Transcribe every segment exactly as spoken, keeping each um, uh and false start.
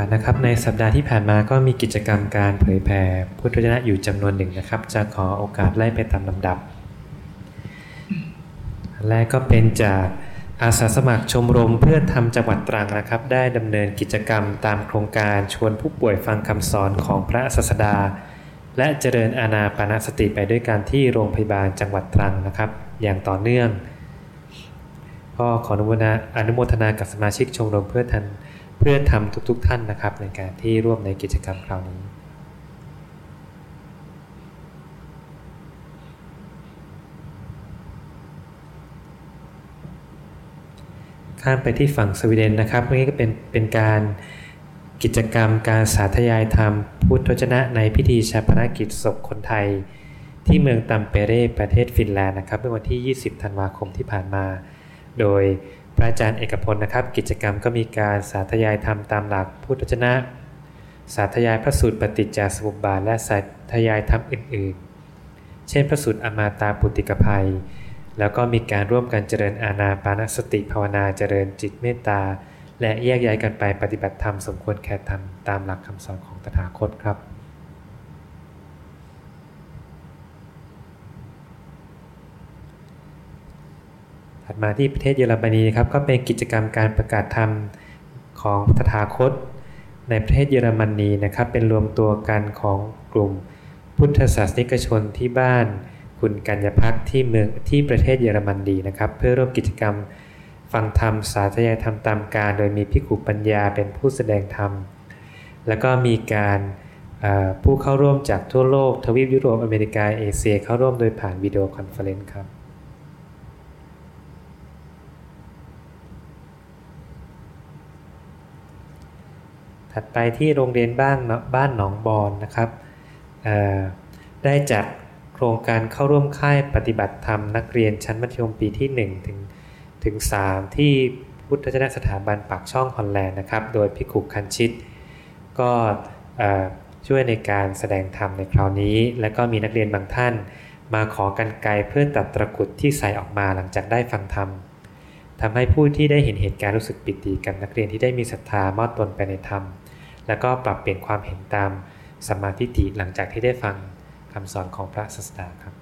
ครับนะครับในสัปดาห์ที่ผ่านมาก็มีกิจกรรมการเผยแผ่พุทธวจนะอยู่จำนวนหนึ่งนะครับจะขอโอกาสไล่ไปตามลำดับแรกก็เป็นจากอาสาสมัครชมรมเพื่อธรรมจังหวัดตรังนะครับได้ดำเนินกิจกรรมตามโครงการชวนผู้ป่วยฟังคำสอนของพระศาสดาและเจริญอานาปานสติไปด้วยกันที่โรงพยาบาลจังหวัดตรังนะครับอย่างต่อเนื่องก็ขออนุโมทนาอนุโมทนากับสมาชิกชมรมเพื่อทันเพื่อทำทุกๆ ท, ท่านนะครับในการที่ร่วมในกิจกรรมคราวนี้ข้ามไปที่ฝั่งสวีเดนนะครับนี่ก็เป็นเป็นการกิจกรรมการสาธยายธรรมพุทธวจนะในพิธีชาปนกิจศพคนไทยที่เมืองตัมเปเรประเทศฟินแลนด์นะครับเมื่อวันที่ยี่สิบธันวาคมที่ผ่านมาโดยพระอาจารย์เอกพลนะครับกิจกรรมก็มีการสาธยายธรรมตามหลักพุทธวจนะสาธยายพระสูตรปฏิจจสมุปบาทและสาธยายธรรมอื่นๆเช่นพระสูตรอมาตาปุติกภัยแล้วก็มีการร่วมกันเจริญอานาปานสติภาวนาเจริญจิตเมตตาและแยกย้ายกันไปปฏิบัติธรรมสมควรแก่ธรรมตามหลักคำสอนของตถาคตครับถัดมาที่ประเทศเยอรมนีครับก็เป็นกิจกรรมการประกาศธรรมของตถาคตในประเทศเยอรมนีนะครับเป็นรวมตัวกันของกลุ่มพุทธศาสนิกชนที่บ้านคุณกัญญพักที่เมืองที่ประเทศเยอรมนีนะครับเพื่อร่วมกิจกรรมฟังธรรมสาธยายธรรมตามการโดยมีภิกขุปัญญาเป็นผู้แสดงธรรมแล้วก็มีการผู้เข้าร่วมจากทั่วโลกทวีปยุโรปอเมริกาเอเชียเข้าร่วมโดยผ่านวิดีโอคอนเฟอเรนซ์ครับถัดไปที่โรงเรียนบ้านบ้านหนองบอนนะครับได้จัดโครงการเข้าร่วมค่ายปฏิบัติธรรมนักเรียนชั้นมัธยมปีที่หนึ่งถึงถึงสามที่พุทธวจนะสถาบันปากช่องฮอลแลนด์นะครับโดยภิกขุคันชิตก็ช่วยในการแสดงธรรมในคราวนี้และก็มีนักเรียนบางท่านมาขอกรรไกรเพื่อตัดตะกรุดที่ใส่ออกมาหลังจากได้ฟังธรรมทำให้ผู้ที่ได้เห็นเหตุการณ์รู้สึกปิติกับนักเรียนที่ได้มีศรัทธามอบตนไปในธรรมแล้วก็ปรับเปลี่ยนความเห็นตามสัมมาทิฏฐิหลังจากที่ได้ฟังคำสอนของพระศาสดาครับ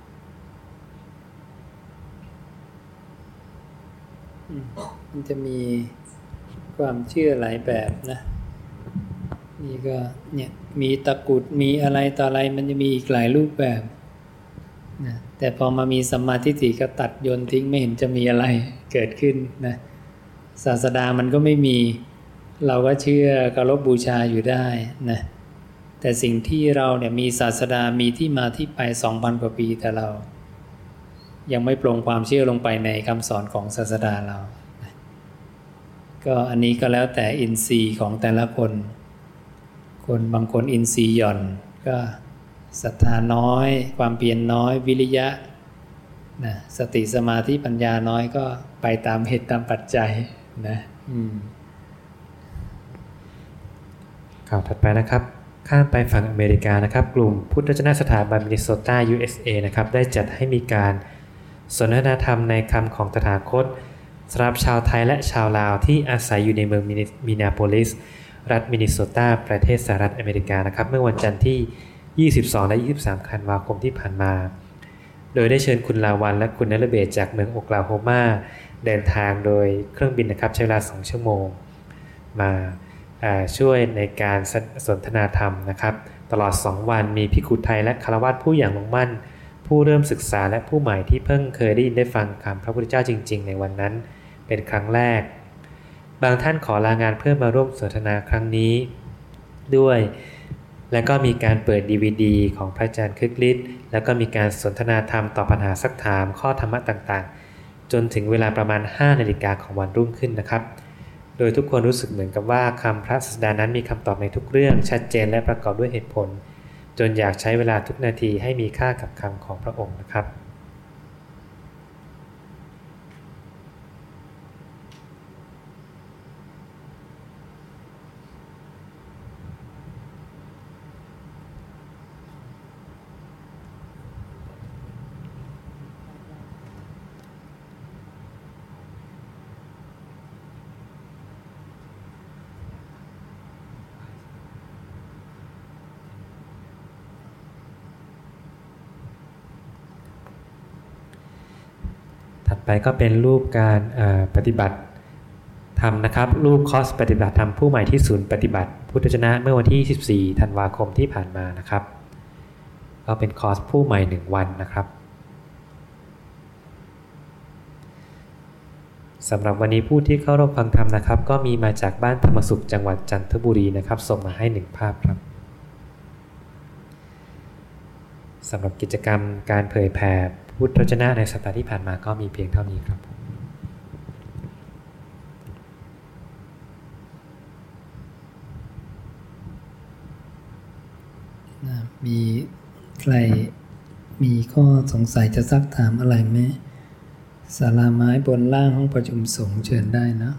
มันจะมีความเชื่อหลายแบบนะนี่ก็เนี่ยมีตะกรุดมีอะไรต่ออะไรมันจะมีอีกหลายรูปแบบนะแต่พอมามีสัมมาทิฏฐิก็ตัดโยนทิ้งไม่เห็นจะมีอะไรเกิดขึ้นนะศาสดามันก็ไม่มีเราก็เชื่อเคารพบูชาอยู่ได้นะแต่สิ่งที่เราเนี่ยมีศาสดามีที่มาที่ไป สองพัน กว่าปีแต่เรายังไม่ปลงความเชื่อลงไปในคำสอนของศาสดาเราก็อันนี้ก็แล้วแต่อินทรีย์ของแต่ละคนคนบางคนอินทรีย์หย่อนก็ศรัทธาน้อยความเพียรน้อยวิริยะนะสติสมาธิปัญญาน้อยก็ไปตามเหตุตามปัจจัยนะอืมข่าวถัดไปนะครับข้ามไปฝั่งอเมริกานะครับกลุ่มพุทธวจนะสถาบันมินนิโซตา ยู เอส เอ นะครับได้จัดให้มีการสนทนาธรรมในคำของตถาคตสำหรับชาวไทยและชาวลาวที่อาศัยอยู่ในเมืองมินนีอาโพลิสรัฐมินนิโซตาประเทศสหรัฐอเมริกานะครับเมื่อวันจันทร์ที่ยี่สิบสองและยี่สิบสามธันวาคมที่ผ่านมาโดยได้เชิญคุณลาวันและคุณนฤเบศจากเมืองโอคลาโฮมาเดินทางโดยเครื่องบินนะครับใช้เวลาสองชั่วโมงมาช่วยในการสนทนาธรรมนะครับตลอดสองวันมีภิกขุไทยและฆราวาสผู้อย่างมุ่งมั่นผู้เริ่มศึกษาและผู้ใหม่ที่เพิ่งเคยได้ยินได้ฟังคำพระพุทธเจ้าจริงๆในวันนั้นเป็นครั้งแรกบางท่านขอลางานเพื่อมาร่วมสนทนาครั้งนี้ด้วยและก็มีการเปิด ดี วี ดี ของพระอาจารย์คึกฤทธิ์แล้วก็มีการสนทนาธรรมตอบปัญหาซักถามข้อธรรมะต่างๆจนถึงเวลาประมาณห้านาฬิกาของวันรุ่งขึ้นนะครับโดยทุกคนรู้สึกเหมือนกับว่าคำพระศาสดานั้นมีคำตอบในทุกเรื่องชัดเจนและประกอบด้วยเหตุผลจนอยากใช้เวลาทุกนาทีให้มีค่ากับคำของพระองค์นะครับไปก็เป็นรูปการปฏิบัติธรรมนะครับรูปคอร์สปฏิบัติธรรมผู้ใหม่ที่ศูนย์ปฏิบัติพุทธวจนะเมื่อวันที่ยี่สิบสี่ธันวาคมที่ผ่านมานะครับก็เป็นคอร์สผู้ใหม่หนึ่งวันนะครับสำหรับวันนี้ผู้ที่เข้าร่วมฟังธรรมนะครับก็มีมาจากบ้านธรรมสุขจังหวัดจันทบุรีนะครับส่งมาให้หนึ่งภาพครับสำหรับกิจกรรมการเผยแผ่พุทธวจนะในสัปดาห์ที่ผ่านมาก็มีเพียงเท่านี้ครับมีใครมีข้อสงสัยจะซักถามอะไรไหมศาลาไม้บนล่างห้องประชุมสงฆ์เชิญได้นะ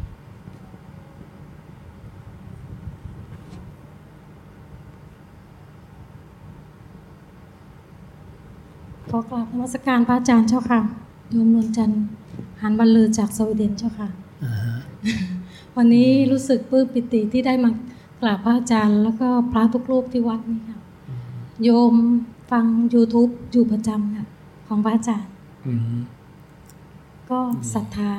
ขอกราบนมัสการพระอาจารย์เจ้าค่ะโยมนวลจันทร์หันบรรลือจากสวีเดนเจ้าค่ะ วันนี้รู้สึกปลื้มปิติที่ได้มากราบพระอาจารย์แล้วก็พระทุกรูปที่วัดนี่ค่ะโยมฟัง YouTube อยู่ประจำค่ะของพระอาจารย์ก็ศรัทธา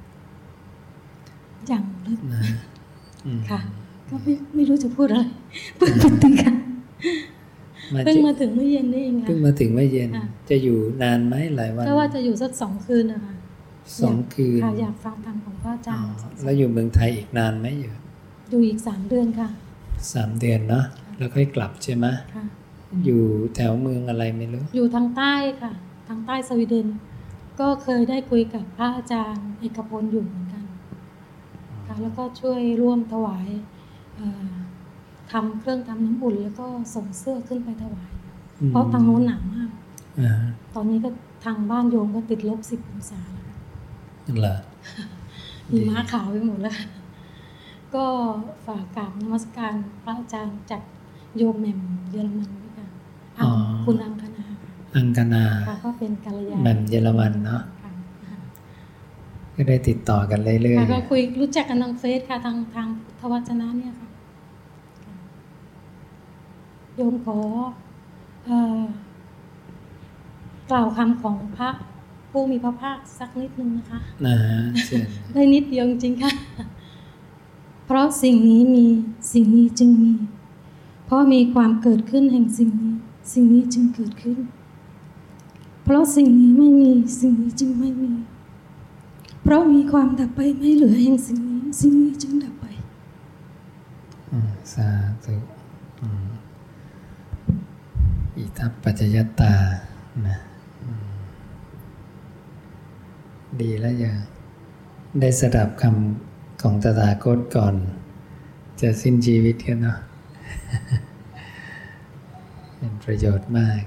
อย่างลึกค่ะก็ไม่ไม่รู้จะพูดอะไรปลื้มปิติค่ะเพิ่งมาถึงเมื่อเย็นนี่เองค่ะเพิ่งมาถึงเมื่อเย็นจะอยู่นานไหมหลายวันก็ว่าจะอยู่สักสองคืนนะคะสองคืนค่ะอยากฟังธรรมของพระอาจารย์แล้วอยู่เมืองไทยอีกนานไหมอยู่อยู่อีกสามเดือนค่ะสามเดือนเนาะแล้วค่อยกลับใช่ไหมค่ะอยู่แถวเมืองอะไรไม่รู้อยู่ทางใต้ค่ะทางใต้สวีเดนก็เคยได้คุยกับพระอาจารย์เอกพลอยู่เหมือนกันค่ะแล้วก็ช่วยร่วมถวายทำเครื่องทำน้ำอุ่นแล้วก็ส่งเสื้อขึ้นไปถวายเพราะทางโน้นหนาวมากตอนนี้ก็ทางบ้านโยมก็ติดลบสิบองศาแล้วเหรอมีม้าขาวไปหมดแล้วก็ฝากกราบนมัสการพระอาจารย์จากโยมแหม่มเยอรมันด้วยค่ะคุณอังคณาอังคณาก็เป็นกัลยาณแหม่มเยอรมันเนาะก็ได้ติดต่อกันเรื่อยๆก็คุยรู้จักกันทางเฟซค่ะทางทางทวจนะเนี่ยค่ะโยมขอกล่าวคำของพระผู้มีพระภาคสักนิดนึงนะคะนะเชิญได้นิดเดียวจริงๆค่ะเพราะสิ่งนี้มีสิ่งนี้จึงมีเพราะมีความเกิดขึ้นแห่งสิ่งนี้สิ่งนี้จึงเกิดขึ้นเพราะสิ่งนี้ไม่มีสิ่งนี้จึงไม่มีเพราะมีความดับไปไม่เหลือแห่งสิ่งนี้สิ่งนี้จึงดับไปสาธุอิทัปปัจจยตานะดีแล้วอย่าได้สดับคำของตถาคตก่อนจะสิ้นชีวิตกันเนาะ เป็นประโยชน์มาก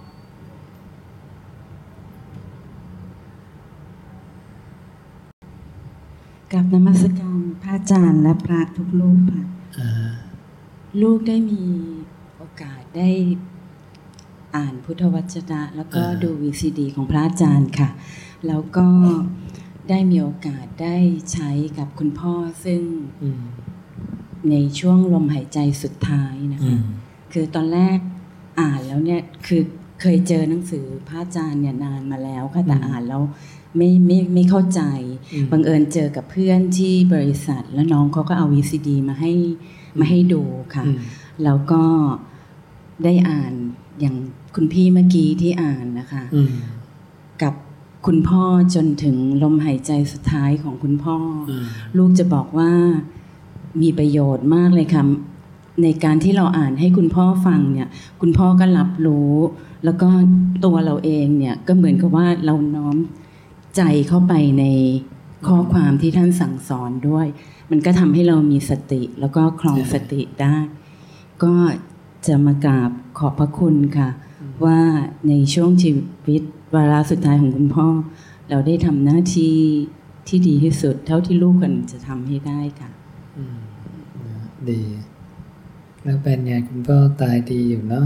กับนมัสการพระอาจารย์และพระทุกรูปค่ะลูกได้มีโอกาสได้อ่านพุทธวจนะแล้วก็ดู วี ซี ดี ของพระอาจารย์ค่ะแล้วก็ได้มีโอกาสได้ใช้กับคุณพ่อซึ่งในช่วงลมหายใจสุดท้ายนะคะคือตอนแรกอ่านแล้วเนี่ยคือเคยเจอหนังสือพระอาจารย์เนี่ยนานมาแล้วค่ะแต่อ่านแล้วไม่ไม่ไม่เข้าใจบังเอิญเจอกับเพื่อนที่บริษัทแล้วน้องเขาก็เอา วี ซี ดี มาให้มาให้ดูค่ะแล้วก็ได้อ่านอย่างคุณพี่เมื่อกี้ที่อ่านนะคะกับคุณพ่อจนถึงลมหายใจสุดท้ายของคุณพ่อลูกจะบอกว่ามีประโยชน์มากเลยค่ะในการที่เราอ่านให้คุณพ่อฟังเนี่ยคุณพ่อก็รับรู้แล้วก็ตัวเราเองเนี่ยก็เหมือนกับว่าเราน้อมใจเข้าไปในข้อความที่ท่านสั่งสอนด้วยมันก็ทำให้เรามีสติแล้วก็ครองสติได้ก็จะมากราบขอบพระคุณค่ะว่าในช่วงชีวิตวาระสุดท้ายของคุณพ่อเราได้ทำหน้าที่ที่ดีที่สุดเท่าที่ลูกกันจะทำให้ได้ค่ะดีแล้วเป็นไงคุณพ่อตายดีอยู่เนาะ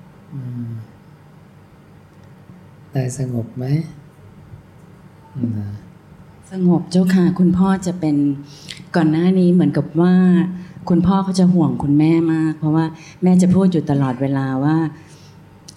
ตายสงบไหมสงบเจ้าค่ะคุณพ่อจะเป็นก่อนหน้านี้เหมือนกับว่าคุณพ่อเขาจะห่วงคุณแม่มากเพราะว่าแม่จะพูดอยู่ตลอดเวลาว่า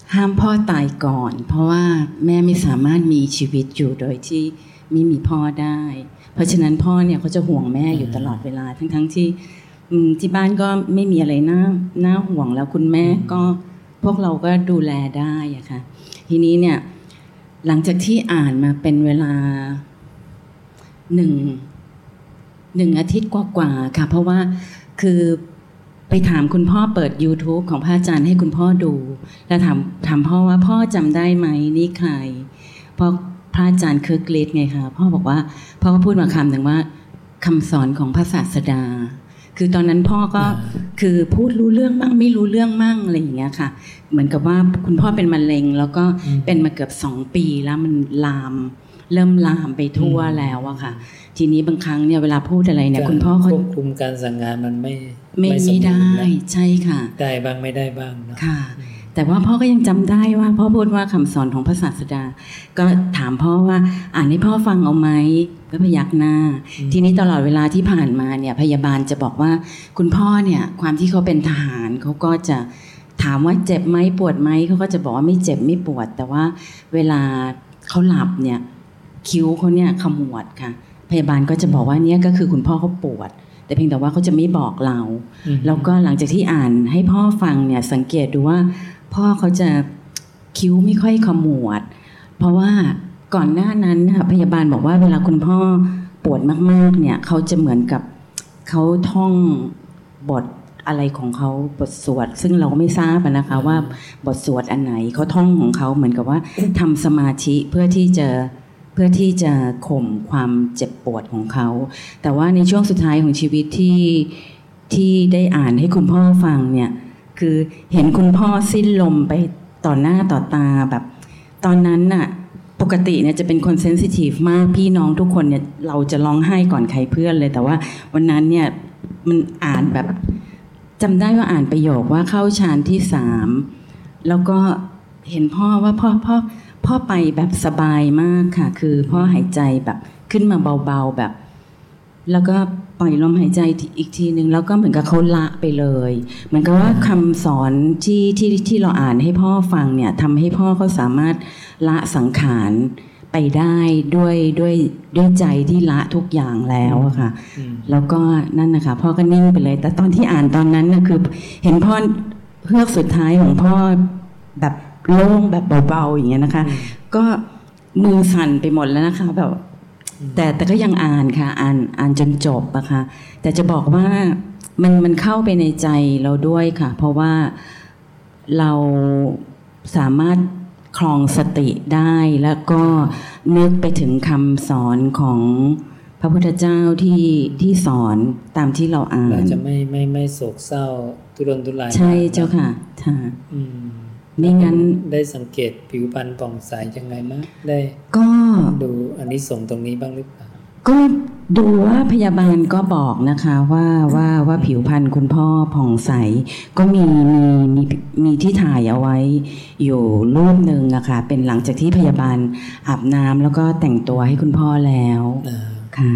ห้ามพ่อตายก่อนเพราะว่าแม่ไม่สามารถมีชีวิตอยู่โดยที่ไม่มีพ่อได้เพราะฉะนั้นพ่อเนี่ยเขาจะห่วงแม่อยู่ตลอดเวลาทั้งๆ ท, ที่ที่บ้านก็ไม่มีอะไรน่าน่าห่วงแล้วคุณแม่ก็พวกเราก็ดูแลได้อะค่ะทีนี้เนี่ยหลังจากที่อ่านมาเป็นเวลาหนึ่งหนึ่งอาทิตย์กว่าๆค่ะเพราะว่าคือไปถามคุณพ่อเปิด YouTube ของพระอาจารย์ให้คุณพ่อดูแล้วถามถามพ่อว่าพ่อจำได้ไหมนี่ใครเพราะพระอาจารย์เคิร์กลิชไงคะพ่อบอกว่าพ่อก็พูดมาคำหนึ่งว่าคำสอนของพระศาสดาคือตอนนั้นพ่อก็คือพูดรู้เรื่องมั่งไม่รู้เรื่องมั่งอะไรอย่างเงี้ยค่ะเหมือนกับว่าคุณพ่อเป็นมะเร็งแล้วก็เป็นมาเกือบสองปีแล้วมันลามเริ่มลามไปทั่วแล้วอะค่ะทีนี้บางครั้งเนี่ยเวลาพูดอะไรเนี่ยคุณพ่อควบคุมการสั่งงานมันไม่ไม่ไม่ได้ใช่ค่ะได้บ้างไม่ได้บ้างเนาะค่ะแต่ว่าพ่อก็ยังจำได้ว่าพ่อพูดว่าคำสอนของพระศาสดาก็ถามพ่อว่าอ่านให้พ่อฟังเอาไหมก็พยักหน้าทีนี้ตลอดเวลาที่ผ่านมาเนี่ยพยาบาลจะบอกว่าคุณพ่อเนี่ยความที่เขาเป็นทหารเขาก็จะถามว่าเจ็บไหมปวดไหมเขาก็จะบอกว่าไม่เจ็บไม่ปวดแต่ว่าเวลาเขาหลับเนี่ยคิ้วเขาเนี่ยขมวดค่ะพยาบาลก็จะบอกว่าเนี่ยก็คือคุณพ่อเขาปวดแต่เพียงแต่ว่าเขาจะไม่บอกเราแล้วก็หลังจากที่อ่านให้พ่อฟังเนี่ยสังเกตดูว่าพ่อเขาจะคิ้วไม่ค่อยขมวดเพราะว่าก่อนหน้านั้นพยาบาลบอกว่าเวลาคุณพ่อปวดมากๆเนี่ยเขาจะเหมือนกับเขาท่องบทอะไรของเขาบทสวดซึ่งเราไม่ทราบนะคะว่าบทสวดอันไหนเขาท่องของเขาเหมือนกับว่าทำสมาธิเพื่อที่จะเพื่อที่จะข่มความเจ็บปวดของเขาแต่ว่าในช่วงสุดท้ายของชีวิตที่ที่ได้อ่านให้คุณพ่อฟังเนี่ยคือเห็นคุณพ่อสิ้นลมไปต่อหน้าต่อตาแบบตอนนั้นน่ะปกติเนี่ยจะเป็นคนเซนซิทีฟมากพี่น้องทุกคนเนี่ยเราจะร้องไห้ก่อนใครเพื่อนเลยแต่ว่าวันนั้นเนี่ยมันอ่านแบบจำได้ว่าอ่านประโยคว่าเข้าฌานที่สามแล้วก็เห็นพ่อว่าพ่อพ่อพ่อไปแบบสบายมากค่ะคือพ่อหายใจแบบขึ้นมาเบาๆแบบแล้วก็ปล่อยลมหายใจอีกทีนึงแล้วก็เหมือนกับเขาละไปเลยเหมือนกับว่าคำสอนที่ที่ที่เราอ่านให้พ่อฟังเนี่ยทำให้พ่อเขาสามารถละสังขารไปได้ด้วยด้วยด้วยใจที่ละทุกอย่างแล้วอะค่ะแล้วก็นั่นนะคะพ่อก็นิ่งไปเลยแต่ตอนที่อ่านตอนนั้นนะคือเห็นพ่อเฮือกสุดท้ายของพ่อแบบโล่งแบบเบาๆอย่างเงี้ยนะคะก็มือสั่นไปหมดแล้วนะคะแบบแต่แต่ก็ยังอ่านค่ะอ่านอ่านจนจบอะค่ะแต่จะบอกว่ามันมันเข้าไปในใจเราด้วยค่ะเพราะว่าเราสามารถครองสติได้แล้วก็นึกไปถึงคำสอนของพระพุทธเจ้าที่ที่สอนตามที่เราอ่านเราจะไม่ไม่ไม่โศกเศร้าทุรนทุรายใช่เจ้าค่ะค่ะไม่งั้นได้สังเกตผิวพรรณผ่องใสยังไงมั้ยได้ก็ดูอันนี้ส่งตรงนี้บ้างหรือเปล่าก็ดูว่าพยาบาลก็บอกนะคะว่าว่าว่าผิวพรรณคุณพ่อผ่องใสก็มีมีมีมีที่ถ่ายเอาไว้อยู่รูปหนึ่งอะค่ะเป็นหลังจากที่พยาบาลอาบน้ำแล้วก็แต่งตัวให้คุณพ่อแล้วค่ะ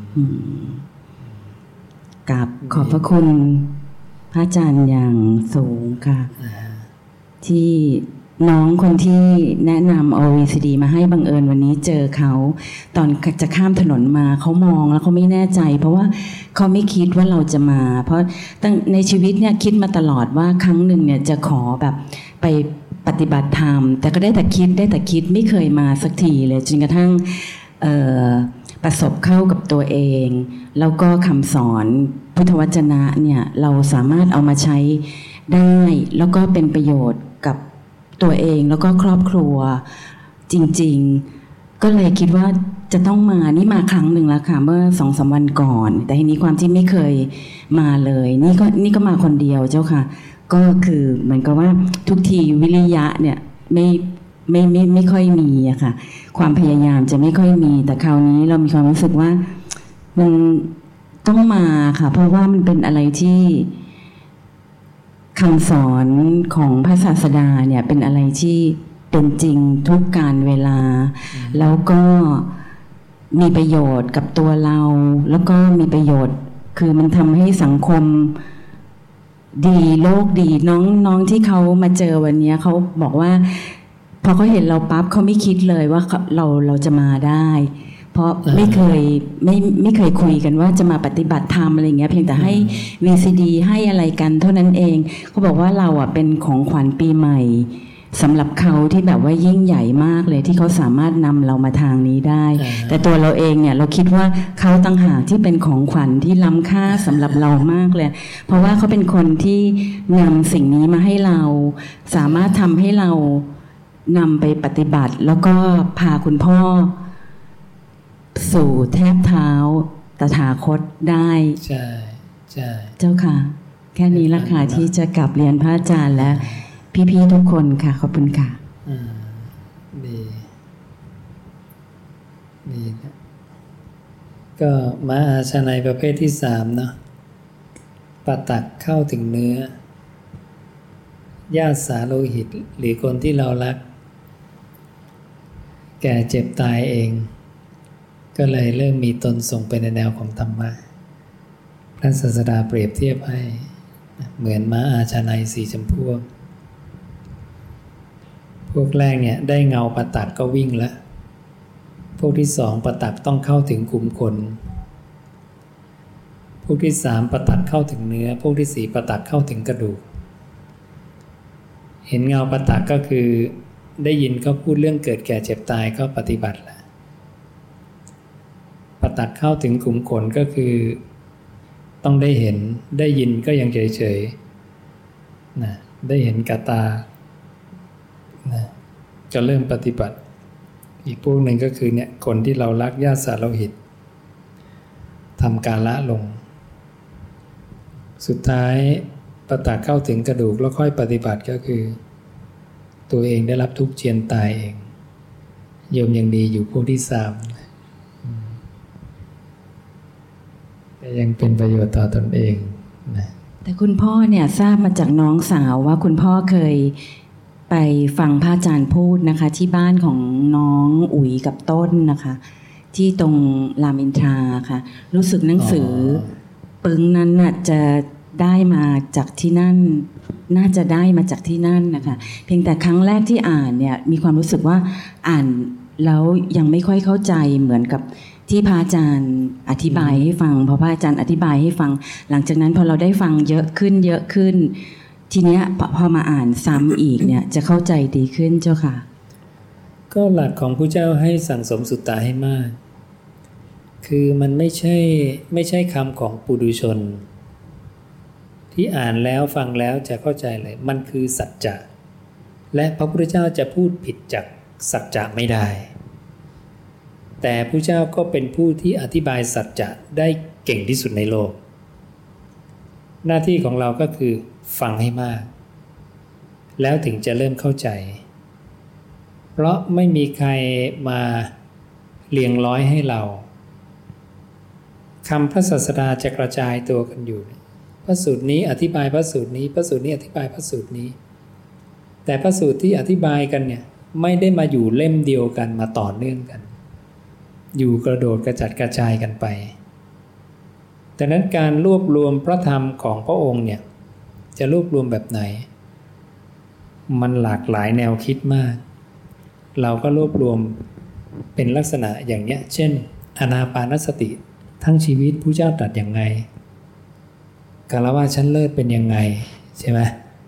กับขอบพระคุณพระอาจารย์อย่างสูงค่ะที่น้องคนที่แนะนำ โอ วี ซี ดี มาให้บังเอิญวันนี้เจอเขาตอนจะข้ามถนนมาเขามองแล้วเขาไม่แน่ใจเพราะว่าเขาไม่คิดว่าเราจะมาเพราะตั้งในชีวิตเนี่ยคิดมาตลอดว่าครั้งหนึ่งเนี่ยจะขอแบบไปปฏิบัติธรรมแต่ก็ได้แต่คิดได้แต่คิดไม่เคยมาสักทีเลยจนกระทั่งประสบเข้ากับตัวเองแล้วก็คำสอนพุทธวจนะเนี่ยเราสามารถเอามาใช้ได้แล้วก็เป็นประโยชน์กับตัวเองแล้วก็ครอบครัวจริงๆก็เลยคิดว่าจะต้องมานี่มาครั้งหนึ่งแล้วค่ะเมื่อ สองถึงสาม วันก่อนแต่ทีนี้ความที่ไม่เคยมาเลยนี่ก็นี่ก็มาคนเดียวเจ้าค่ะก็คือเหมือนกับว่าทุกทีวิริยะเนี่ยไม่ไม่ไม่ไม่ค่อยมีอะค่ะความพยายามจะไม่ค่อยมีแต่คราวนี้เรามีความรู้สึกว่ามันต้องมาค่ะเพราะว่ามันเป็นอะไรที่คำสอนของพระศาสดาเนี่ยเป็นอะไรที่เป็นจริงทุกกาลเวลาแล้วก็มีประโยชน์กับตัวเราแล้วก็มีประโยชน์คือมันทำให้สังคมดีโลกดีน้องน้องที่เขามาเจอวันนี้เขาบอกว่าพอเขาเห็นเราปั๊บเขาไม่คิดเลยว่าเราเราจะมาได้เพราะไม่เคยไม่ไม่เคยคุยกันว่าจะมาปฏิบัติธรรมอะไรเงี้ยเพียงแต่ให้ วี ซี ดี ให้อะไรกันเท่านั้นเองเขาบอกว่าเราอ่ะเป็นของขวัญปีใหม่สำหรับเขาที่แบบว่ายิ่งใหญ่มากเลยที่เขาสามารถนำเรามาทางนี้ได้แต่ตัวเราเองเนี่ยเราคิดว่าเขาต่างหากที่เป็นของขวัญที่ล้ำค่าสำหรับเรามากเลยเพราะว่าเขาเป็นคนที่นำสิ่งนี้มาให้เราสามารถทำให้เรานำไปปฏิบัติแล้วก็พาคุณพ่อสู่แทบเท้าตถาคตได้ใช่ใช่เจ้าค่ะแค่นี้ละค่ะที่จะกลับเรียนพระอาจารย์และพี่ๆทุกคนค่ะขอบคุณค่ะอืมดีดีนะก็มหาชนัยประเภทที่สามเนาะปะตักเข้าถึงเนื้อญาติสาโลหิตหรือคนที่เรารักแก่เจ็บตายเองก็เลยเริ่มมีตนส่งไปในแนวของธรรมะพระศาสดาเปรียบเทียบให้เหมือนม้าอาชานัยสี่จำพวกพวกแรกเนี่ยได้เงาปะตักก็วิ่งแล้วพวกที่สองปะตักต้องเข้าถึงขุมขนพวกที่สามปะตักเข้าถึงเนื้อพวกที่สี่ปะตักเข้าถึงกระดูกเห็นเงาปะตักก็คือได้ยินเขาพูดเรื่องเกิดแก่เจ็บตายก็ปฏิบัติละปะตักเข้าถึงขุมขนก็คือต้องได้เห็นได้ยินก็ยังเฉยๆนะได้เห็นกตานะจะเริ่มปฏิบัติอีกพวกหนึ่งก็คือเนี่ยคนที่เรารักญาติสาโลหิตทำการละลงสุดท้ายปะตักเข้าถึงกระดูกแล้วค่อยปฏิบัติก็คือตัวเองได้รับทุกข์เจียนตายเองโยมยังดีอยู่พวกที่สามแต่ยังเป็นประโยชน์ต่อตนเองนะแต่คุณพ่อเนี่ยทราบมาจากน้องสาวว่าคุณพ่อเคยไปฟังพระอาจารย์พูดนะคะที่บ้านของน้องอุ๋ยกับต้นนะคะที่ตรงรามอินทราค่ะรู้สึกหนังสือปึ้งนั้นน่ะจะได้มาจากที่นั่นน่าจะได้มาจากที่นั่นนะคะเพียงแต่ครั้งแรกที่อ่านเนี่ยมีความรู้สึกว่าอ่านแล้วยังไม่ค่อยเข้าใจเหมือนกับที่พระอาจารย์อธิบายให้ฟังพอพระอาจารย์อธิบายให้ฟังหลังจากนั้นพอเราได้ฟังเยอะขึ้นเยอะขึ้นทีเนี้ยพอมาอ่านซ้ำอีกเนี่ยจะเข้าใจดีขึ้นเจ้าค่ะก็หลักของพระเจ้าให้สั่งสมสุตตะให้มากคือมันไม่ใช่ไม่ใช่คำของปุถุชนที่อ่านแล้วฟังแล้วจะเข้าใจเลยมันคือสัจจะและพระพุทธเจ้าจะพูดผิดจากสัจจะไม่ได้แต่พระเจ้าก็เป็นผู้ที่อธิบายสัจจะได้เก่งที่สุดในโลกหน้าที่ของเราก็คือฟังให้มากแล้วถึงจะเริ่มเข้าใจเพราะไม่มีใครมาเรียงร้อยให้เราคำพระศาสดาจะกระจายตัวกันอยู่พระสูตรนี้อธิบายพระสูตรนี้พระสูตรนี้อธิบายพระสูตรนี้แต่พระสูตรที่อธิบายกันเนี่ยไม่ได้มาอยู่เล่มเดียวกันมาต่อเนื่องกันอยู่กระโดดกระจัดกระจายกันไปแต่นั้นการรวบรวมพระธรรมของพระองค์เนี่ยจะรวบรวมแบบไหนมันหลากหลายแนวคิดมากเราก็รวบรวมเป็นลักษณะอย่างเนี้ยเช่นอานาปานสติทั้งชีวิตพระเจ้าตรัสอย่างไงกาลวะชั้นเลิศเป็นยังไงใช่ไหม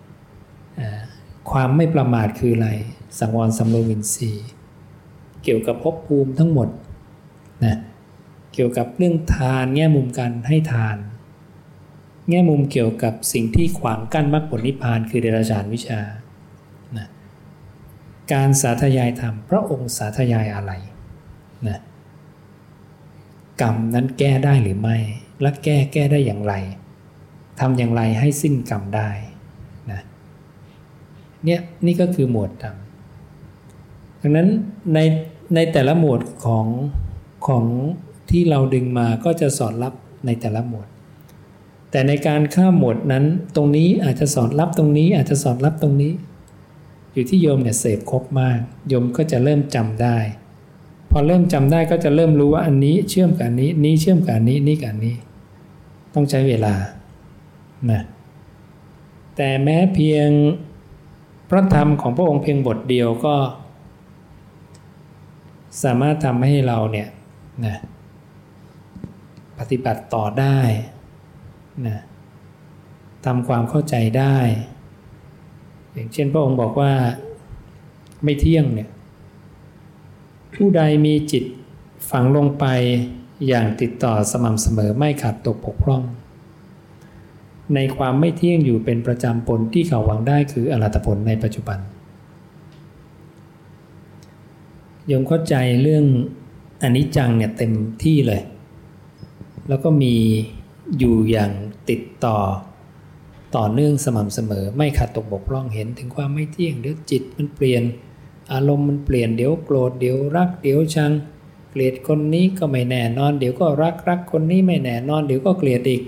ความไม่ประมาทคืออะไรสังวรสำรวมอินทรีย์เกี่ยวกับภพภูมิทั้งหมดนะเกี่ยวกับเรื่องทานแง่มุมการให้ทานแง่มุมเกี่ยวกับสิ่งที่ขวางกั้นมรรคผลนิพพานคือเดรัจฉานวิชานะการสาธยายธรรมพระองค์สาธยายอะไรนะกรรมนั้นแก้ได้หรือไม่และแก้แก้ได้อย่างไรทำอย่างไรให้สิ้นกรรมได้นะเนี่ยนี่ก็คือหมวดธรรมดังนั้นในในแต่ละหมวดของของที่เราดึงมาก็จะสอนรับในแต่ละหมวดแต่ในการข้ามหมวดนั้นตรงนี้อาจจะสอนรับตรงนี้อาจจะสอนรับตรงนี้อยู่ที่โยมเนี่ยเสพครบมากโยมก็จะเริ่มจำได้พอเริ่มจำได้ก็จะเริ่มรู้ว่าอันนี้เชื่อมกับอันนี้นี้เชื่อมกับอันนี้นี่กับอันนี้ต้องใช้เวลานะแต่แม้เพียงพระธรรมของพระองค์เพียงบทเดียวก็สามารถทำให้เราเนี่ยนะปฏิบัติต่อได้นะทำความเข้าใจได้อย่างเช่นพระองค์บอกว่าไม่เที่ยงเนี่ยผู้ใดมีจิตฝังลงไปอย่างติดต่อสม่ำเสมอไม่ขาดตกบกพร่องในความไม่เที่ยงอยู่เป็นประจำผลที่เขาหวังได้คืออรหัตผลในปัจจุบันโยมเข้าใจเรื่องอนิจจังเนี่ยเต็มที่เลยแล้วก็มีอยู่อย่างติดต่อต่อเนื่องสม่ำเสมอไม่ขาดตกบกพร่องเห็นถึงความไม่เที่ยงเดี๋ยวจิตมันเปลี่ยนอารมณ์มันเปลี่ยนเดี๋ยวโกรธเดี๋ยวรักเดี๋ยวชังเกลียดคนนี้ก็ไม่แน่นอนเดี๋ยวก็รักรักคนนี้ไม่แน่นอนเดี๋ยวก็เกลียดอีก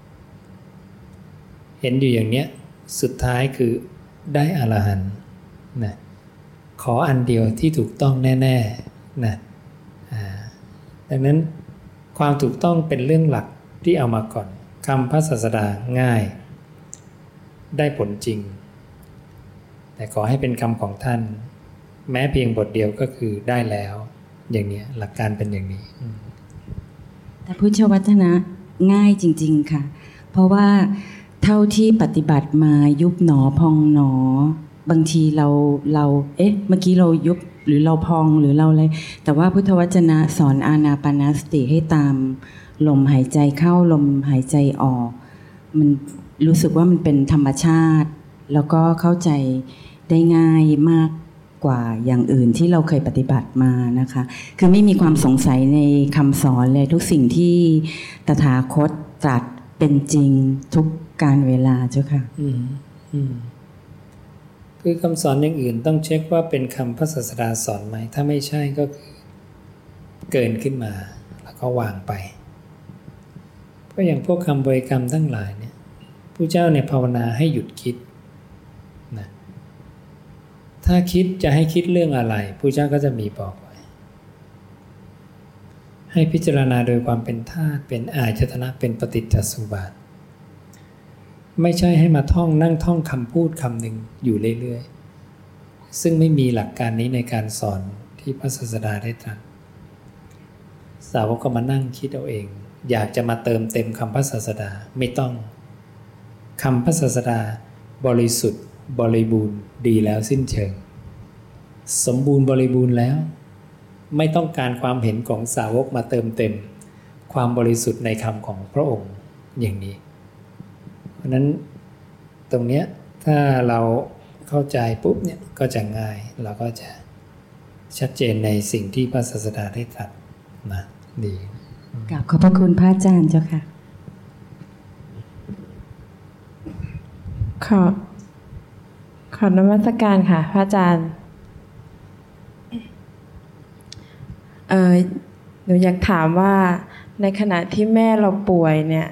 เห็นอยู่อย่างเนี้ยสุดท้ายคือได้อรหันต์นะขออันเดียวที่ถูกต้องแน่ๆนะดังนั้นความถูกต้องเป็นเรื่องหลักที่เอามาก่อนคำพระศาสดาง่ายได้ผลจริงแต่ขอให้เป็นคำของท่านแม้เพียงบทเดียวก็คือได้แล้วอย่างนี้หลักการเป็นอย่างนี้แต่พุทธวจนะง่ายจริงๆค่ะเพราะว่าเท่าที่ปฏิบัติมายุบหนอพองหนอบางทีเราเราเอ๊ะเมื่อกี้เรายุบหรือเราพองหรือเราอะไรแต่ว่าพุทธวจนะสอนอานาปานสติให้ตามลมหายใจเข้าลมหายใจออกมันรู้สึกว่ามันเป็นธรรมชาติแล้วก็เข้าใจได้ง่ายมากกว่าอย่างอื่นที่เราเคยปฏิบัติมานะคะคือไม่มีความสงสัยในคำสอนเลยทุกสิ่งที่ตถาคตตรัสเป็นจริงทุกการเวลาเจ้าค่ะอืมอืมคือคำสอนอย่างอื่นต้องเช็คว่าเป็นคำพระศาสดาสอนไหมถ้าไม่ใช่ก็คือเกินขึ้นมาแล้วก็วางไปก็อย่างพวกคำบริกรรมทั้งหลายเนี่ยพระเจ้าเนี่ยภาวนาให้หยุดคิดนะถ้าคิดจะให้คิดเรื่องอะไรพระเจ้าก็จะมีบอกไว้ให้พิจารณาโดยความเป็นธาตุเป็นอายตนะเป็นปฏิจจสมุปบาทไม่ใช่ให้มาท่องนั่งท่องคำพูดคำหนึ่งอยู่เรื่อยๆซึ่งไม่มีหลักการนี้ในการสอนที่พระศาสดาได้ตรัสสาวกก็มานั่งคิดเอาเองอยากจะมาเติมเต็มคำพระศาสดาไม่ต้องคำพระศาสดาบริสุทธิ์บริบูรณ์ดีแล้วสิ้นเชิงสมบูรณ์บริบูรณ์แล้วไม่ต้องการความเห็นของสาวกมาเติมเต็มความบริสุทธิ์ในคำของพระองค์อย่างนี้เพราะนั้นตรงเนี้ยถ้าเราเข้าใจปุ๊บเนี่ยก็จะง่ายเราก็จะชัดเจนในสิ่งที่พระศาสดาได้ตรัสนะดีกราบขอบพระคุณพระอาจารย์เจ้าค่ะขอขอนมัสการค่ะพระอาจารย์เออหนูอยากถามว่าในขณะที่แม่เราป่วยเนี่ย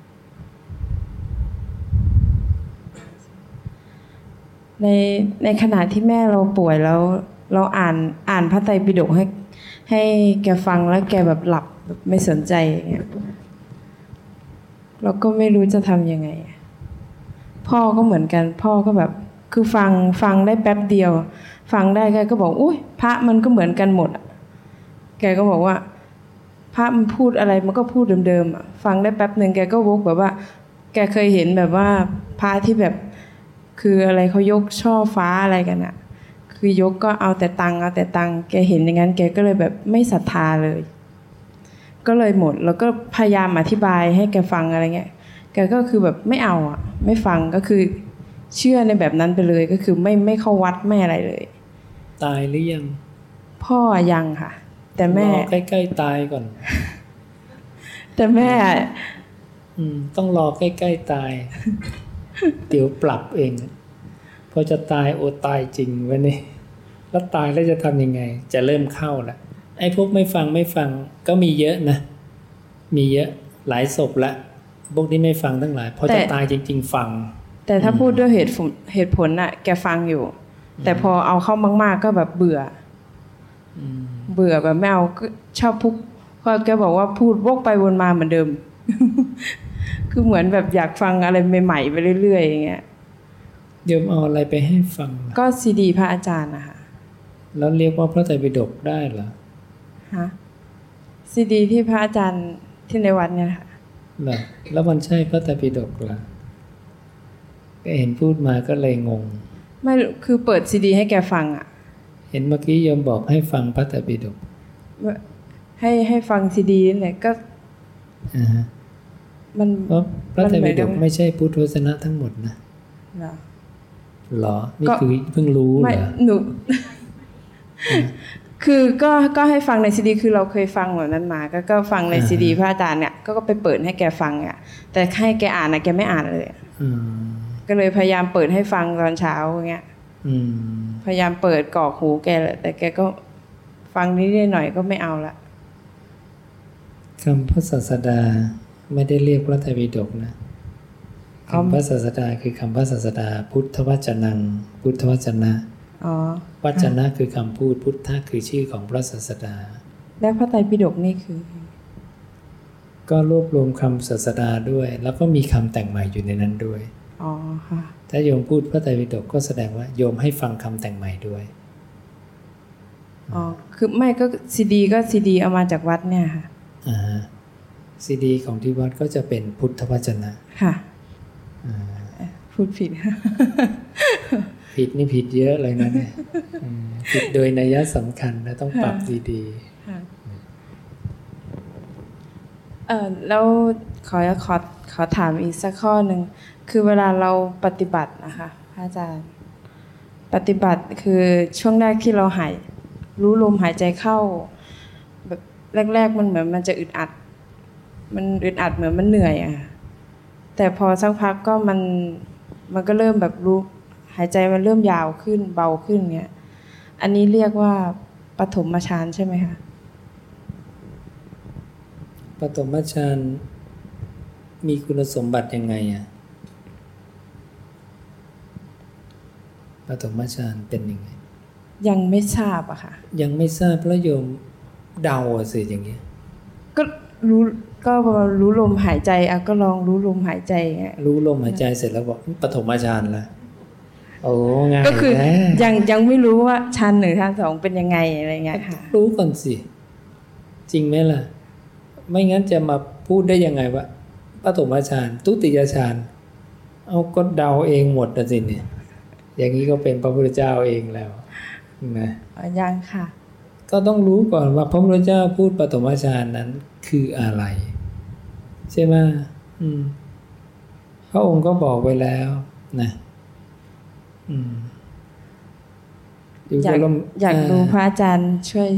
ในในขณะที่แม่เราป่วยแล้วเราอ่านอ่านพระไตรปิฎกให้ให้แกฟังแล้วแกแบบหลับแบบไม่สนใจอย่างเงี้ยเราก็ไม่รู้จะทำยังไงพ่อก็เหมือนกันพ่อก็แบบคือฟังฟังได้แป๊บเดียวฟังได้แกก็บอกอุ้ยพระมันก็เหมือนกันหมดแกก็บอกว่าพระมันพูดอะไรมันก็พูดเดิมๆฟังได้แป๊บนึงแกก็วกแบบว่าแกเคยเห็นแบบว่าพระที่แบบคืออะไรเขายกช่อฟ้าอะไรกันอะคือยกก็เอาแต่ตังเอาแต่ตังแกเห็นอย่างนั้นแกก็เลยแบบไม่ศรัทธาเลยก็เลยหมดแล้วก็พยายามอธิบายให้แกฟังอะไรเงี้ยแกก็คือแบบไม่เอาอ่ะไม่ฟังก็คือเชื่อในแบบนั้นไปเลยก็คือไม่ไม่เข้าวัดไม่อะไรเลยตายหรือยังพ่อยังค่ะแต่แม่รอใกล้ๆตายก่อนแต่แม่อืมต้องรอใกล้ๆตายเดี๋ยวปรับเองพอจะตายโอตายจริงวะนี่แล้วตายแล้วจะทำยังไงจะเริ่มเข้าแล้วไอ้พวกไม่ฟังไม่ฟังก็มีเยอะนะมีเยอะหลายศพละพวกที่ไม่ฟังทั้งหลายพอจะตายจริงๆฟังแต่ถ้าพูดด้วยเหตุเหตุผลน่ะแกฟังอยู่แต่พอเอาเข้ามากๆก็แบบเบื่อเบื่อแบบไม่เอาก็ชอบพุกเพราะแกบอกว่าพูดวกไปวนมาเหมือนเดิมคือเหมือนแบบอยากฟังอะไรใหม่ๆไปเรื่อยๆอย่างเงี้ยโยมเอาอะไรไปให้ฟังล่ะก็ซีดีพระอาจารย์นะคะแล้วเรียกว่าพระไตรปิฎกได้เหรอฮะซีดีที่พระอาจารย์ที่ในวัดเนี่ยค่ะเหรอแล้วมันใช่พระไตรปิฎกเหรอก็เห็นพูดมาก็เลยงงไม่คือเปิดซีดีให้แกฟังอ่ะเห็นเมื่อกี้โยมบอกให้ฟังพระไตรปิฎกให้ให้ฟังซีดีนี่แหละก็อ่าฮะมันเพราะพระไตรปิฎกมันเหมือนกับไม่ใช่พุทธวจนะทั้งหมดนะเหรอเหรอนี่ก็คือเพิ่งรู้เหไม่รอหนู คือก็ก็ให้ฟังในซีดีคือเราเคยฟังแบบนั้นมา ก็ก็ฟังในซีดีพระอาจารย์เนี่ยก็ไปเปิดให้แกฟังอ่ะแต่ให้แกอ่านนะแกไม่อ่านเลยอืมก็เลยพยายามเปิดให้ฟังตอนเช้าอย่างเงี้ยอืมพยายามเปิดกรอกหูแกแหละแต่แกก็ฟังนิดหน่อยก็ไม่เอาละคำพระศาสดาไม่ได้เรียกพระไตรปิฎกนะคำพระศาสดาคือคำพระศาสดาพุทธวจนังพุทธวจนะอ๋อวจนะคือคำพูดพุทธะคือชื่อของพระศาสดาแล้วพระไตรปิฎกนี่คือก็รวบรวมคำศาสดาด้วย แล้วก็มีคำแต่งใหม่อยู่ในนั้นด้วยอ๋อค่ะถ้าโยมพูดพระไตรปิฎกก็แสดงว่าโยมให้ฟังคำแต่งใหม่ด้วยอ๋อคือไม่ก็ซีดีก็ซีดีเอามาจากวัดเนี่ยค่ะอ่าฮะซีดีของที่วัดก็จะเป็นพุทธวจนะค่ะอ่าพูดผิดผิดนี่ผิดเยอะเลยนะเนี่ยอืมผิดโดยนัยสำคัญนะต้องปรับดีค่ะเออแล้วขอขอขอถามอีกสักข้อหนึ่งคือเวลาเราปฏิบัตินะคะพระอาจารย์ปฏิบัติคือช่วงแรกที่เราหายรู้ลมหายใจเข้าแบบแรกๆมันเหมือนมันจะอึดอัด มันอึดอัดเหมือนมันเหนื่อยอะแต่พอสักพักก็มันมันก็เริ่มแบบรู้หายใจมันเริ่มยาวขึ้นเบาขึ้นเงี้ยอันนี้เรียกว่าปฐมฌานใช่ไหมคะๆปฐมฌานมีคุณสมบัติยังไงอะปฐมฌานเป็นยังไงยังไม่ทราบอะค่ะยังไม่ทราบแล้วโยมเดาอะสิอย่างเงี้ยก็รู้ก็รู้ลมหายใจอะก็ลองรู้ลมหายใจเงี้ยรู้ลมหายใจเสร็จแล้วบอกปฐมฌานละโอ้ง่ายก็คือแท้ยังยังไม่รู้ว่าชั้นหนึ่งชั้นสองเป็นยังไงอะไรเงี้ยค่ะรู้ก่อนสิ จริงไหมล่ะ ไม่งั้นจะมาพูดได้ยังไงว่าปฐมฌานทุติยฌานเอาก็เดาเองหมดนะสิเนี่ย อย่างนี้ก็เป็นพระพุทธเจ้าเองแล้วนะอ๋อยังค่ะก็ต้องรู้ก่อนว่าพระพุทธเจ้าพูดปฐมฌานนั้นคืออะไร ใช่ไหมอืมพระองค์ก็บอกไว้แล้วนะอืมอยากก็อยากดูพระอาจารย์ช่วย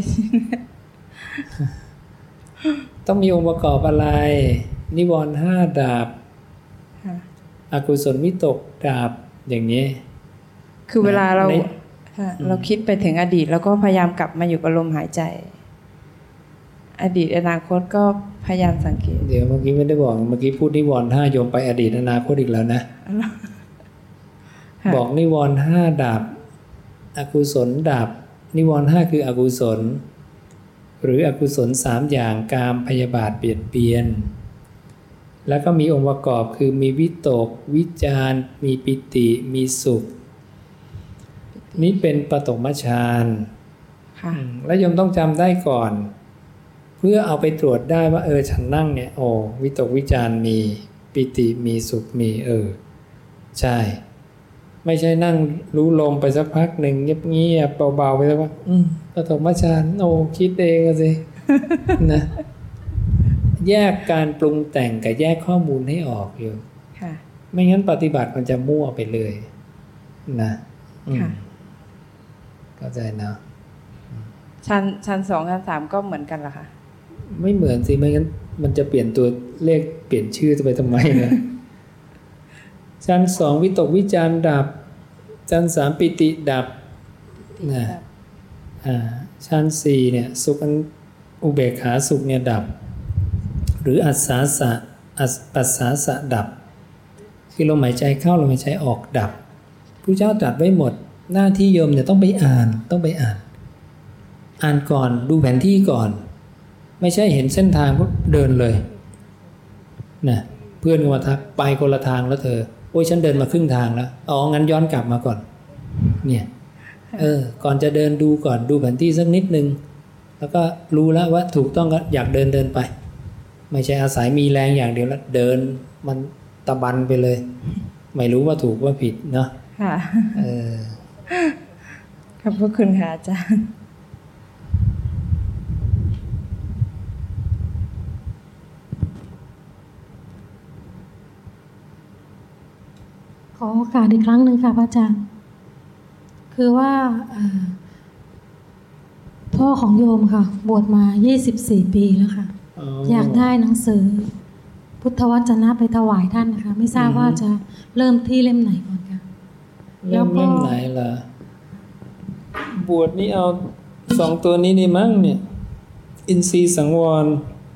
ต้องมีองค์ประกอบอะไร นิวรณ์ห้าดับค่ะอกุศลวิตกดับอย่างนี้คือเวลาเราในค่ะเราคิดไปถึงอดีต แล้วก็พยายามกลับมาอยู่กับลมหายใจ อดีตอนาคตก็พยายามสังเกตเดี๋ยวเมื่อกี้ไม่ได้บอกเมื่อกี้พูดนิวรณ์ห้าโยมไปอดีตอนาคตอีกแล้วนะค่ะบอกนิวรณ์ห้าดับ อกุศลดับ นิวรณ์ห้าคืออกุศล หรืออกุศลสามอย่างกามพยาบาทเบียดเบียน แล้วก็มีองค์ประกอบคือมีวิตก วิจารณ์มีปิติ มีสุข นี่เป็นปฐมฌานค่ะอืมแล้วโยมต้องจำได้ก่อน เพื่อเอาไปตรวจได้ว่าเออฉันนั่งเนี่ยโอ้วิตกวิจารณ์มีปิติมีสุขมีเออใช่ ไม่ใช่นั่งรู้ลมไปสักพักหนึ่งเงียบๆเบาๆไปสักพักอืมปฐมฌานโอ้คิดเองอะสิ นะแยกการปรุงแต่งกับแยกข้อมูลให้ออกอยู่ค่ะไม่งั้นปฏิบัติมันจะมั่วไปเลยนะอืมค่ะเข้าใจนะชั้นชั้นสองชั้นสามก็เหมือนกันเหรอคะไม่เหมือนสิไม่งั้นมันจะเปลี่ยนตัวเลขเปลี่ยนชื่อไปทำไมนะ ชั้นสองวิตกวิจารณ์ดับชั้นสามปิติดับนะอ่าชั้นสี่เนี่ยสุขอันอุเบกขาสุขเนี่ยดับ หรืออัศสาสะอัสปัสสาสะดับ คือลมหายใจเข้าลมหายใจออกดับพระเจ้าตรัสไว้หมดหน้าที่โยมเนี่ยต้องไปอ่านต้องไปอ่าน อ่านก่อนดูแผนที่ก่อน ไม่ใช่เห็นเส้นทางก็เดินเลยนะเพื่อนก็มาทักไปคนละทางแล้วเธออ้ยฉันเดินมาครึ่งทางแล้วอ๋องั้นย้อนกลับมาก่อนเนี่ยเออก่อนจะเดินดูก่อนดูแผนที่สักนิดนึงแล้วก็รู้แล้วว่าถูกต้องก็อยากเดินเดินไปไม่ใช่อาศัยมีแรงอย่างเดียวแล้วเดินมันตะบันไปเลยไม่รู้ว่าถูกว่าผิดเนาะค่ะเออขอบพระคุณค่ะอาจารย์ขอโอกาสอีกครั้งหนึ่งค่ะพระอาจารย์คือว่าพ่อของโยมค่ะบวชมายี่สิบสี่ปีแล้วค่ะ อ, อยากได้หนังสือพุทธวจนะไปถวายท่านนะคะไม่ทราบว่าจะเริ่มที่เล่มไหนก่อนค่ะเริ่มเล่มไหนล่ะบวชนี่เอาสองตัวนี้นี่มั้งเนี่ยอินทรีย์สังวร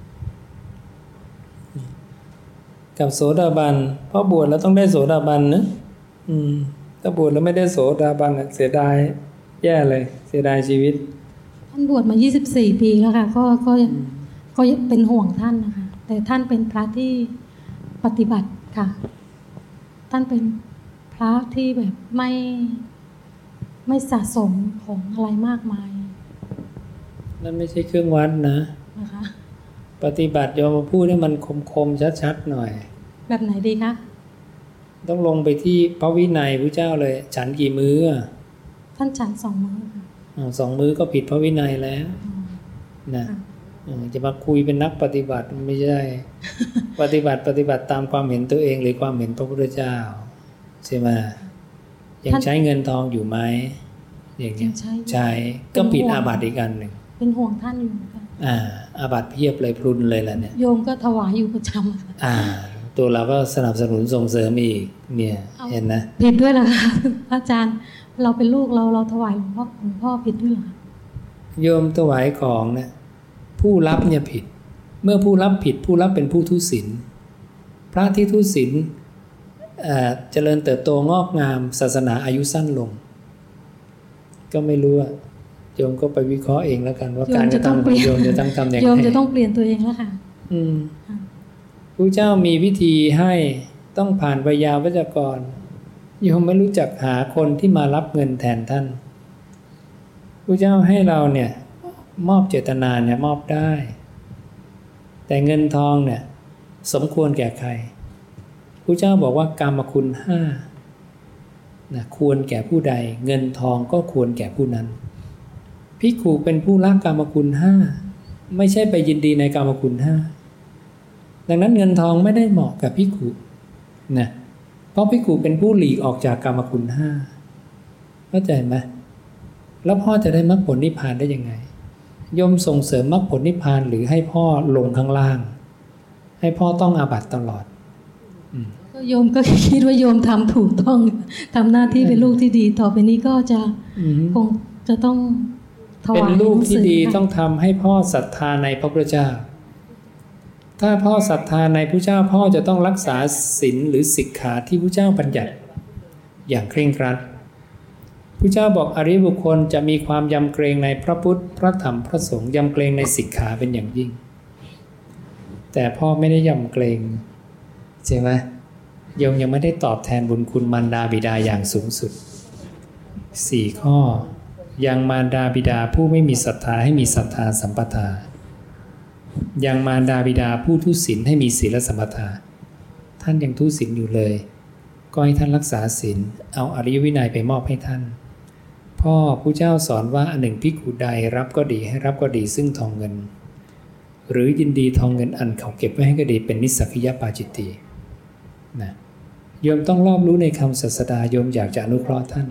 กับโสดาบันเพราะบวชแล้วต้องได้โสดาบันนะอืมถ้าบวชแล้วไม่ได้โสดาบันเสียดายแย่เลยเสียดายชีวิตท่านบวชมายี่สิบสี่ปีแล้วค่ะก็ก็ก็เป็นห่วงท่านนะคะแต่ท่านเป็นพระที่ปฏิบัติค่ะท่านเป็นพระที่แบบไม่ไม่สะสมของอะไรมากมายนั่นไม่ใช่เครื่องวัดนะนะคะปฏิบัติโยมมาพูดให้มันคมๆชัดๆหน่อยแบบไหนดีคะต้องลงไปที่พระวินัยพระเจ้าเลยฉันกี่มื้อท่านฉันสองมื้อค่ะอ๋อสองมื้อก็ผิดพระวินัยแล้วนะจะมาคุยเป็นนักปฏิบัติไม่ใช่ ปฏิบัติปฏิบัติตามความเห็นตัวเองหรือความเห็นพระพุทธเจ้าใช่ไหมยังใช้เงินทองอยู่ไหมอย่างนี้ใช่ก็ผิดอาบัติอีกอันหนึ่งเป็นห่วงท่านอยู่ค่ะอ่าอาบัติเพียบเลยพรุนเลยล่ะเนี่ยโยมก็ถวายอยู่ประจำค่ะอ่าตัวเราก็สนับสนุนส่งเสริมอีกเนี่ยเห็นนะผิดด้วยเหรอคะอาจารย์เราเป็นลูกเราเราถวายหลวงพ่อหลวงพ่อผิดด้วยเหรอโยมถวายของเนี่ยผู้รับเนี่ยผิดเมื่อผู้รับผิดผู้รับเป็นผู้ทุศีลพระที่ทุศีลเจริญเติบโตงอกงามศาสนาอายุสั้นลงก็ไม่รู้อะโยมก็ไปวิเคราะห์เองแล้วกันว่าการกระทำของโยมจะต้องทำอย่างไรโยมจะต้องเปลี่ยนตัวเองแล้วค่ะอืมพระเจ้ามีวิธีให้ต้องผ่านวิยาวัจกรโยมไม่รู้จักหาคนที่มารับเงินแทนท่านพระเจ้าให้เราเนี่ยมอบเจตนาเนี่ยมอบได้แต่เงินทองเนี่ยสมควรแก่ใครพระเจ้าบอกว่ากามคุณห้านะควรแก่ผู้ใดเงินทองก็ควรแก่ผู้นั้นภิกขุเป็นผู้ละกามคุณห้าไม่ใช่ไปยินดีในกามคุณห้าดังนั้นเงินทองไม่ได้เหมาะกับภิกขุนะเพราะภิกขุเป็นผู้หลีกออกจากกามคุณห้าเข้าใจไหมแล้วพ่อจะได้มรรคผลนิพพานได้ยังไงโยมส่งเสริมมรรคผลนิพพานหรือให้พ่อลงข้างล่างให้พ่อต้องอาบัติตลอดก็โยมก็คิดว่าโยมทำถูกต้องทำหน้าที่เป็นลูกที่ดีต่อไปนี้ก็จะคงจะต้องถวายเป็นลูกที่ดีต้องทำให้พ่อศรัทธาในพระพุทธเจ้าถ้าพ่อศรัทธาในพระเจ้าพ่อจะต้องรักษาศีลหรือสิกขาที่พระเจ้าบัญญัติอย่างเคร่งครัดพระเจ้าบอกอริยบุคคลจะมีความยำเกรงในพระพุทธพระธรรมพระสงฆ์ยำเกรงในสิกขาเป็นอย่างยิ่งแต่พ่อไม่ได้ยำเกรงใช่ไหมโยมยังไม่ได้ตอบแทนบุญคุณมารดาบิดาอย่างสูงสุดสี่ข้อยังมารดาบิดาผู้ไม่มีศรัทธาให้มีศรัทธาสัมปทายังมารดาบิดาผู้ทุศีลให้มีศีลสัมปทาท่านยังทุศีลอยู่เลยก็ให้ท่านรักษาศีลเอาอริยวินัยไปมอบให้ท่านพ่อผู้เจ้าสอนว่าอันหนึ่งภิกขุใดรับก็ดีให้รับก็ดีซึ่งทองเงินหรือยินดีทองเงินอันเขาเก็บไว้ให้ก็ดีเป็นนิสสักขิยปาจิตตินะโยมต้องรอบรู้ในคำศาสดาโยมอยากจะอนุเคราะห์ท่าน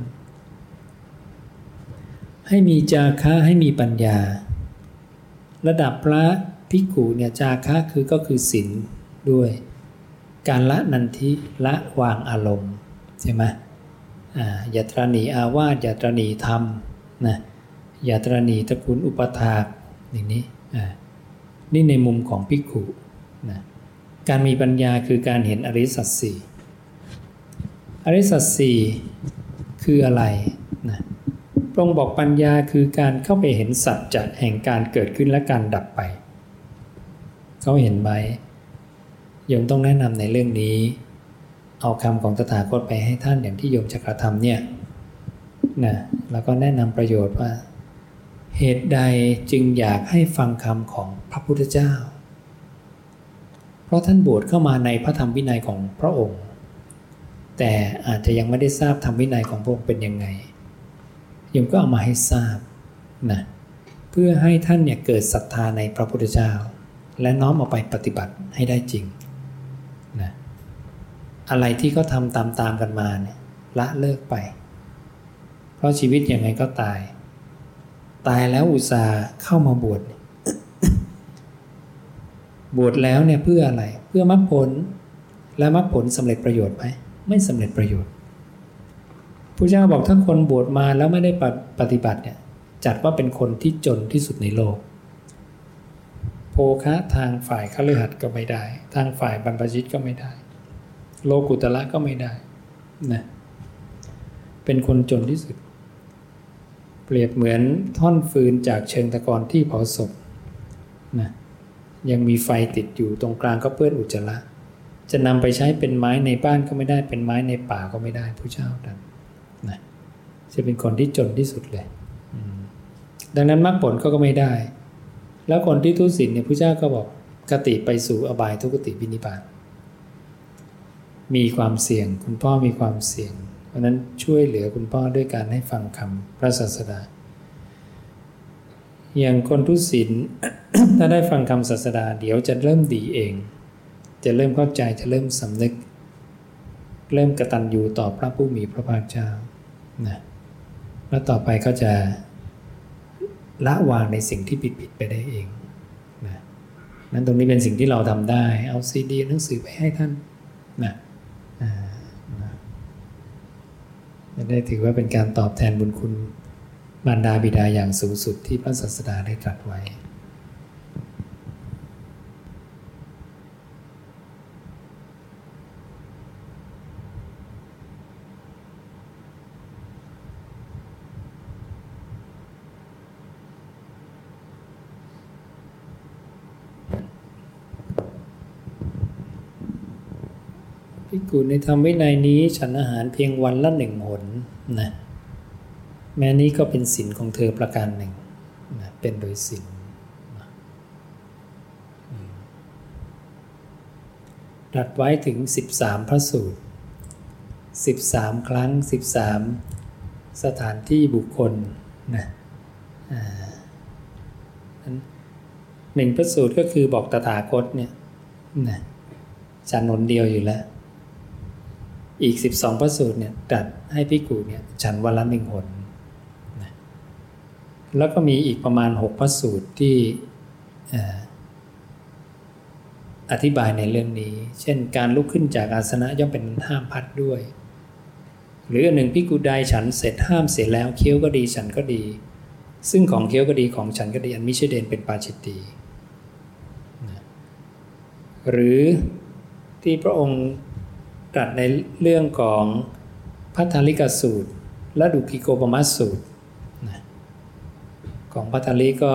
ให้มีจาคะให้มีปัญญาระดับพระภิกขุเนี่ยจาคะคือก็คือศีลด้วยการละนันทิละวางอารมณ์ใช่ไหมอ่าอย่าตระหนี่อาวาสอย่าตระหนี่ธรรมนะอย่าตระหนี่ตระกูลอุปถากอย่างนี้อ่านี่ในมุมของภิกขุนะการมีปัญญาคือการเห็นอริยสัจสี่อริยสัจสี่คืออะไรนะพระองค์บอกปัญญาคือการเข้าไปเห็นสัจจะแห่งการเกิดขึ้นและการดับไปเขาเห็นไหมโยมต้องแนะนำในเรื่องนี้เอาคำของตถาคตไปให้ท่านอย่างที่โยมจักรทำเนี่ยนะแล้วก็แนะนำประโยชน์ว่าเหตุใดจึงอยากให้ฟังคำของพระพุทธเจ้าเพราะท่านบวชเข้ามาในพระธรรมวินัยของพระองค์แต่อาจจะยังไม่ได้ทราบธรรมวินัยของพระองค์เป็นยังไงโยมก็เอามาให้ทราบนะเพื่อให้ท่านเนี่ยเกิดศรัทธาในพระพุทธเจ้าและน้อมเอาไปปฏิบัติให้ได้จริงนะอะไรที่เขาทำตามๆกันมาเนี่ยละเลิกไปเพราะชีวิตยังไงก็ตายตายแล้วอุตส่าห์เข้ามาบวช บวชแล้วเนี่ยเพื่ออะไรเพื่อมรรคผลและมรรคผลสำเร็จประโยชน์ไหมไม่สำเร็จประโยชน์พระเจ้าบอกถ้าคนบวชมาแล้วไม่ได้ปฏิบัติเนี่ยจัดว่าเป็นคนที่จนที่สุดในโลกโภคะทางฝ่ายคฤหัสถ์ก็ไม่ได้ทางฝ่ายบรรพชิตก็ไม่ได้โลกุตระก็ไม่ได้นะเป็นคนจนที่สุดเปรียบเหมือนท่อนฟืนจากเชิงตะกอนที่เผาศพนะยังมีไฟติดอยู่ตรงกลางก็เปื้อนอุจจาระจะนำไปใช้เป็นไม้ในบ้านก็ไม่ได้เป็นไม้ในป่าก็ไม่ได้ผู้เจ้าดังนะจะเป็นคนที่จนที่สุดเลยดังนั้นมรรคผลก็ไม่ได้แล้วคนที่ทุศีลเนี่ยผู้เจ้าก็บอกกติไปสู่อบายทุกติวินิบาตมีความเสี่ยงคุณพ่อมีความเสี่ยงเพราะนั้นช่วยเหลือคุณพ่อด้วยการให้ฟังคำพระศาสดาอย่างคนทุศีล ถ้าได้ฟังคำศาสดาเดี๋ยวจะเริ่มดีเองจะเริ่มเข้าใจจะเริ่มสำนึกเริ่มกตัญญูต่อพระผู้มีพระภาคเจ้านะแล้วต่อไปก็จะละวางในสิ่งที่ผิดๆไปได้เองนะนั้นตรงนี้เป็นสิ่งที่เราทำได้เอาซีดีหนังสือไปให้ท่านนะจะได้ถือว่าเป็นการตอบแทนบุญคุณมารดาบิดาอย่างสูงสุดที่พระศาสดาได้ตรัสไว้ภิกขุในธรรมวินัยนี้ฉันอาหารเพียงวันละหนึ่งหนนะแม้นี้ก็เป็นศีลของเธอประการหนึ่งนะเป็นโดยศีลตรัสไว้ถึงสิบสามพระสูตรสิบสามครั้งสิบสามสถานที่บุคคลนะอ่าหนึ่งพระสูตรก็คือบอกตถาคตเนี่ยนะฉันหนเดียวอยู่แล้วอีกสิบสองพระสูตรเนี่ยตรัสให้ภิกขุเนี่ยฉันวันละหนึ่งหนนะแล้วก็มีอีกประมาณหกพระสูตรที่อธิบายในเรื่องนี้เช่นการลุกขึ้นจากอาสนะย่อมเป็นห้ามพัดด้วยหรืออันหนึ่งภิกขุใดฉันเสร็จห้ามเสร็จแล้วเคี้ยวก็ดีฉันก็ดีซึ่งของเคี้ยวก็ดีของฉันก็ดีอันมิใช่เดนเป็นปาจิตตีนะหรือที่พระองค์ตรัสในเรื่องของภัททลิกสูตรและดุกิโกปมัสสูตรนะของภัททลิก็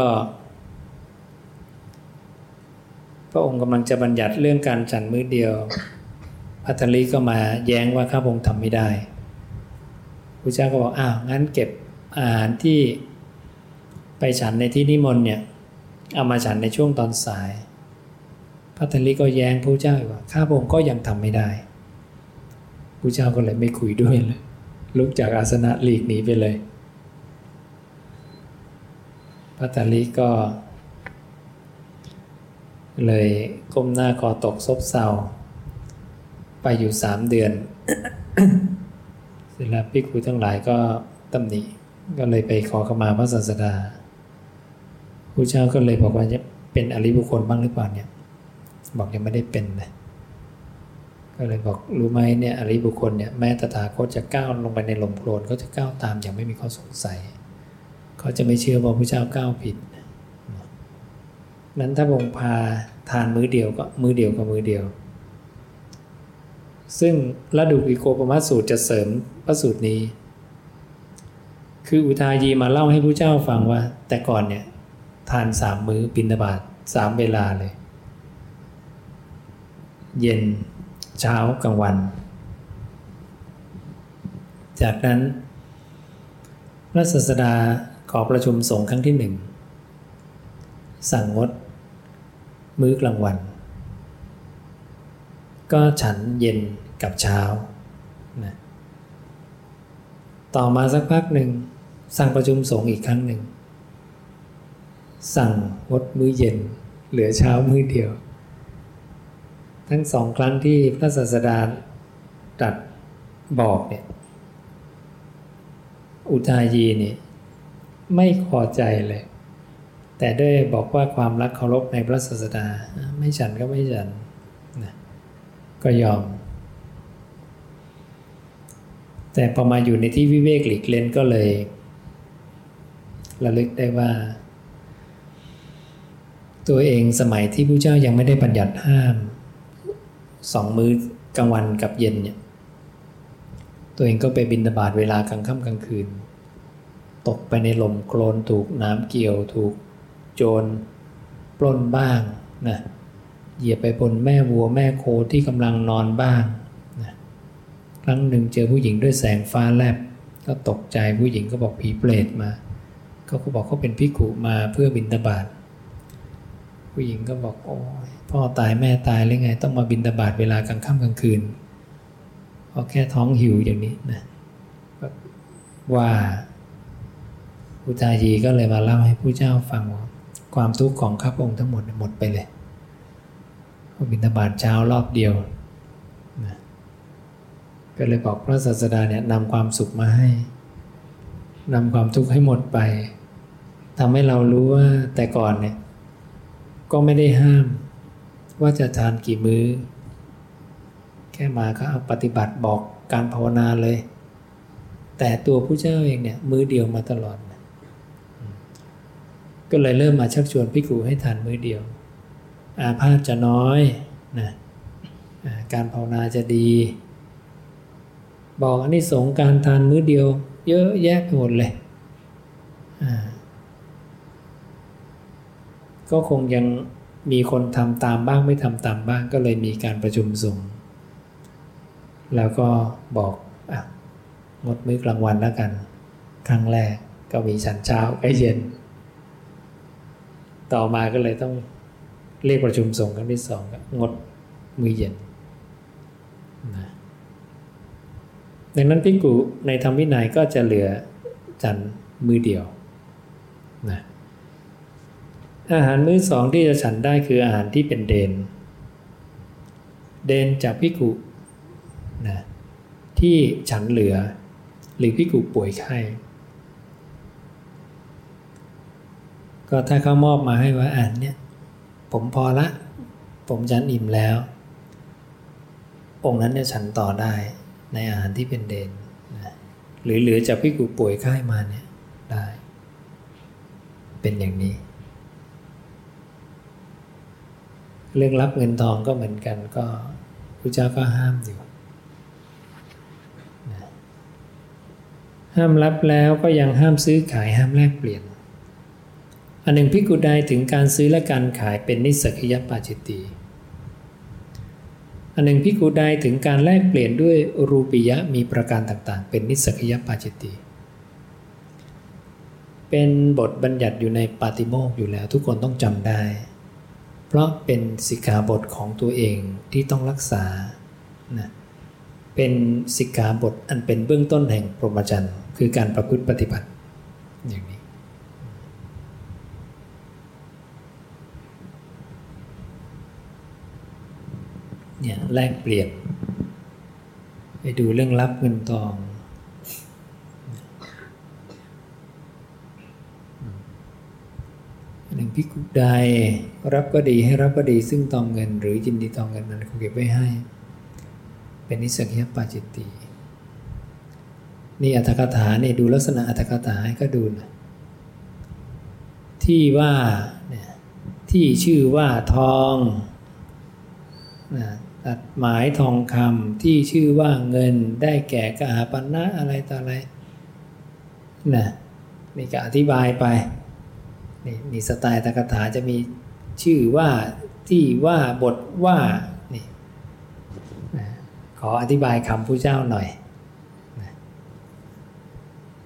พระองค์กำลังจะบัญญัติเรื่องการฉันมื้อเดียวภัททลิก็มาแย้งว่าข้าพระองค์ทำไม่ได้พระเจ้าก็บอกอ้าวงั้นเก็บอาหารที่ไปฉันในที่นิมนต์เนี่ยเอามาฉันในช่วงตอนสายภัททลิก็แย้งพระเจ้าว่าข้าพระองค์ก็ยังทำไม่ได้พระเจ้าก็เลยไม่คุยด้วยเลยลุกจากอาสนะหลีกหนีไปเลยภัททลิก็เลยก้มหน้าคอตกซบเซาไปอยู่สามเดือน เสร็จแล้วภิกขุทั้งหลายก็ตำหนิก็เลยไปขอขมาพระศาสดาพระเจ้าก็เลยบอกว่าจะเป็นอริยบุคคลบ้างหรือเปล่าเนี่ยบอกยังไม่ได้เป็นนะก็เลยบอกรู้ไหมเนี่ยอริยบุคคลเนี่ยแม้ตถาคตจะก้าวลงไปในหล่มโคลนเขาจะก้าวตามอย่างไม่มีข้อสงสัยเขาจะไม่เชื่อว่าพระเจ้าก้าวผิดนั้นถ้าองค์พาทานมื้อเดียวก็มื้อเดียวก็มื้อเดียวซึ่งละดุกิโกปมัสสูตรจะเสริมพระสูตรนี้คืออุทายีมาเล่าให้พระเจ้าฟังว่าแต่ก่อนเนี่ยทานสามมื้อบิณฑบาตสามเวลาเลยเย็นเช้ากลางวันจากนั้นพระศาสดาขอประชุมสงฆ์ครั้งที่หนึ่งสั่งงดมื้อกลางวันก็ฉันเย็นกับเช้านะต่อมาสักพักหนึ่งสั่งประชุมสงฆ์อีกครั้งหนึ่งสั่งงดมื้อเย็นเหลือเช้ามื้อเดียวทั้งสองครั้งที่พระศาสดาตรัสบอกเนี่ยอุทายีนี่ไม่พอใจเลยแต่ด้วยบอกว่าความรักเคารพในพระศาสดาไม่ฉันก็ไม่ฉันนะก็ยอมแต่พอมาอยู่ในที่วิเวกหลีกเล่นก็เลยระลึกได้ว่าตัวเองสมัยที่พระเจ้ายังไม่ได้บัญญัติห้ามสองมื้อกลางวันกับเย็นเนี่ยตัวเองก็ไปบิณฑบาตเวลากลางค่ำกลางคืนตกไปในลมโคลนถูกน้ำเกี่ยวถูกโจรปล้นบ้างนะเหยียบไปบนแม่วัวแม่โคที่กำลังนอนบ้างนะครั้งหนึ่งเจอผู้หญิงด้วยแสงฟ้าแลบก็ตกใจผู้หญิงก็บอกผีเปรตมาเขาก็บอกเขาเป็นภิกขุมาเพื่อบิณฑบาตผู้หญิงก็บอกโอ้ยพ่อตายแม่ตายหรือไงต้องมาบิณฑบาตเวลากลางค่ำกลางคืนเพราะแค่ท้องหิวอย่างนี้นะว่าอุทายีก็เลยมาเล่าให้ผู้เจ้าฟังว่าความทุกข์ของข้าพระองค์ทั้งหมดหมดไปเลยเพราะบิณฑบาตเช้ารอบเดียวนะก็เลยบอกพระศาสดาเนี่ยนำความสุขมาให้นำความทุกข์ให้หมดไปทำให้เรารู้ว่าแต่ก่อนเนี่ยก็ไม่ได้ห้ามว่าจะทานกี่มื้อแค่มาก็เอาปฏิบัติบอกการภาวนาเลยแต่ตัวผู้เจ้าเองเนี่ยมื้อเดียวมาตลอดนะก็เลยเริ่มมาชักชวนภิกษุให้ทานมื้อเดียวอาพาธจะน้อยนะการภาวนาจะดีบอกอานิสงส์การทานมื้อเดียวเยอะแยะไปหมดเลยก็คงยังมีคนทำตามบ้างไม่ทำตามบ้างก็เลยมีการประชุมสงฆ์แล้วก็บอกอ่ะงดมื้อกลางวันแล้วกันครั้งแรกก็มีฉันเช้ากับเย็นต่อมาก็เลยต้องเรียกประชุมสงฆ์ครั้งที่สองงดมื้อเย็นนะดังนั้นภิกขุในธรรมวินัยก็จะเหลือฉันมื้อเดียวนะอาหารมื้อสองที่จะฉันได้คืออาหารที่เป็นเดนเดนจากภิกขุนะที่ฉันเหลือหรือภิกขุป่วยไข้ก็ถ้าเขามอบมาให้ว่าอันเนี้ยผมพอละผมฉันอิ่มแล้วองค์นั้นเนี่ยฉันต่อได้ในอาหารที่เป็นเดนนะหรือเหลือจากภิกขุป่วยไข้มาเนี่ยได้เป็นอย่างนี้เรื่องรับเงินทองก็เหมือนกันก็พระเจ้าก็ห้ามอยู่นะห้ามรับแล้วก็ยังห้ามซื้อขายห้ามแลกเปลี่ยนอันหนึ่งภิกขุใดถึงการซื้อและการขายเป็นนิสสกิยปาจิตติอันหนึ่งภิกขุใดถึงการแลกเปลี่ยนด้วยรูปิยะมีประการต่างๆเป็นนิสสกิยปาจิตติเป็นบทบัญญัติอยู่ในปาติโมกข์อยู่แล้วทุกคนต้องจำได้เพราะเป็นสิกขาบทของตัวเองที่ต้องรักษานะเป็นสิกขาบทอันเป็นเบื้องต้นแห่งพรหมจรรย์คือการประพฤติปฏิบัติอย่างนี้เนี่ยแลกเปลี่ยนไปดูเรื่องรับเงินทองหนึ่งภิกขุใดรับก็ดีให้รับก็ดีซึ่งทองเงินหรือยินดีทองเงินนั้นคงเก็บไว้ให้เป็นนิสสกิยปาจิตตินี่อรรถกถาเนี่ยดูลักษณะอรรถกถาให้ก็ดูนะที่ว่าเนี่ยที่ชื่อว่าทองนะตัดหมายทองคำที่ชื่อว่าเงินได้แก่กหาปณะอะไรต่ออะไรนะนี่ก็อธิบายไปนี่นี่สไตล์อรรถกถาจะมีชื่อว่าที่ว่าบทว่านี่นะขออธิบายคำพระเจ้าหน่อยนะ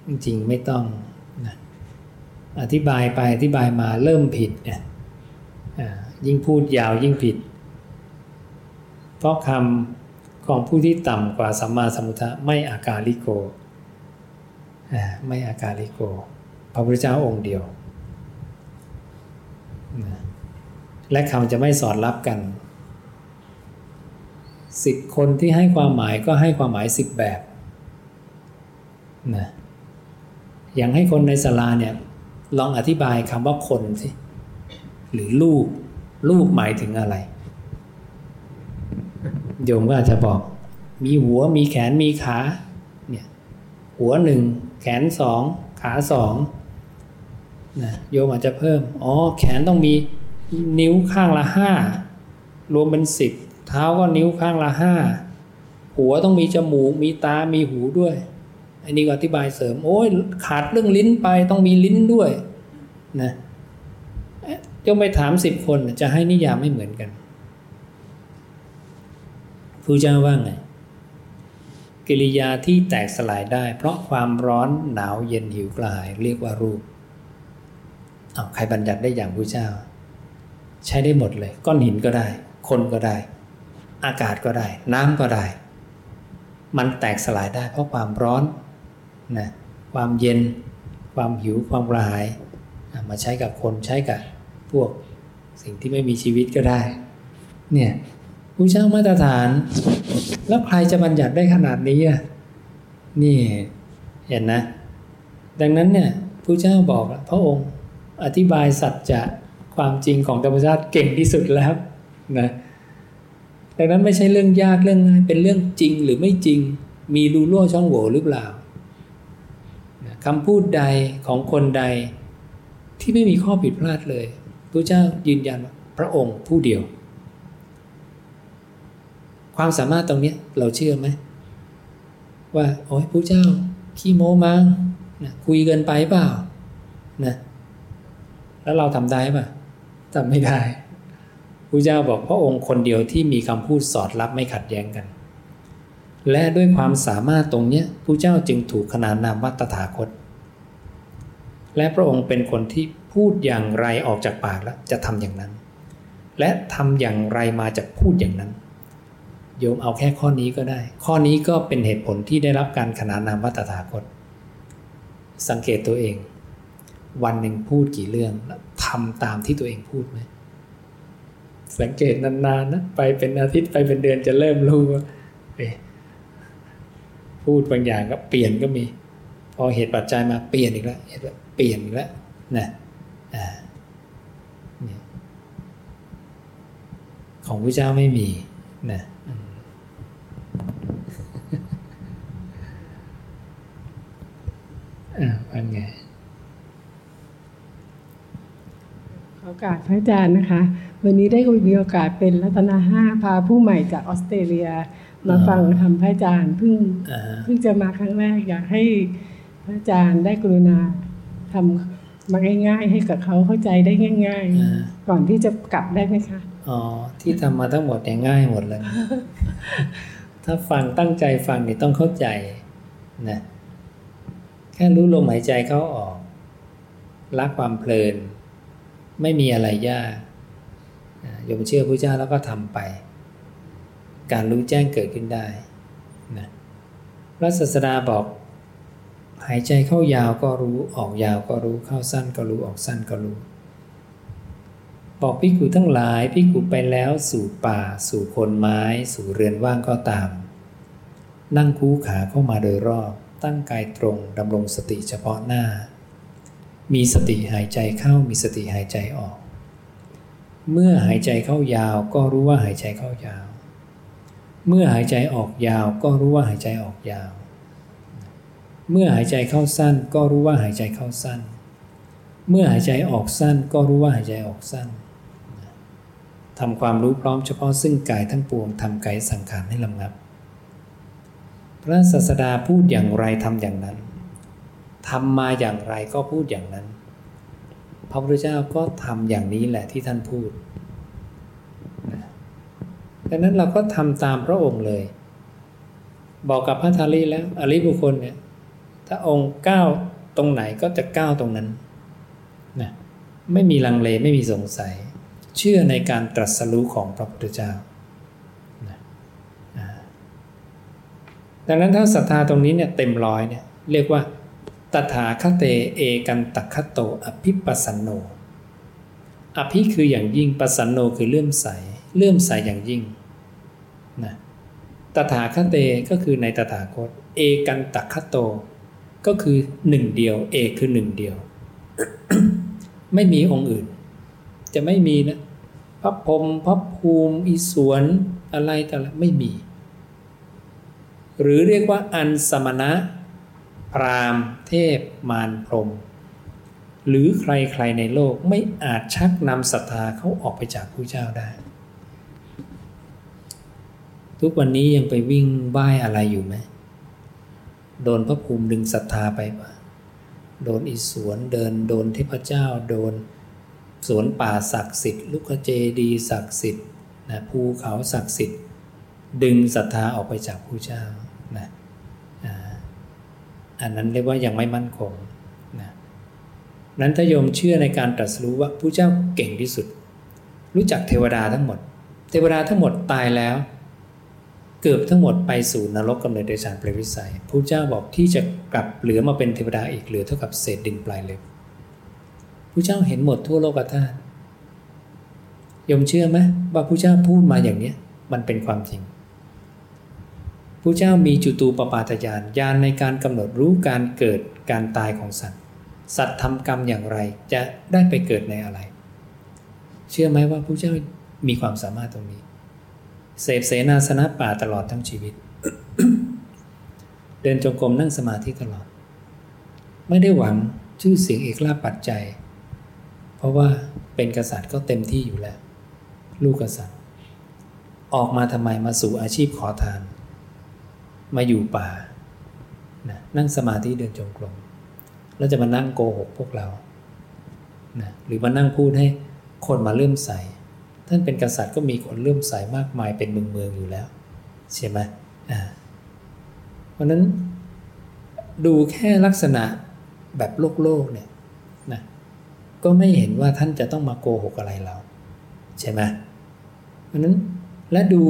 จริงๆไม่ต้องนะอธิบายไปอธิบายมาเริ่มผิดเนี่ยยิ่งพูดยาวยิ่งผิดเพราะคำของผู้ที่ต่ำกว่าสัมมาสัมพุทธะไม่อากาลิโกไม่อากาลิโกพระพุทธเจ้าองค์เดียวและคำจะไม่สอดรับกันสิบคนที่ให้ความหมายก็ให้ความหมายสิบแบบนะอย่างให้คนในศาลาเนี่ยลองอธิบายคำว่าคนสิหรือลูกลูกหมายถึงอะไรโยมก็อาจจะบอกมีหัวมีแขนมีขาเนี่ยหัวหนึ่งแขนสองขาสองนะโยมอาจจะเพิ่มอ๋อแขนต้องมีนิ้วข้างละห้ารวมเป็นสิบเท้าก็นิ้วข้างละห้าหัวต้องมีจมูกมีตามีหูด้วยอันนี้ก็อธิบายเสริมโอ้ยขาดเรื่องลิ้นไปต้องมีลิ้นด้วยนะโยมไปถามสิบคนจะให้นิยามไม่เหมือนกันพระเจ้าว่าไงกิริยาที่แตกสลายได้เพราะความร้อนหนาวเย็นหิวกระหายเรียกว่ารูปอ้าวใครบัญญัติได้อย่างพระเจ้าใช้ได้หมดเลยก้อนหินก็ได้คนก็ได้อากาศก็ได้น้ำก็ได้มันแตกสลายได้เพราะความร้อนนะความเย็นความหิวความกระหายมาใช้กับคนใช้กับพวกสิ่งที่ไม่มีชีวิตก็ได้เนี่ยพระเจ้ามาตรฐานแล้วใครจะบัญญัติได้ขนาดนี้อ่ะนี่เห็นนะดังนั้นเนี่ยพระเจ้าบอกพระองค์อธิบายสัจจะความจริงของธรรมชาติเก่งที่สุดแล้วนะดังนั้นไม่ใช่เรื่องยากเรื่องง่ายเป็นเรื่องจริงหรือไม่จริงมีรูรั่วช่องโหว่หรือเปล่าคำพูดใดของคนใดที่ไม่มีข้อผิดพลาดเลยพระเจ้ายืนยันว่าพระองค์ผู้เดียวความสามารถตรงนี้เราเชื่อไหมว่าโอ้ยพระเจ้าขี้โม้มั้งนะคุยเกินไปเปล่านะแล้วเราทำได้ป่ะทำไม่ได้พระเจ้าบอกพระองค์คนเดียวที่มีคำพูดสอดรับไม่ขัดแย้งกันและด้วยความสามารถตรงนี้พระเจ้าจึงถูกขนานนามว่าตถาคตและพระองค์เป็นคนที่พูดอย่างไรออกจากปากแล้วจะทำอย่างนั้นและทำอย่างไรมาจากพูดอย่างนั้นโยมเอาแค่ข้อนี้ก็ได้ข้อนี้ก็เป็นเหตุผลที่ได้รับการขนานนามว่าตถาคตสังเกตตัวเองวันหนึ่งพูดกี่เรื่องแล้วทำตามที่ตัวเองพูดไหมสังเกตนานๆนะไปเป็นอาทิตย์ไปเป็นเดือนจะเริ่มรู้ว่าพูดบางอย่างก็เปลี่ยนก็มีพอเหตุปัจจัยมาเปลี่ยนอีกแล้วเปลี่ยนอีกแล้วนะอ่าของพระเจ้าไม่มีนะอ่าว่าไงขอโอกาสพระอาจารย์นะคะวันนี้ได้มีโอกาสเป็นรัตนาห้าพาผู้ใหม่จากออสเตรเลียมาฟังธรรมพระอาจารย์เพิ่งเพิ่งจะมาครั้งแรกอยากให้พระอาจารย์ได้กรุณาทำมาง่ายๆให้กับเขาเข้าใจได้ง่ายๆก่อนที่จะกลับได้ไหมคะอ๋อที่ทำมาทั้งหมดเนี่ยง่ายหมดเลย ถ้าฟังตั้งใจฟังนี่ต้องเข้าใจนะแค่รู้ลมหายใจเข้าออกละความเพลินไม่มีอะไรยากโยมเชื่อพระเจ้าแล้วก็ทำไปการรู้แจ้งเกิดขึ้นได้นะพระศาสดาบอกหายใจเข้ายาวก็รู้ออกยาวก็รู้เข้าสั้นก็รู้ออกสั้นก็รู้บอกภิกขุทั้งหลายภิกขุไปแล้วสู่ป่าสู่โคนไม้สู่เรือนว่างก็ตามนั่งคู่ขาเข้ามาโดยรอบตั้งกายตรงดำรงสติเฉพาะหน้ามีสติหายใจเข้ามีสติหายใจออกเมื่อหายใจเข้ายาวก็รู้ว่าหายใจเข้ายาวเมื่อหายใจออกยาวก็รู้ว่าหายใจออกยาวเมื่อหายใจเข้าสั้นก็รู้ว่าหายใจเข้าสั้นเมื่อหายใจออกสั้นก็รู้ว่าหายใจออกสั้นทำความรู้พร้อมเฉพาะซึ่งกายทั้งปวงทำกายสังขารให้ระงับพระศาสดาพูดอย่างไรทำอย่างนั้นทำมาอย่างไรก็พูดอย่างนั้นพระพุทธเจ้าก็ทำอย่างนี้แหละที่ท่านพูดดังนั้นเราก็ทำตามพระองค์เลยบอกกับพระทาลีแล้วอริบุคคลเนี่ยถ้าองค์ก้าวตรงไหนก็จะก้าวตรงนั้นนะไม่มีลังเลไม่มีสงสัยเชื่อในการตรัสรู้ของพระพุทธเจ้านะดังนั้นถ้าศรัทธาตรงนี้เนี่ยเต็มร้อยเนี่ยเรียกว่าตถาคเตเอกันตคโตอภิปัสสโนอภิคืออย่างยิ่งปัสสโนคือเลื่อมใสเลื่อมใสอย่างยิ่งนะตถาคเตก็คือในตถาคตเอกันตคโตก็คือหนึ่งเดียวเอกคือหนึ่งเดียว ไม่มีองค์อื่นจะไม่มีนะพระพรหมพระภูมิอิศวรอะไรแต่ละไม่มีหรือเรียกว่าอันสมณะพราหมณ์เทพมารพรหมหรือใครๆในโลกไม่อาจชักนำศรัทธาเขาออกไปจากพระเจ้าได้ทุกวันนี้ยังไปวิ่งไหว้อะไรอยู่ไหมโดนพระภูมิดึงศรัทธาไปปะโดนอิศวรเดินโดนเทพเจ้าโดนสวนป่าศักดิ์สิทธิ์ลูกเจดีย์ศักดิ์สิทธิ์นะภูเขาศักดิ์สิทธิ์ดึงศรัทธาออกไปจากพระเจ้านะอันนั้นเรียกว่ายังไม่มั่นคงนะนั้นถ้าโยมเชื่อในการตรัสรู้ว่าพระเจ้าเก่งที่สุดรู้จักเทวดาทั้งหมดเทวดาทั้งหมดตายแล้วเกือบทั้งหมดไปสู่นรกกำเนิดเดชานเปรตวิสัยพระเจ้าบอกที่จะกลับเหลือมาเป็นเทวดาอีกเหลือเท่ากับเศษดินปลายเล็บพระเจ้าเห็นหมดทั่วโลกธาตุโยมเชื่อไหมว่าพระเจ้าพูดมาอย่างนี้มันเป็นความจริงพระเจ้ามีจุตูปปาตญาณญาณในการกำหนดรู้การเกิดการตายของสัตว์สัตว์ทำกรรมอย่างไรจะได้ไปเกิดในอะไรเชื่อไหมว่าพระเจ้ามีความสามารถตรงนี้เสพเสนาสนะป่าตลอดทั้งชีวิต เดินจงกรมนั่งสมาธิตลอดไม่ได้หวังชื่อเสียงเอกลาภปัจจัยเพราะว่าเป็นกษัตริย์ก็เต็มที่อยู่แล้วลูกกษัตริย์ออกมาทำไมมาสู่อาชีพขอทานมาอยู่ป่านะนั่งสมาธิเดินจงกรมแล้วจะมานั่งโกหกพวกเรานะหรือมานั่งพูดให้คนมาเลื่อมใสท่านเป็นกษัตริย์ก็มีคนเลื่อมใสมากมายเป็นเมืองเมืองอยู่แล้วใช่ไหมอ่าเพราะนั้นดูแค่ลักษณะแบบโลกโลกเนี่ยนะก็ไม่เห็นว่าท่านจะต้องมาโกหกอะไรเราใช่ไหมเพราะนั้นและดู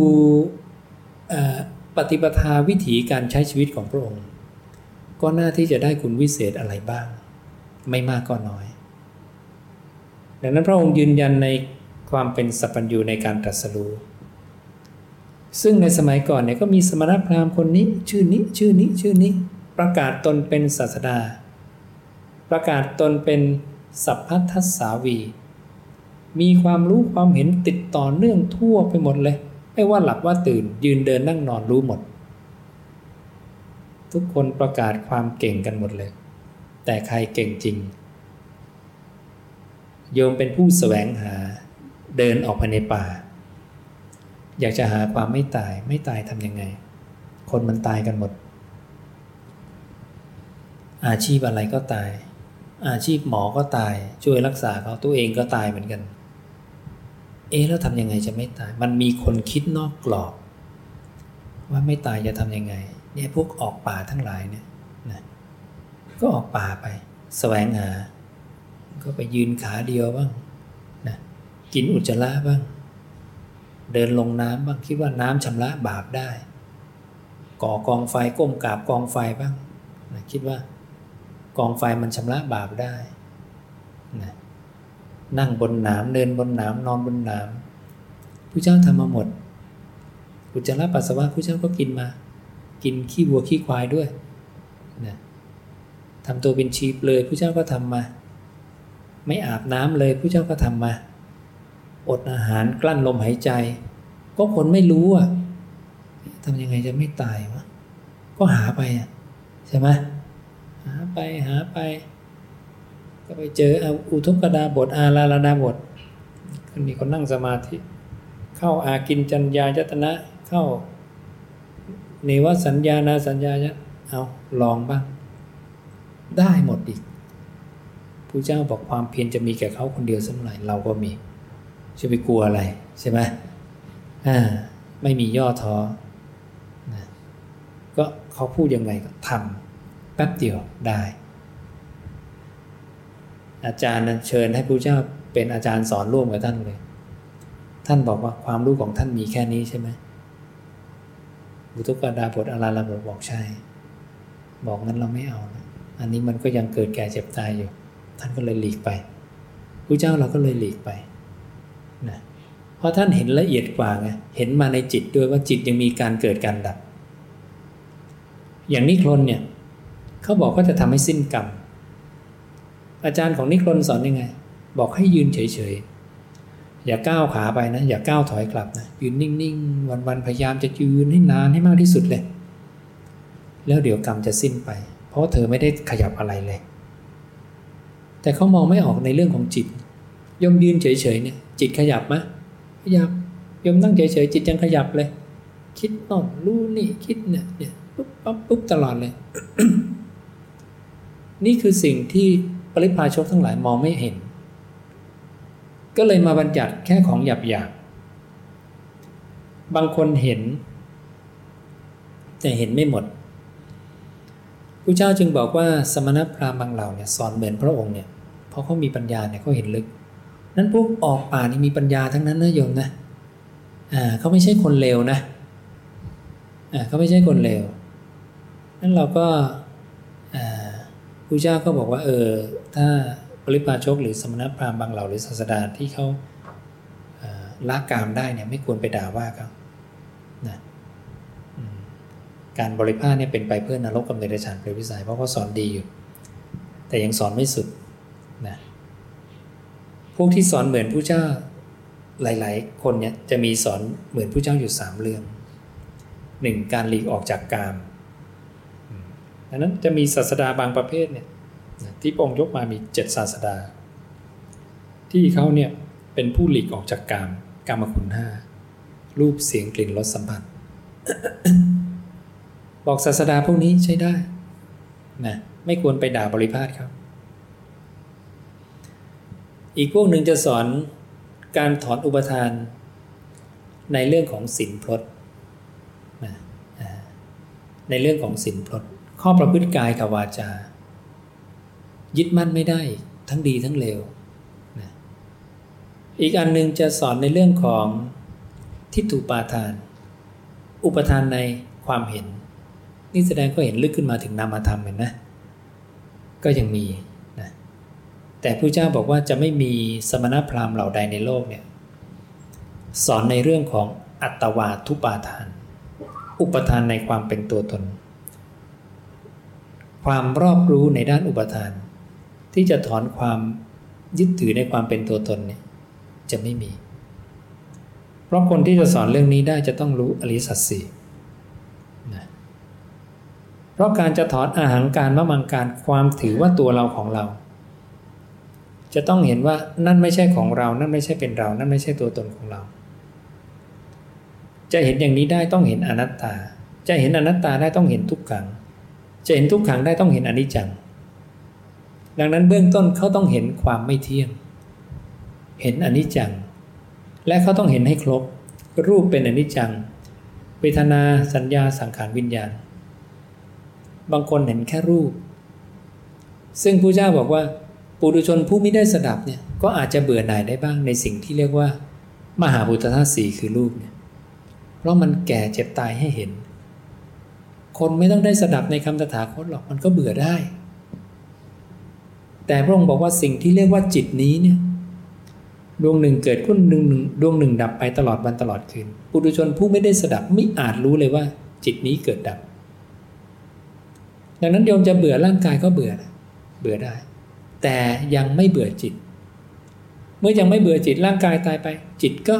ปฏิปทาวิถีการใช้ชีวิตของพระองค์ก็น่าที่จะได้คุณวิเศษอะไรบ้างไม่มากก็น้อยดังนั้นพระองค์ยืนยันในความเป็นสัพพัญญูในการตรัสรู้ซึ่งในสมัยก่อนเนี่ยก็มีสมณพราหมณ์คนนี้ชื่อนี้ชื่อนี้ชื่อนี้ประกาศตนเป็นศาสดาประกาศตนเป็นสัพพัทธัสสาวีมีความรู้ความเห็นติดต่อเนื่องทั่วไปหมดเลยไม่ว่าหลับว่าตื่นยืนเดินนั่งนอนรู้หมดทุกคนประกาศความเก่งกันหมดเลยแต่ใครเก่งจริงโยมเป็นผู้แสวงหาเดินออกไปในป่าอยากจะหาความไม่ตายไม่ตายทำยังไงคนมันตายกันหมดอาชีพอะไรก็ตายอาชีพหมอก็ตายช่วยรักษาเขาตัวเองก็ตายเหมือนกันเอ๊ะแล้วทำยังไงจะไม่ตายมันมีคนคิดนอกกรอบว่าไม่ตายจะทำยังไงเนี่ยพวกออกป่าทั้งหลายเนี่ยนะก็ออกป่าไปแสวงหาก็ไปยืนขาเดียวบ้างนะกินอุจจาระบ้างเดินลงน้ำบ้างคิดว่าน้ำชำระบาปได้ก่อกองไฟก้มกราบกองไฟบ้างนะคิดว่ากองไฟมันชำระบาปได้นะนั่งบนหนามเดินบนหนามนอนบนหนามพระเจ้าทำมาหมดอุจจาระปัสสาวะพระเจ้าก็กินมากินขี้วัวขี้ควายด้วยนะทำตัวเป็นชีเปลือยพระเจ้าก็ทำมาไม่อาบน้ำเลยพระเจ้าก็ทำมาอดอาหารกลั้นลมหายใจก็คนไม่รู้อ่ะทำยังไงจะไม่ตายวะก็หาไปอ่ะใช่ไหมหาไปหาไปก็ไปเจออุทกดาบทอาราลดาบทคนนี้คนนั่งสมาธิเข้าอากินจัญญายตนะเข้าเนวสัญญานาสัญญายะเอาลองบ้างได้หมดอีกพระเจ้าบอกความเพียรจะมีแก่เขาคนเดียวสักเมื่อไหร่เราก็มีจะไปกลัวอะไรใช่ไหมอ่าไม่มีย่อท้อนะก็เขาพูดยังไงก็ทำป๊บเดียวได้อาจารย์เชิญให้พระเจ้าเป็นอาจารย์สอนร่วมกับท่านเลยท่านบอกว่าความรู้ของท่านมีแค่นี้ใช่ไหมอุทกดาบทอาราลบทบอกใช่บอกงั้นเราไม่เอานะอันนี้มันก็ยังเกิดแก่เจ็บตายอยู่ท่านก็เลยหลีกไปพระเจ้าเราก็เลยหลีกไปนะเพราะท่านเห็นละเอียดกว่าไงเห็นมาในจิตด้วยว่าจิตยังมีการเกิดการดับอย่างนิครนเนี่ยเขาบอกว่าจะทำให้สิ้นกรรมอาจารย์ของนิครนสอนยังไงบอกให้ยืนเฉยๆอย่าก้าวขาไปนะอย่าก้าวถอยกลับนะยืนนิ่งๆวันๆพยายามจะยืนให้นานให้มากที่สุดเลยแล้วเดี๋ยวกรรมจะสิ้นไปเพราะเธอไม่ได้ขยับอะไรเลยแต่เขามองไม่ออกในเรื่องของจิตยมยืนเฉยๆเนี่ยจิตขยับไหมขยับยมนั่งเฉยๆจิตยังขยับเลยคิดโน่นรู้นี่คิดเนี่ยเนี่ยปุ๊บปั๊บปุ๊บตลอดเลย นี่คือสิ่งที่ปริพาชกทั้งหลายมองไม่เห็นก็เลยมาบัญญัติแค่ของหยาบๆบางคนเห็นแต่เห็นไม่หมดพระเจ้าจึงบอกว่าสมณพราหมณ์บางเหล่าเนี่ยสอนเหมือนพระองค์เนี่ยเพราะเขามีปัญญาเนี่ยเขาเห็นลึกนั้นพวกออกป่านี่มีปัญญาทั้งนั้นนะโยมนะอ่าเขาไม่ใช่คนเลวนะอ่าเขาไม่ใช่คนเลวนั้นเราก็อ่าพระเจ้าก็บอกว่าเออถ้าปริพาชกหรือสมณพราหมณ์บางเหล่าหรือศาสดาที่เขาละกามได้เนี่ยไม่ควรไปด่าว่าเขานะการบริพาทเนี่ยเป็นไปเพื่อนรกกับเดรัจฉานเปรตวิสัยเพราะเขาสอนดีอยู่แต่ยังสอนไม่สุดนะพวกที่สอนเหมือนผู้เจ้าหลายๆคนเนี่ยจะมีสอนเหมือนผู้เจ้าอยู่สามเรื่องหนึ่งการหลีกออกจากกามดังนั้นจะมีศาสดาบางประเภทเนี่ยที่พระองค์ยกมามีเจ็ดศาสดาที่เขาเนี่ยเป็นผู้หลีกออกจากกามกามคุณห้ารูปเสียงกลิ่นรสสัมผัส บอกศาสดาพวกนี้ใช้ได้นะไม่ควรไปด่าบริพาทเขาอีกพวกหนึ่งจะสอนการถอนอุปทานในเรื่องของศีลพรตนะในเรื่องของศีลพรตข้อประพฤติกายกับวาจายึดมั่นไม่ได้ทั้งดีทั้งเลวนะอีกอันนึงจะสอนในเรื่องของทิฏฐุปาทานอุปทานในความเห็นนี่แสดงก็เห็นลึกขึ้นมาถึงนามธรรมเห็นนะก็ยังมีนะแต่พระเจ้าบอกว่าจะไม่มีสมณพราหมณ์เหล่าใดในโลกเนี่ยสอนในเรื่องของอัตตวาทุปาทานอุปทานในความเป็นตัวตนความรอบรู้ในด้านอุปทานที่จะถอนความยึดถือในความเป็นตัวตนเนี่ยจะไม่มีเพราะคนที่จะสอนเรื่องนี้ได้จะต้องรู้อริยสัจสี่นะเพราะการจะถอนอาหังการมะมังการความถือว่าตัวเราของเราจะต้องเห็นว่านั่นไม่ใช่ของเรานั่นไม่ใช่เป็นเรานั่นไม่ใช่ตัวตนของเราจะเห็นอย่างนี้ได้ต้องเห็นอนัตตาจะเห็นอนัตตาได้ต้องเห็นทุกขังจะเห็นทุกขังได้ต้องเห็นอนิจจังดังนั้นเบื้องต้นเขาต้องเห็นความไม่เที่ยงเห็นอนิจจังและเขาต้องเห็นให้ครบรูปเป็นอนิจจังเวทนาสัญญาสังขารวิญญาณบางคนเห็นแค่รูปซึ่งพระเจ้าบอกว่าปุถุชนผู้ไม่ได้สดับเนี่ยก็อาจจะเบื่อหน่ายได้บ้างในสิ่งที่เรียกว่ามหาภูตธาตุสี่คือรูปเนี่ยเพราะมันแก่เจ็บตายให้เห็นคนไม่ต้องได้สดับในคำตถาคตหรอกมันก็เบื่อได้แต่พระองค์บอกว่าสิ่งที่เรียกว่าจิตนี้เนี่ยดวงหนึ่งเกิดขึ้นหนึ่งดวงหนึ่งดับไปตลอดวันตลอดคืนปุถุชนผู้ไม่ได้สดับไม่อาจรู้เลยว่าจิตนี้เกิดดับดังนั้นโยมจะเบื่อร่างกายก็เบื่อเบื่อได้แต่ยังไม่เบื่อจิตเมื่อยังไม่เบื่อจิตร่างกายตายไปจิตก็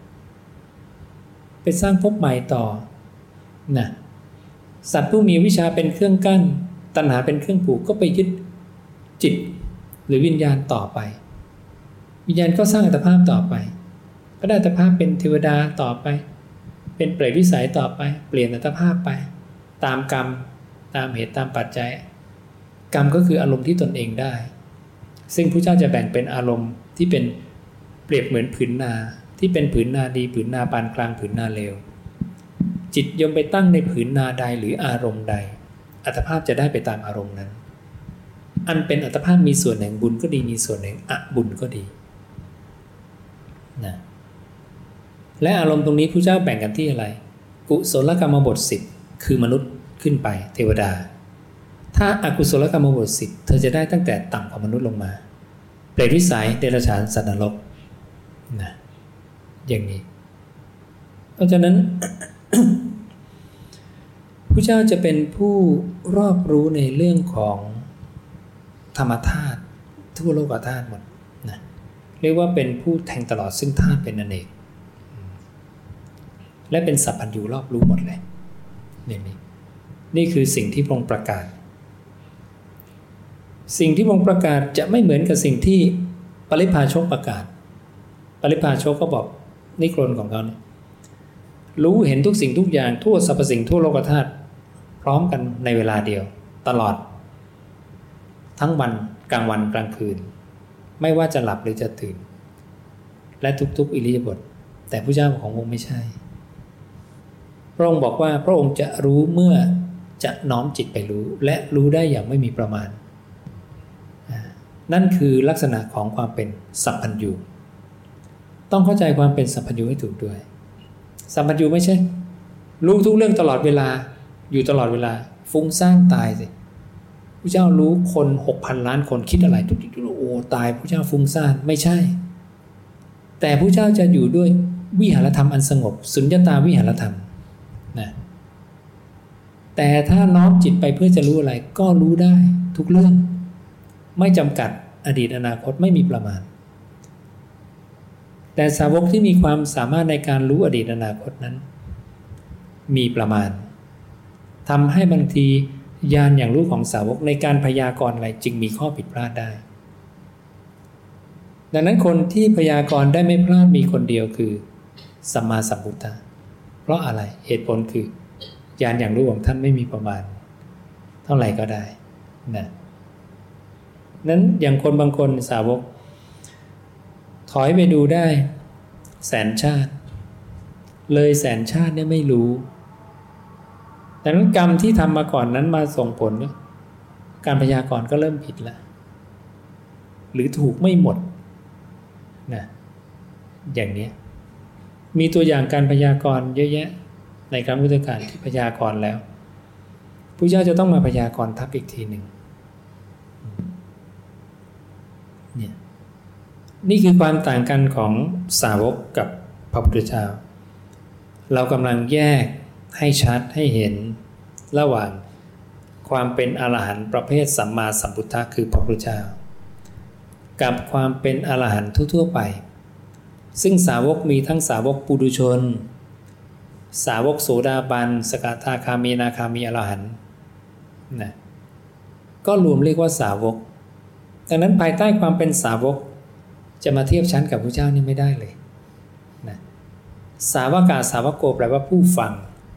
ไปสร้างภพใหม่ต่อนะสัตว์ผู้มีวิชาเป็นเครื่องกั้นตัณหาเป็นเครื่องผูกก็ไปยึดจิตหรือวิญญาณต่อไปวิญญาณก็สร้างอัตภาพต่อไปก็ได้อัตภาพเป็นเทวดาต่อไปเป็นเปรตวิสัยต่อไปเปลี่ยนอัตภาพไปตามกรรมตามเหตุตามปัจจัยกรรมก็คืออารมณ์ที่ตนเองได้ซึ่งพระเจ้าจะแบ่งเป็นอารมณ์ที่เป็นเปรียบเหมือนผืนนาที่เป็นผืนนาดีผืนนาปานกลางผืนนาเลวจิตยมไปตั้งในผืนนาใดหรืออารมณ์ใดอัตภาพจะได้ไปตามอารมณ์นั้นอันเป็นอัตภาพมีส่วนแห่งบุญก็ดีมีส่วนแห่งอบุญก็ดีนะและอารมณ์ตรงนี้พระเจ้าแบ่งกันที่อะไรกุศลกรรมบทสิบคือมนุษย์ขึ้นไปเทวดาถ้าอกุศลกรรมบทสิบเธอจะได้ตั้งแต่ต่ำกว่ามนุษย์ลงมาเปรตวิสัยเดรัจฉานสัตว์นรกนะอย่างนี้เพราะฉะนั้น พระเจ้าจะเป็นผู้รอบรู้ในเรื่องของธรรมธาตุทั่วโลกธาตุหมดนะเรียกว่าเป็นผู้แทงตลอดซึ่งธาตุเป็นอเนกและเป็นสัพพัญญูรอบรู้หมดเลยนี่นี่นี่คือสิ่งที่พระองค์ประกาศสิ่งที่พระองค์ประกาศจะไม่เหมือนกับสิ่งที่ปริพาชกประกาศปริพาชกก็บอกนิกรนของเขาเนี่ยรู้เห็นทุกสิ่งทุกอย่างทั่วสรรพสิ่งทั่วโลกธาตุพร้อมกันในเวลาเดียวตลอดทั้งวันกลางวันกลางคืนไม่ว่าจะหลับหรือจะตื่นและทุกๆอิริยาบถแต่พระเจ้าขององค์ไม่ใช่พระองค์บอกว่าพระองค์จะรู้เมื่อจะน้อมจิตไปรู้และรู้ได้อย่างไม่มีประมาณนั่นคือลักษณะของความเป็นสัพพัญญูต้องเข้าใจความเป็นสัพพัญญูให้ถูกด้วยสัพพัญญูไม่ใช่รู้ทุกเรื่องตลอดเวลาอยู่ตลอดเวลาฟุ้งซ่านตายสิพระเจ้ารู้คน หกพัน ล้านคนคิดอะไรทุกทีโอ้ตายพระเจ้าฟุ้งซ่านไม่ใช่แต่พระเจ้าจะอยู่ด้วยวิหารธรรมอันสงบสุญญตาวิหารธรรมนะแต่ถ้าน้อมจิตไปเพื่อจะรู้อะไรก็รู้ได้ทุกเรื่องไม่จำกัดอดีตอนาคตไม่มีประมาณแต่สาวกที่มีความสามารถในการรู้อดีตอนาคตนั้นมีประมาณทำให้บางทีญาณอย่างรู้ของสาวกในการพยากรณ์อะไรจึงมีข้อผิดพลาดได้ดังนั้นคนที่พยากรณ์ได้ไม่พลาดมีคนเดียวคือสัมมาสัมพุทธะเพราะอะไรเหตุผลคือญาณอย่างรู้ของท่านไม่มีประมาณเท่าไหร่ก็ได้นะนั้นอย่างคนบางคนสาวกถอยไปดูได้แสนชาติเลยแสนชาติเนี่ยไม่รู้ดังนั้นกรรมที่ทำมาก่อนนั้นมาส่งผลการพยากรณ์ก็เริ่มผิดแล้วหรือถูกไม่หมดนะอย่างนี้มีตัวอย่างการพยากรณ์เยอะแยะในครั้งพุทธกาลที่พยากรณ์แล้วพระเจ้าจะต้องมาพยากรณ์ทับอีกทีหนึ่งเนี่ยนี่คือความต่างกันของสาวกกับพระพุทธเจ้าเรากำลังแยกให้ชัดให้เห็นระหว่างความเป็นอรหันต์ประเภทสัมมาสัมพุทธะคือพระพุทธเจ้ากับความเป็นอรหันต์ทั่วๆไปซึ่งสาวกมีทั้งสาวกปุถุชนสาวกโสดาบันสกทาคามีอนาคามีอรหันต์นะก็รวมเรียกว่าสาวกดังนั้นภายใต้ความเป็นสาวกจะมาเทียบชั้นกับพระเจ้านี่ไม่ได้เลยนะสาวกาสาวโกแปลว่าผู้ฟัง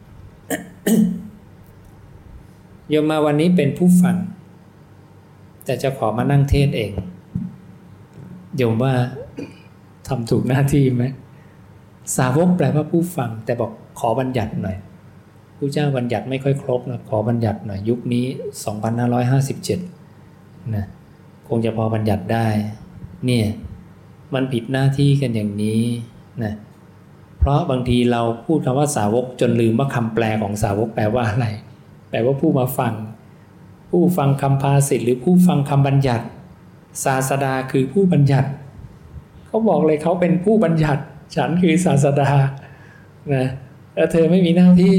โยมมาวันนี้เป็นผู้ฟังแต่จะขอมานั่งเทศเองโยมว่าทำถูกหน้าที่ไหมสาวกแปลว่าผู้ฟังแต่บอกขอบัญญัติหน่อยพระเจ้าบัญญัติไม่ค่อยครบนะขอบัญญัติหน่อยยุคนี้สองพันห้าร้อยห้าสิบเจ็ดนะคงจะพอบัญญัติได้เนี่ยมันผิดหน้าที่กันอย่างนี้นะเพราะบางทีเราพูดคำว่าสาวกจนลืมว่าคำแปลของสาวกแปลว่าอะไรแปลว่าผู้มาฟังผู้ฟังคำภาษิตหรือผู้ฟังคำบัญญัติศาสดาคือผู้บัญญัติเขาบอกเลยเขาเป็นผู้บัญญัติฉันคือศาสดานะแล้วเธอไม่มีหน้าที่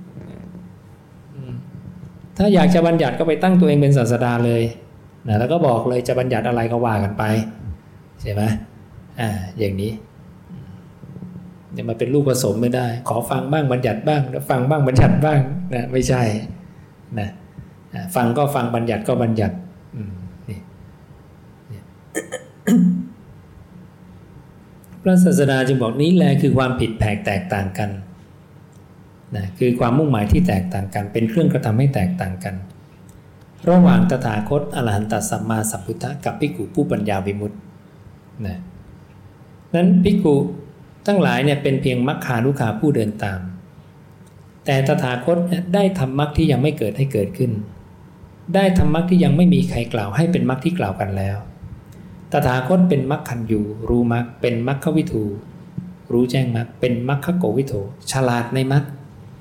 ถ้าอยากจะบัญญัติก็ไปตั้งตัวเองเป็นศาสดาเลยนะแล้วก็บอกเลยจะบัญญัติอะไรก็ว่ากันไปใช่ไหมอ่าอย่างนี้จะมาเป็นลูกผสมไม่ได้ขอฟังบ้างบัญญัติบ้างแล้วฟังบ้างบัญญัติบ้างนะไม่ใช่นะฟังก็ฟังบัญญัติก็บัญญัตินี่พระศาสดาจึงบอกนี้แหละคือความผิดแผกแตกต่างกันนะคือความมุ่งหมายที่แตกต่างกันเป็นเครื่องกระทำให้แตกต่างกันระหว่างตถาคตอรหันตสัมมาสัมพุทธะกับภิกขุผู้ปัญญาวิมุตตินะนั้นภิกขุทั้งหลายเนี่ยเป็นเพียงมัคคานุขาผู้เดินตามแต่ตถาคตได้ทำมรรคที่ยังไม่เกิดให้เกิดขึ้นได้ทำมรรคที่ยังไม่มีใครกล่าวให้เป็นมรรคที่กล่าวกันแล้วตถาคตเป็นมรรคคันยูรู้มรรคเป็นมรรควิทูรู้แจ้งมรรคเป็นมรรคโกวิโถฉลาดในมรรค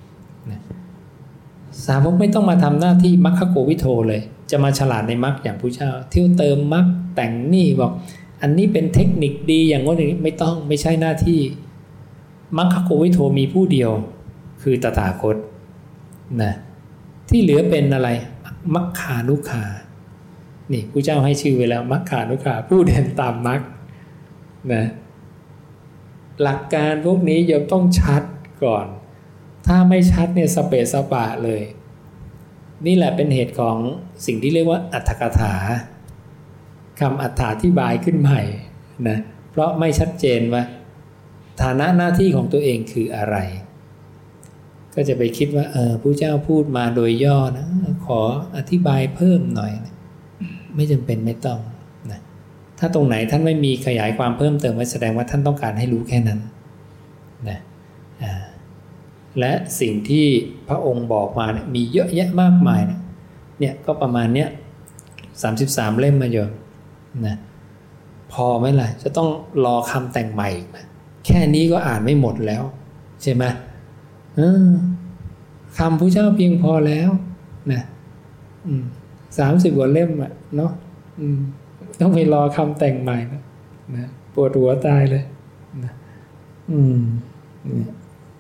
สาวกไม่ต้องมาทำหน้าที่มรรคโกวิโถเลยจะมาฉลาดในมรรคอย่างพระเจ้าเที่ยวเติมมรรคแต่งนี่บอกอันนี้เป็นเทคนิคดีอย่างงี้นไม่ต้องไม่ใช่หน้าที่มรรคโกวิโถมีผู้เดียวคือตถาคตนะที่เหลือเป็นอะไรมัคคานุคานี่พระเจ้าให้ชื่อไว้แล้วมัคคานุคาผู้เดินตามมรรคนะหลักการพวกนี้ยังต้องชัดก่อนถ้าไม่ชัดเนี่ยสเปะสปะเลยนี่แหละเป็นเหตุของสิ่งที่เรียกว่าอรรถกถาคำอธิบายขึ้นใหม่นะเพราะไม่ชัดเจนว่าฐานะหน้าที่ของตัวเองคืออะไรก็จะไปคิดว่าเออพระเจ้าพูดมาโดยย่อนะขออธิบายเพิ่มหน่อยนะไม่จำเป็นไม่ต้องนะถ้าตรงไหนท่านไม่มีขยายความเพิ่มเติมไว้แสดงว่าท่านต้องการให้รู้แค่นั้นนะอ่าและสิ่งที่พระองค์บอกมาเนี่ยมีเยอะแยะมากมายนะเนี่ยก็ประมาณเนี้ยสามสิบสามเล่มมาโยมนะพอไหมล่ะจะต้องรอคำแต่งใหม่อีกไหมแค่นี้ก็อ่านไม่หมดแล้วใช่ไหมเออคำพระเจ้าเพียงพอแล้วนะอืมสามสิบกว่าเล่มอ่ะเนาะอืมต้องไปรอคำแต่งใหม่นะนะปวดหัวตายเลยนะอืมเนี่ย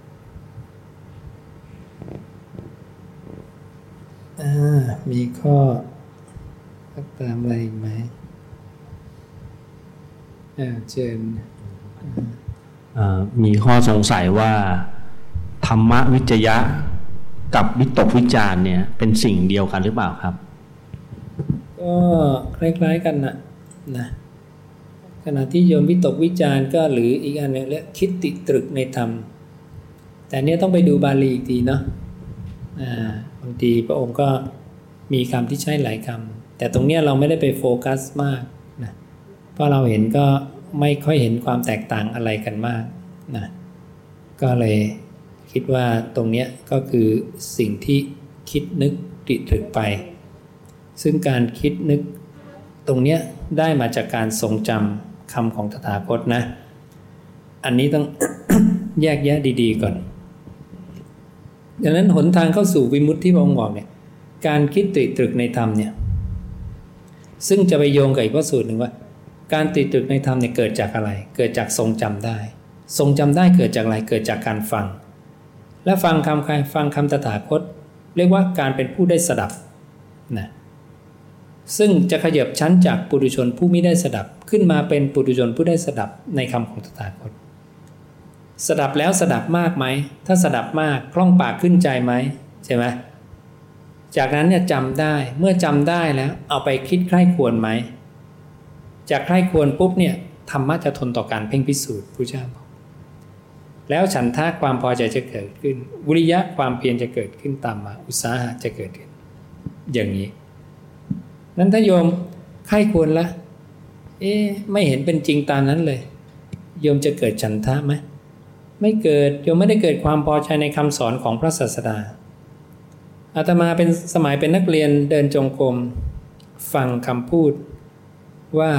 อ่ามีข้อตามอะไรอีกไหมอ่าเชิญมีข้อสงสัยว่าธรรมวิจยะกับวิตกวิจารเนี่ยเป็นสิ่งเดียวกันหรือเปล่าครับก็คล้ายๆกันนะนะขณะที่โยมวิตกวิจารก็หรืออีกอันนึงเรียกคิดติตรึกในธรรมแต่เนี้ยต้องไปดูบาลีอีกทีเนาะอ่าบางทีพระองค์ก็มีคำที่ใช้หลายคำแต่ตรงเนี้ยเราไม่ได้ไปโฟกัสมากนะเพราะเราเห็นก็ไม่ค่อยเห็นความแตกต่างอะไรกันมากนะก็เลยคิดว่าตรงเนี้ยก็คือสิ่งที่คิดนึกติตรึกไปซึ่งการคิดนึกตรงเนี้ยได้มาจากการทรงจำคำของตถาคตนะอันนี้ต้อง แยกแยะดีๆก่อนดังนั้นหนทางเข้าสู่วิมุตติที่พระองค์บอกเนี่ยการคิดติตรึกในธรรมเนี่ยซึ่งจะไปโยงกับอีกพระสูตรหนึ่งว่าการติตรึกในธรรมเนี่ยเกิดจากอะไรเกิดจากทรงจำได้ทรงจำได้เกิดจากอะไรเกิดจากการฟังและฟังคำใครฟังคำตถาคตเรียกว่าการเป็นผู้ได้สดับนะซึ่งจะขยับชั้นจากปุถุชนผู้ไม่ได้สดับขึ้นมาเป็นปุถุชนผู้ได้สดับในคำของตถาคตสดับแล้วสดับมากไหมถ้าสดับมากคล่องปากขึ้นใจไหมใช่ไหมจากนั้นเนี่ยจำได้เมื่อจำได้แล้วเอาไปคิดใคร่ควรไหมจากใคร่ควรปุ๊บเนี่ยธรรมะจะทนต่อการเพ่งพิสูจน์พระเจ้าบอกแล้วฉันทะความพอใจจะเกิดขึ้นวิริยะความเพียรจะเกิดขึ้นตามมาอุตสาหะจะเกิดขึ้นอย่างนี้นั้นถ้าโยมใคร่ควรละเอ๊ะไม่เห็นเป็นจริงตามนั้นเลยโยมจะเกิดฉันทะไหมไม่เกิดโยมไม่ได้เกิดความพอใจในคำสอนของพระศาสดาอาตมาเป็นสมัยเป็นนักเรียนเดินจงกรมฟังคำพูดว่า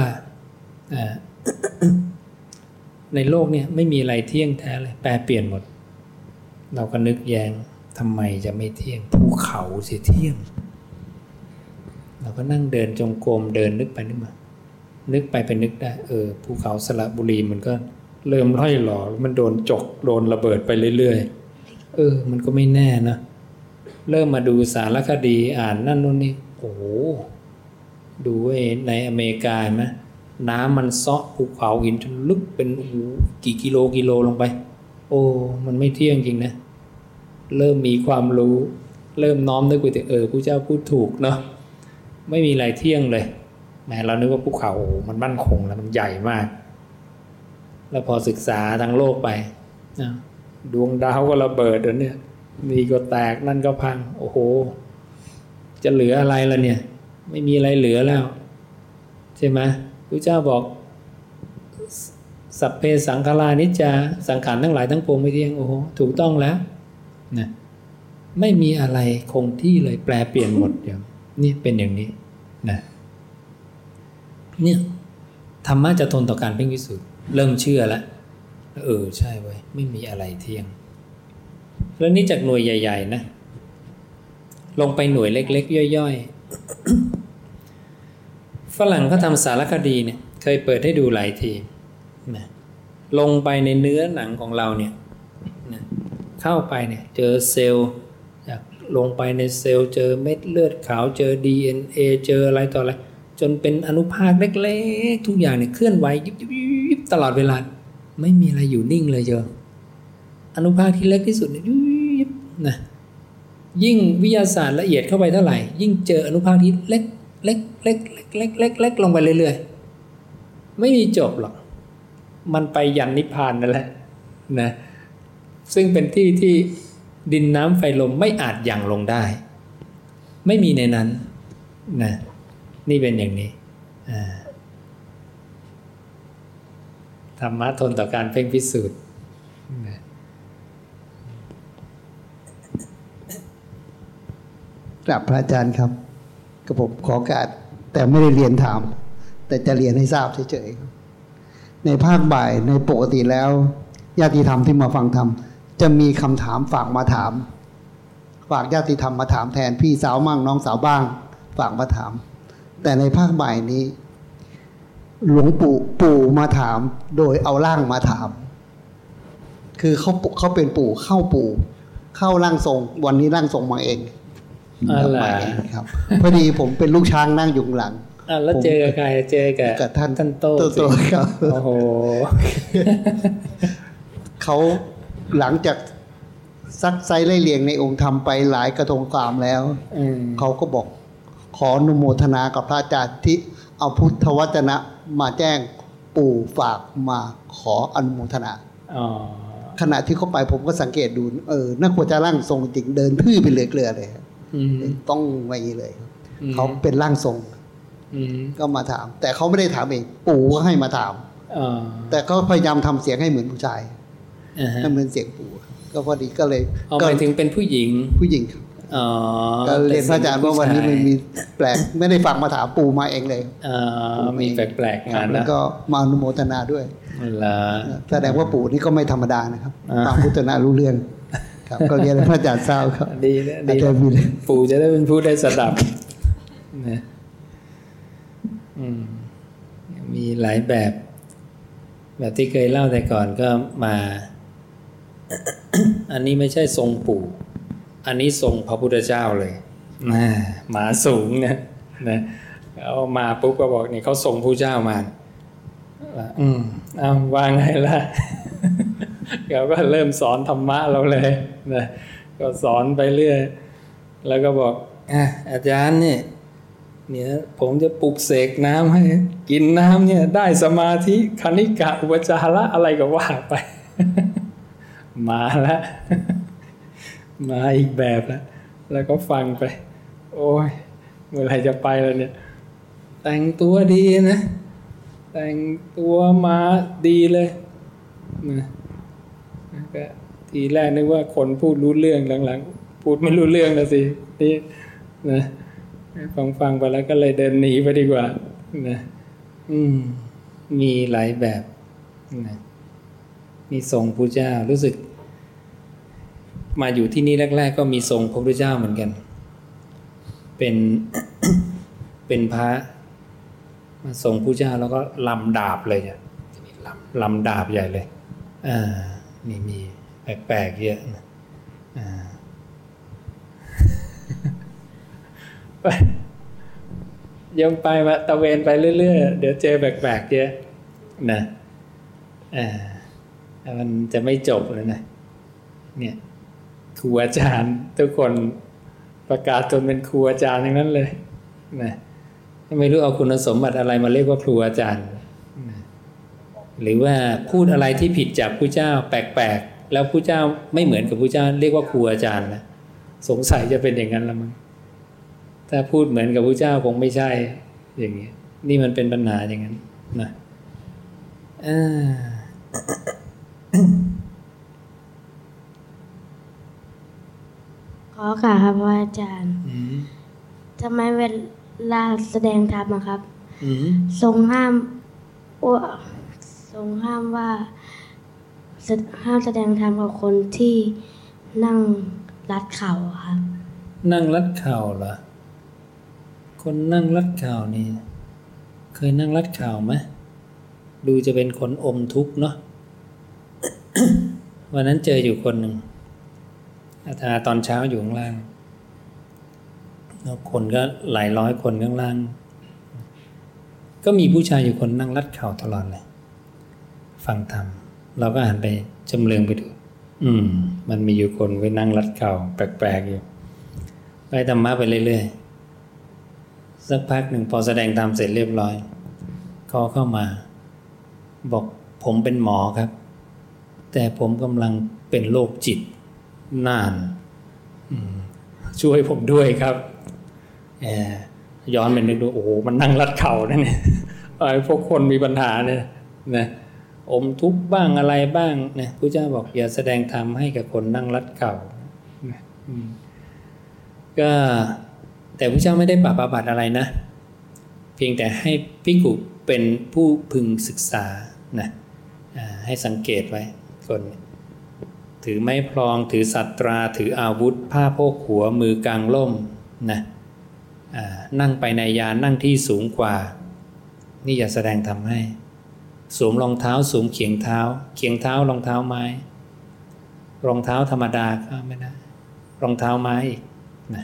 ในโลกเนี่ยไม่มีอะไรเที่ยงแท้เลยแปรเปลี่ยนหมดเราก็นึกแย้งทำไมจะไม่เที่ยงภูเขาสิเที่ยงเราก็นั่งเดินจงกรมเดินนึกไปนึกมานึกไปไปนึกได้เออภูเขาสระบุรีมันก็เริ่มร่อยหล่อมันโดนจกโดนระเบิดไปเรื่อยๆเออมันก็ไม่แน่นะเริ่มมาดูสารคดีอ่านนั่นนู่นนี่โอ้โหดูในอเมริกาเห็นไหมน้ำมันเซาะภูเขาหินจนลึกเป็นโอ้โหกี่กิโลกิโลลงไปโอ้มันไม่เที่ยงจริงนะเริ่มมีความรู้เริ่มน้อมนึกไปถึงเออพระเจ้าพูดถูกเนาะไม่มีอะไรเที่ยงเลยแม้เรานึกว่าภูเขาโอ้มันมั่นคงแล้วมันใหญ่มากแล้วพอศึกษาทางโลกไปนะดวงดาวก็ระเบิดเดี๋ยวนี้นี่ก็แตกนั่นก็พังโอ้โหจะเหลืออะไรล่ะเนี่ยไม่มีอะไรเหลือแล้วใช่ไหมพระเจ้าบอกสัพเพสังขารานิจจาสังขารทั้งหลายทั้งปวงไม่เที่ยงโอ้โหถูกต้องแล้วนะไม่มีอะไรคงที่เลยแปรเปลี่ยนหมดอย่างนี่เป็นอย่างนี้นะเนี่ยธรรมะจะทนต่อการเพ่งพิสูจน์เริ่มเชื่อแล้วเออใช่เว้ยไม่มีอะไรเที่ยงแล้วนี่จากหน่วยใหญ่ๆนะลงไปหน่วยเล็กๆย่อยๆฝรั่งเขาทำสารคดีเนี่ยเคยเปิดให้ดูหลายทีนะลงไปในเนื้อหนังของเราเนี่ยนะเข้าไปเนี่ยเจอเซลล์จากลงไปในเซลล์เจอเม็ดเลือดขาวเจอ ดี เอ็น เอ เจออะไรต่ออะไรจนเป็นอนุภาคเล็กๆทุกอย่างเนี่ยเคลื่อนไหวยิบยิบยิบตลอดเวลาไม่มีอะไรอยู่นิ่งเลยเจออนุภาคที่เล็กที่สุดเนี่ยยิบยิบนะยิ่งวิทยาศาสตร์ละเอียดเข้าไปเท่าไหร่ยิ่งเจออนุภาคที่เล็กเล็กเล็กเล็กเล็กเล็กเล็กลงไปเรื่อยๆไม่มีจบหรอกมันไปยันนิพพานนั่นแหละนะซึ่งเป็นที่ที่ดินน้ำไฟลมไม่อาจหยั่งลงได้ไม่มีในนั้นนะนี่เป็นอย่างนี้ธรรมะทนต่อการเพ่งพิสูจน์กราบพระอาจารย์ครับกับผมขอโอกาสแต่ไม่ได้เรียนถามแต่จะเรียนให้ทราบเฉยๆครับในภาคบ่ายในปกติแล้วญาติธรรมที่มาฟังธรรมจะมีคำถามฝากมาถามฝากญาติธรรมมาถามแทนพี่สาวมั่งน้องสาวบ้างฝากมาถามแต่ในภาคบ่ายนี้หลวงปู่ปู่มาถามโดยเอาร่างมาถามคือเขาเขาเป็นปู่เข้าปู่เข้าร่างทรงวันนี้ร่างทรงมาเองอะไรครับพอดีผมเป็นลูกช้างนั่งอยู่ข้างหลังอ่ะแล้วเจอกับใครเจอกับท่านท่านโตโตครับโอ้โหเขาหลังจากซักไซไล่เลียงในองค์ธรรมไปหลายกระทงกามแล้วเขาก็บอกขออนุโมทนากับพระอาจารย์ที่เอาพุทธวจนะมาแจ้งปู่ฝากมาขออนุโมทนาขณะที่เขาไปผมก็สังเกตดูเออน่าควรจะร่างทรงจริงเดินทื่อไปเลยเกลือเลยต้องไว้เลยเขาเป็นร่างทรงก็มาถามแต่เขาไม่ได้ถามเองปู่ก็ให้มาถามแต่ก็พยายามทำเสียงให้เหมือนผู้ชายให้เหมือนเสียงปู่ก็พอดีก็เลยก็หมายถึงเป็นผู้หญิงผู้หญิงก็เรียนพระอาจารย์ว่าวันนี้มันมีแปลกไม่ได้ฟังมาถามปู่มาเองเลยมีแปลกๆงานแล้วก็มาอนุโมทนาด้วยแสดงว่าปู่นี่ก็ไม่ธรรมดานะครับฟังพุทธนารู้เรื่องครับก็เรียนพระอาจารย์ทราบครับดีนะดีปู่จะได้เป็นผู้ได้สดับนะมีหลายแบบแบบที่เคยเล่าแต่ก่อนก็มา อันนี้ไม่ใช่ทรงปู่อันนี้ทรงพระพุทธเจ้าเลยนะหมาสูงนะนะเอามาปุ๊บก็บอกนี่เขาทรงพระเจ้ามาอืมเอาวางไงล่ะ เขาก็เริ่มสอนธรรมะเราเลยนะก็สอนไปเรื่อยแล้วก็บอกอ่ะอาจารย์เนี่ยเนี่ยผมจะปลุกเสกน้ำให้กินน้ำเนี่ยได้สมาธิคณิกะอุปจาระอะไรก็ว่าไป มาแล้วมาอีกแบบแล้วแล้วก็ฟังไปโอ้ยเมื่อไหร่จะไปแล้วเนี่ยแต่งตัวดีนะแต่งตัวมาดีเลยนะก็ทีแรกนึกว่าคนพูดรู้เรื่องหลังๆพูดไม่รู้เรื่องแล้วสินี่นะฟังฟังไปแล้วก็เลยเดินหนีไปดีกว่านะอืมมีหลายแบบนะมีทรงพระเจ้ารู้สึกมาอยู่ที่นี่แรกๆก็มีทรงพระพุทธเจ้าเหมือนกันเป็น เป็นพระมาทรงพระเจ้าแล้วก็ลำดาบเลยเนี่ยลำดาบใหญ่เลยอ่านี่มีแปลกๆเยอะนะอ่าไปยังไปมาตะเวนไปเรื่อยๆเดี๋ยวเจอแปลกๆเยอะนะอ่ามันจะไม่จบเลยนะเนี่ยครูอาจารย์ทุกคนประกาศตนเป็นครูอาจารย์ทั้งนั้นเลยนะไม่รู้เอาคุณสมบัติอะไรมาเรียกว่าครูอาจารย์นะหรือว่าพูดอะไรที่ผิดจากผู้เจ้าแปลกๆแล้วผู้เจ้าไม่เหมือนกับผู้เจ้าเรียกว่าครูอาจารย์นะสงสัยจะเป็นอย่างนั้นละมั้งถ้าพูดเหมือนกับผู้เจ้าคงไม่ใช่อย่างนี้นี่มันเป็นปัญหาอย่างนั้นนะอ่าขอค่ะครับพระอาจารย์ทำไมเวลาแสดงธรรมอะครับอืมทรงห้ามว่าทรงห้ามว่าห้ามแสดงธรรมกับคนที่นั่งรัดเข่าอะครับนั่งรัดเข่าเหรอคนนั่งรัดเข่านี่เคยนั่งรัดเข่าไหมดูจะเป็นคนอมทุกข์เนาะ วันนั้นเจออยู่คนหนึ่งอาตมาตอนเช้าอยู่ข้างล่างแล้วคนก็หลายร้อยคนข้างล่างก็มีผู้ชายอยู่คนนั่งรัดเข่าตลอดเลยฟังธรรมเราก็หันไปจำเริญไปดูอืมมันมีอยู่คนไปนั่งรัดเข่าแปลกๆอยู่ไปธรรมะไปเรื่อยๆสักพักหนึ่งพอแสดงธรรมเสร็จเรียบร้อยเขาเข้ามาบอกผมเป็นหมอครับแต่ผมกำลังเป็นโรคจิตนานช่วยผมด้วยครับแอบย้อนไปนึกดูโอ้โหมันนั่งรัดเข่านั่นเนี่ยไอ้พวกคนมีปัญหาเนี่ยนะอมทุกข์บ้างอะไรบ้างนะพระเจ้าบอกอย่าแสดงธรรมให้กับคนนั่งรัดเข่าก็แต่พระเจ้าไม่ได้ปราบอาบัติอะไรนะเพียงแต่ให้ภิกขุเป็นผู้พึงศึกษานะให้สังเกตไว้คนถือไม้พลองถือสัตราถืออาวุธผ้าโพกหัวมือกางล่มนะนั่งไปในยานนั่งที่สูงกว่านี่อย่าแสดงธรรมให้สวมรองเท้าสวมเขียงเท้าเขียงเท้ารองเท้าไม้รองเท้าธรรมดาก็ไม่ได้รองเท้าไม้อีกนะ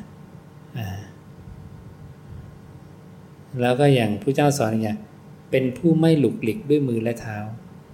แล้วก็อย่างพระเจ้าสอนอย่างเป็นผู้ไม่หลุกหลิกด้วยมือและเท้า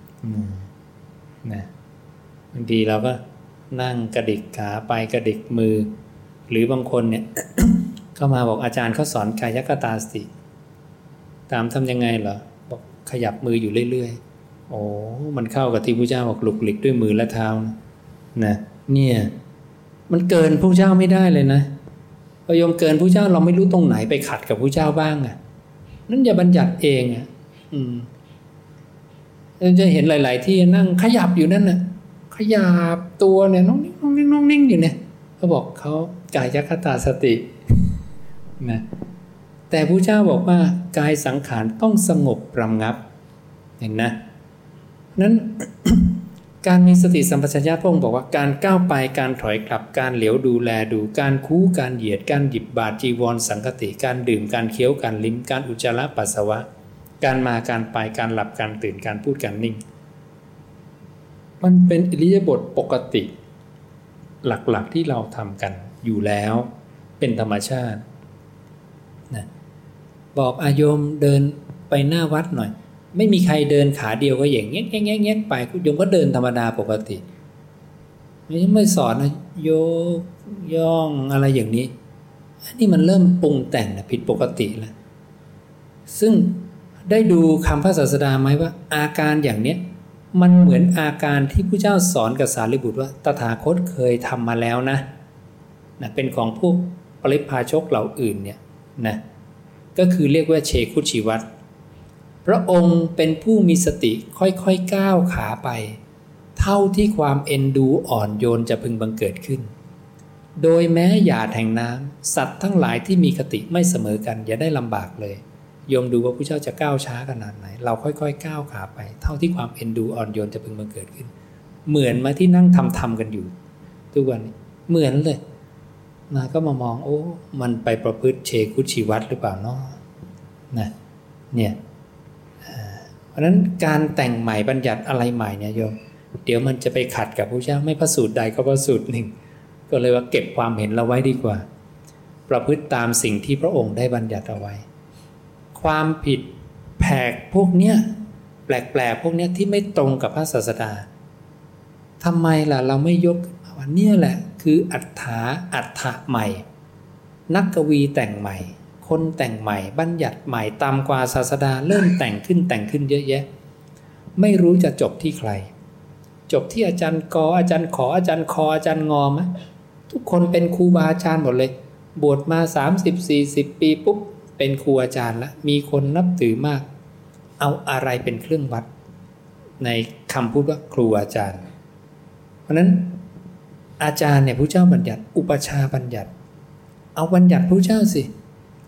นะบางทีเราก็นั่งกระดิกขาไปกระดิกมือหรือบางคนเนี่ย เข้ามาบอกอาจารย์เขาสอนกายคตาสติตามทำยังไงเหรอบอกขยับมืออยู่เรื่อยๆโอ้มันเข้ากับที่พระเจ้าบอกหลุกหลิกด้วยมือและเท้านะเนี่ยมันเกินพระเจ้าไม่ได้เลยนะพอโยมเกินพระเจ้าเราไม่รู้ตรงไหนไปขัดกับพระเจ้าบ้างอ่ะนั่นอย่าบัญญัติเองอ่ะอืมเราจะเห็นหลายๆที่นั่งขยับอยู่นั่นน่ะขยับตัวเนี่ยน้องนิ่งน้องนิ่งน้องนิ่งอยู่เนี่ยเขาบอกเขากายคตาสตินะแต่พระเจ้าบอกว่ากายสังขารต้องสงบระงับเห็นนะนั้น การมีสติสัมปชัญญะพระองค์บอกว่าการก้าวไปการถอยกลับการเหลียวดูแลดูการคู่การเหยียดการหยิบบาตรจีวรสังคติการดื่มการเคี้ยวการลิ้มการอุจจาระปัสสาวะการมาการไปการหลับการตื่นการพูดการนิ่งมันเป็นอิริยาบถปกติหลักๆที่เราทำกันอยู่แล้วเป็นธรรมชาตินะบอกอาโยมเดินไปหน้าวัดหน่อยไม่มีใครเดินขาเดียวก็อย่างเงี้ยแง่แง่ไปโยมก็เดินธรรมดาปกติไม่สอนนะโยกย่องอะไรอย่างนี้อันนี้มันเริ่มปรุงแต่งนะผิดปกติแล้วซึ่งได้ดูคำพระศาสดาไหมว่าอาการอย่างเนี้ยมันเหมือนอาการที่พระเจ้าสอนกับสารีบุตรว่าตถาคตเคยทำมาแล้วนะนะเป็นของพวกปริพาชกเหล่าอื่นเนี่ยนะก็คือเรียกว่าเชคุชีวัตรพระองค์เป็นผู้มีสติค่อยๆก้าวขาไปเท่าที่ความเอ็นดูอ่อนโยนจะพึงบังเกิดขึ้นโดยแม้หยาดแห่งน้ำสัตว์ทั้งหลายที่มีคติไม่เสมอกันอย่าได้ลำบากเลยโยมดูว่าพระเจ้าจะก้าวช้าขนาดไหนเราค่อยๆก้าวขาไปเท่าที่ความเอ็นดูอ่อนโยนจะพึงบังเกิดขึ้นเหมือนมาที่นั่งทำๆกันอยู่ทุกวันนี้เหมือนเลยมาก็มามองโอ้มันไปประพฤติเชคุชีวัตรหรือเปล่าเนาะนะเนี่ยเพราะนั้นการแต่งใหม่บัญญัติอะไรใหม่เนี่ยโยมเดี๋ยวมันจะไปขัดกับพระเจ้าไม่พระสูตรใดก็พระสูตรหนึ่งก็เลยว่าเก็บความเห็นเราไว้ดีกว่าประพฤติตามสิ่งที่พระองค์ได้บัญญัติเอาไว้ความผิดแผกพวกเนี้ยแปลกๆพวกเนี้ยที่ไม่ตรงกับพระศาสดาทำไมล่ะเราไม่ยกว่าเนี่ยแหละคืออัฏฐาอัฏฐะใหม่นักกวีแต่งใหม่คนแต่งใหม่บัญญัติใหม่ตามกว่าศาสดาเริ่มแต่งขึ้นแต่งขึ้นเยอะแยะไม่รู้จะจบที่ใครจบที่อาจารย์กออาจารย์ขออาจารย์คออาจารย์งอมะทุกคนเป็นครูบาอาจารย์หมดเลยบวชมา สามสิบ สี่สิบ ปีปุ๊บเป็นครูอาจารย์ละมีคนนับถือมากเอาอะไรเป็นเครื่องวัดในคำพูดว่าครูอาจารย์เพราะนั้นอาจารย์เนี่ยพระเจ้าบัญญัติอุปชาบัญญัติเอาบัญญัติพระเจ้าสิ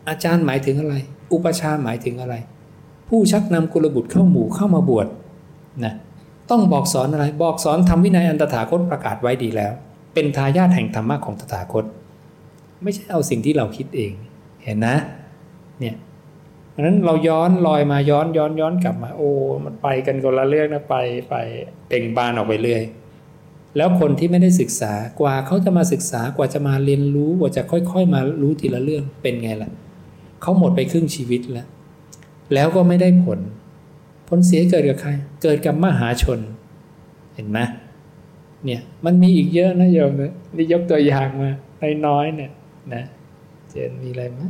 อาจารย์หมายถึงอะไรอุปชฌาย์หมายถึงอะไรผู้ชักนำกุลบุตรเข้าหมู่เข้ามาบวชนะต้องบอกสอนอะไรบอกสอนธรรมวินัยอันตถาคตประกาศไว้ดีแล้วเป็นทายาทแห่งธรรมะของตถาคตไม่ใช่เอาสิ่งที่เราคิดเองเห็นนะเนี่ยเพราะฉะนั้นเราย้อนลอยมาย้อนย้อนย้อนกลับมาโอ้มันไปกันคนละเรื่องนะไปไปเป่งบานออกไปเรื่อยแล้วคนที่ไม่ได้ศึกษากว่าเขาจะมาศึกษากว่าจะมาเรียนรู้กว่าจะค่อยๆมารู้ทีละเรื่องเป็นไงล่ะเขาหมดไปครึ่งชีวิตแล้วแล้วก็ไม่ได้ผลผลเสียเกิดกับใครเกิดกับมหาชนเห็นไหมเนี่ยมันมีอีกเยอะนะโยมนี่ยกตัวอย่างมาน้อยๆเนี่ยนะเจนมีอะไรไหม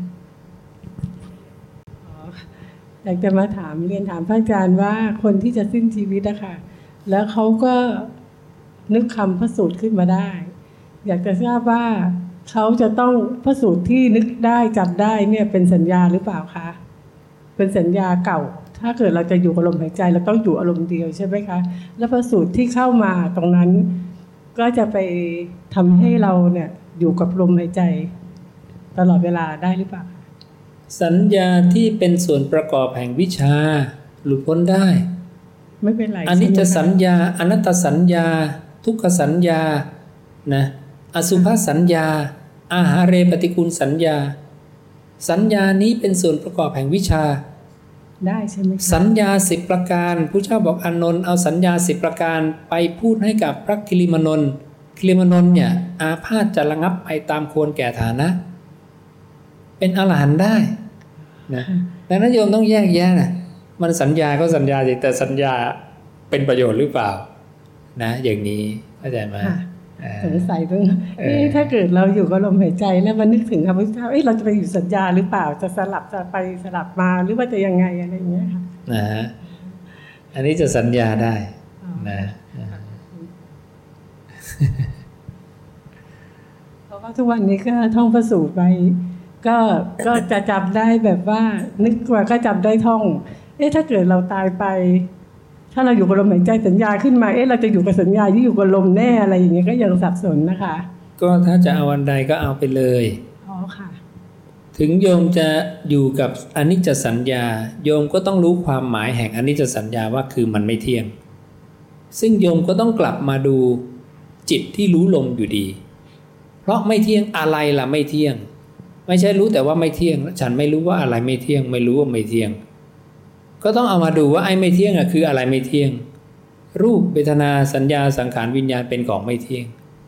อยากจะมาถามเรียนถามพระอาจารย์ว่าคนที่จะสิ้นชีวิตอะค่ะแล้วเขาก็นึกคำพระสูตรขึ้นมาได้อยากจะทราบว่าเขาจะต้องพระสูตรที่นึกได้จำได้เนี่ยเป็นสัญญาหรือเปล่าคะเป็นสัญญาเก่าถ้าเกิดเราจะอยู่กับลมหายใจเราต้องอยู่อารมณ์เดียวใช่ไหมคะแล้วพระสูตรที่เข้ามาตรงนั้นก็จะไปทำให้เราเนี่ยอยู่กับลมหายใจตลอดเวลาได้หรือเปล่าสัญญาที่เป็นส่วนประกอบแห่งวิชาหลุดพ้นได้ไม่เป็นไรอนิจจสัญญาอนัตตสัญญาทุกขสัญญานะอสุภสัญญาอาหาเรปฏิกูลสัญญาสัญญานี้เป็นส่วนประกอบแห่งวิชาได้ใช่ไหมสัญญาสิบประการพระเจ้าบอกอานนท์เอาสัญญาสิบประการไปพูดให้กับพระกิลิมานนท์กิลิมานนท์เนี่ยอาพาธจะระงับไปตามควรแก่ฐานะเป็นอรหันต์ได้นะดังนั้นโยมต้องแยกแยะนะมันสัญญาก็สัญญาแต่สัญญาเป็นประโยชน์หรือเปล่านะอย่างนี้เข้าใจไหมสงสัยเรื่องถ้าเกิดเราอยู่กับลมหายใจแล้วมันนึกถึงพระพุทธเจ้าเอ้ยเราจะไปอยู่สัญญาหรือเปล่าจะสลับจะไปสลับมาหรือว่าจะยังไงอะไรอย่างเงี้ยค่ะนะฮะอันนี้จะสัญญาได้นะเพราะว่าทุกวันนี้ก็ท่องพระสูตรไปก็ก็จะจำได้แบบว่านึกว่าก็จำได้ท่องเอ๊ะถ้าเกิดเราตายไปถ้าเราอยู่กับลมหายใจสัญญาขึ้นมาเอ๊ะเราจะอยู่กับสัญญาที่อยู่กับลมแน่อะไรอย่างเงี้ยก็ยังสับสนนะคะก็ถ้าจะเอาอันใดก็เอาไปเลยอ๋อค่ะถึงโยมจะอยู่กับอนิจจสัญญาโยมก็ต้องรู้ความหมายแห่งอนิจจสัญญาว่าคือมันไม่เที่ยงซึ่งโยมก็ต้องกลับมาดูจิตที่รู้ลมอยู่ดีเพราะไม่เที่ยงอะไรล่ะไม่เที่ยงไม่ใช่รู้แต่ว่าไม่เที่ยงฉันไม่รู้ว่าอะไรไม่เที่ยงไม่รู้ว่าไม่เที่ยงก็ต้องเอามาดูว่าไอ้ไม่เที่ยงอ่ะคืออะไรไม่เที่ยงรูปเวทนาสัญญาสังขารวิญญาณเป็นของไม่เที่ยง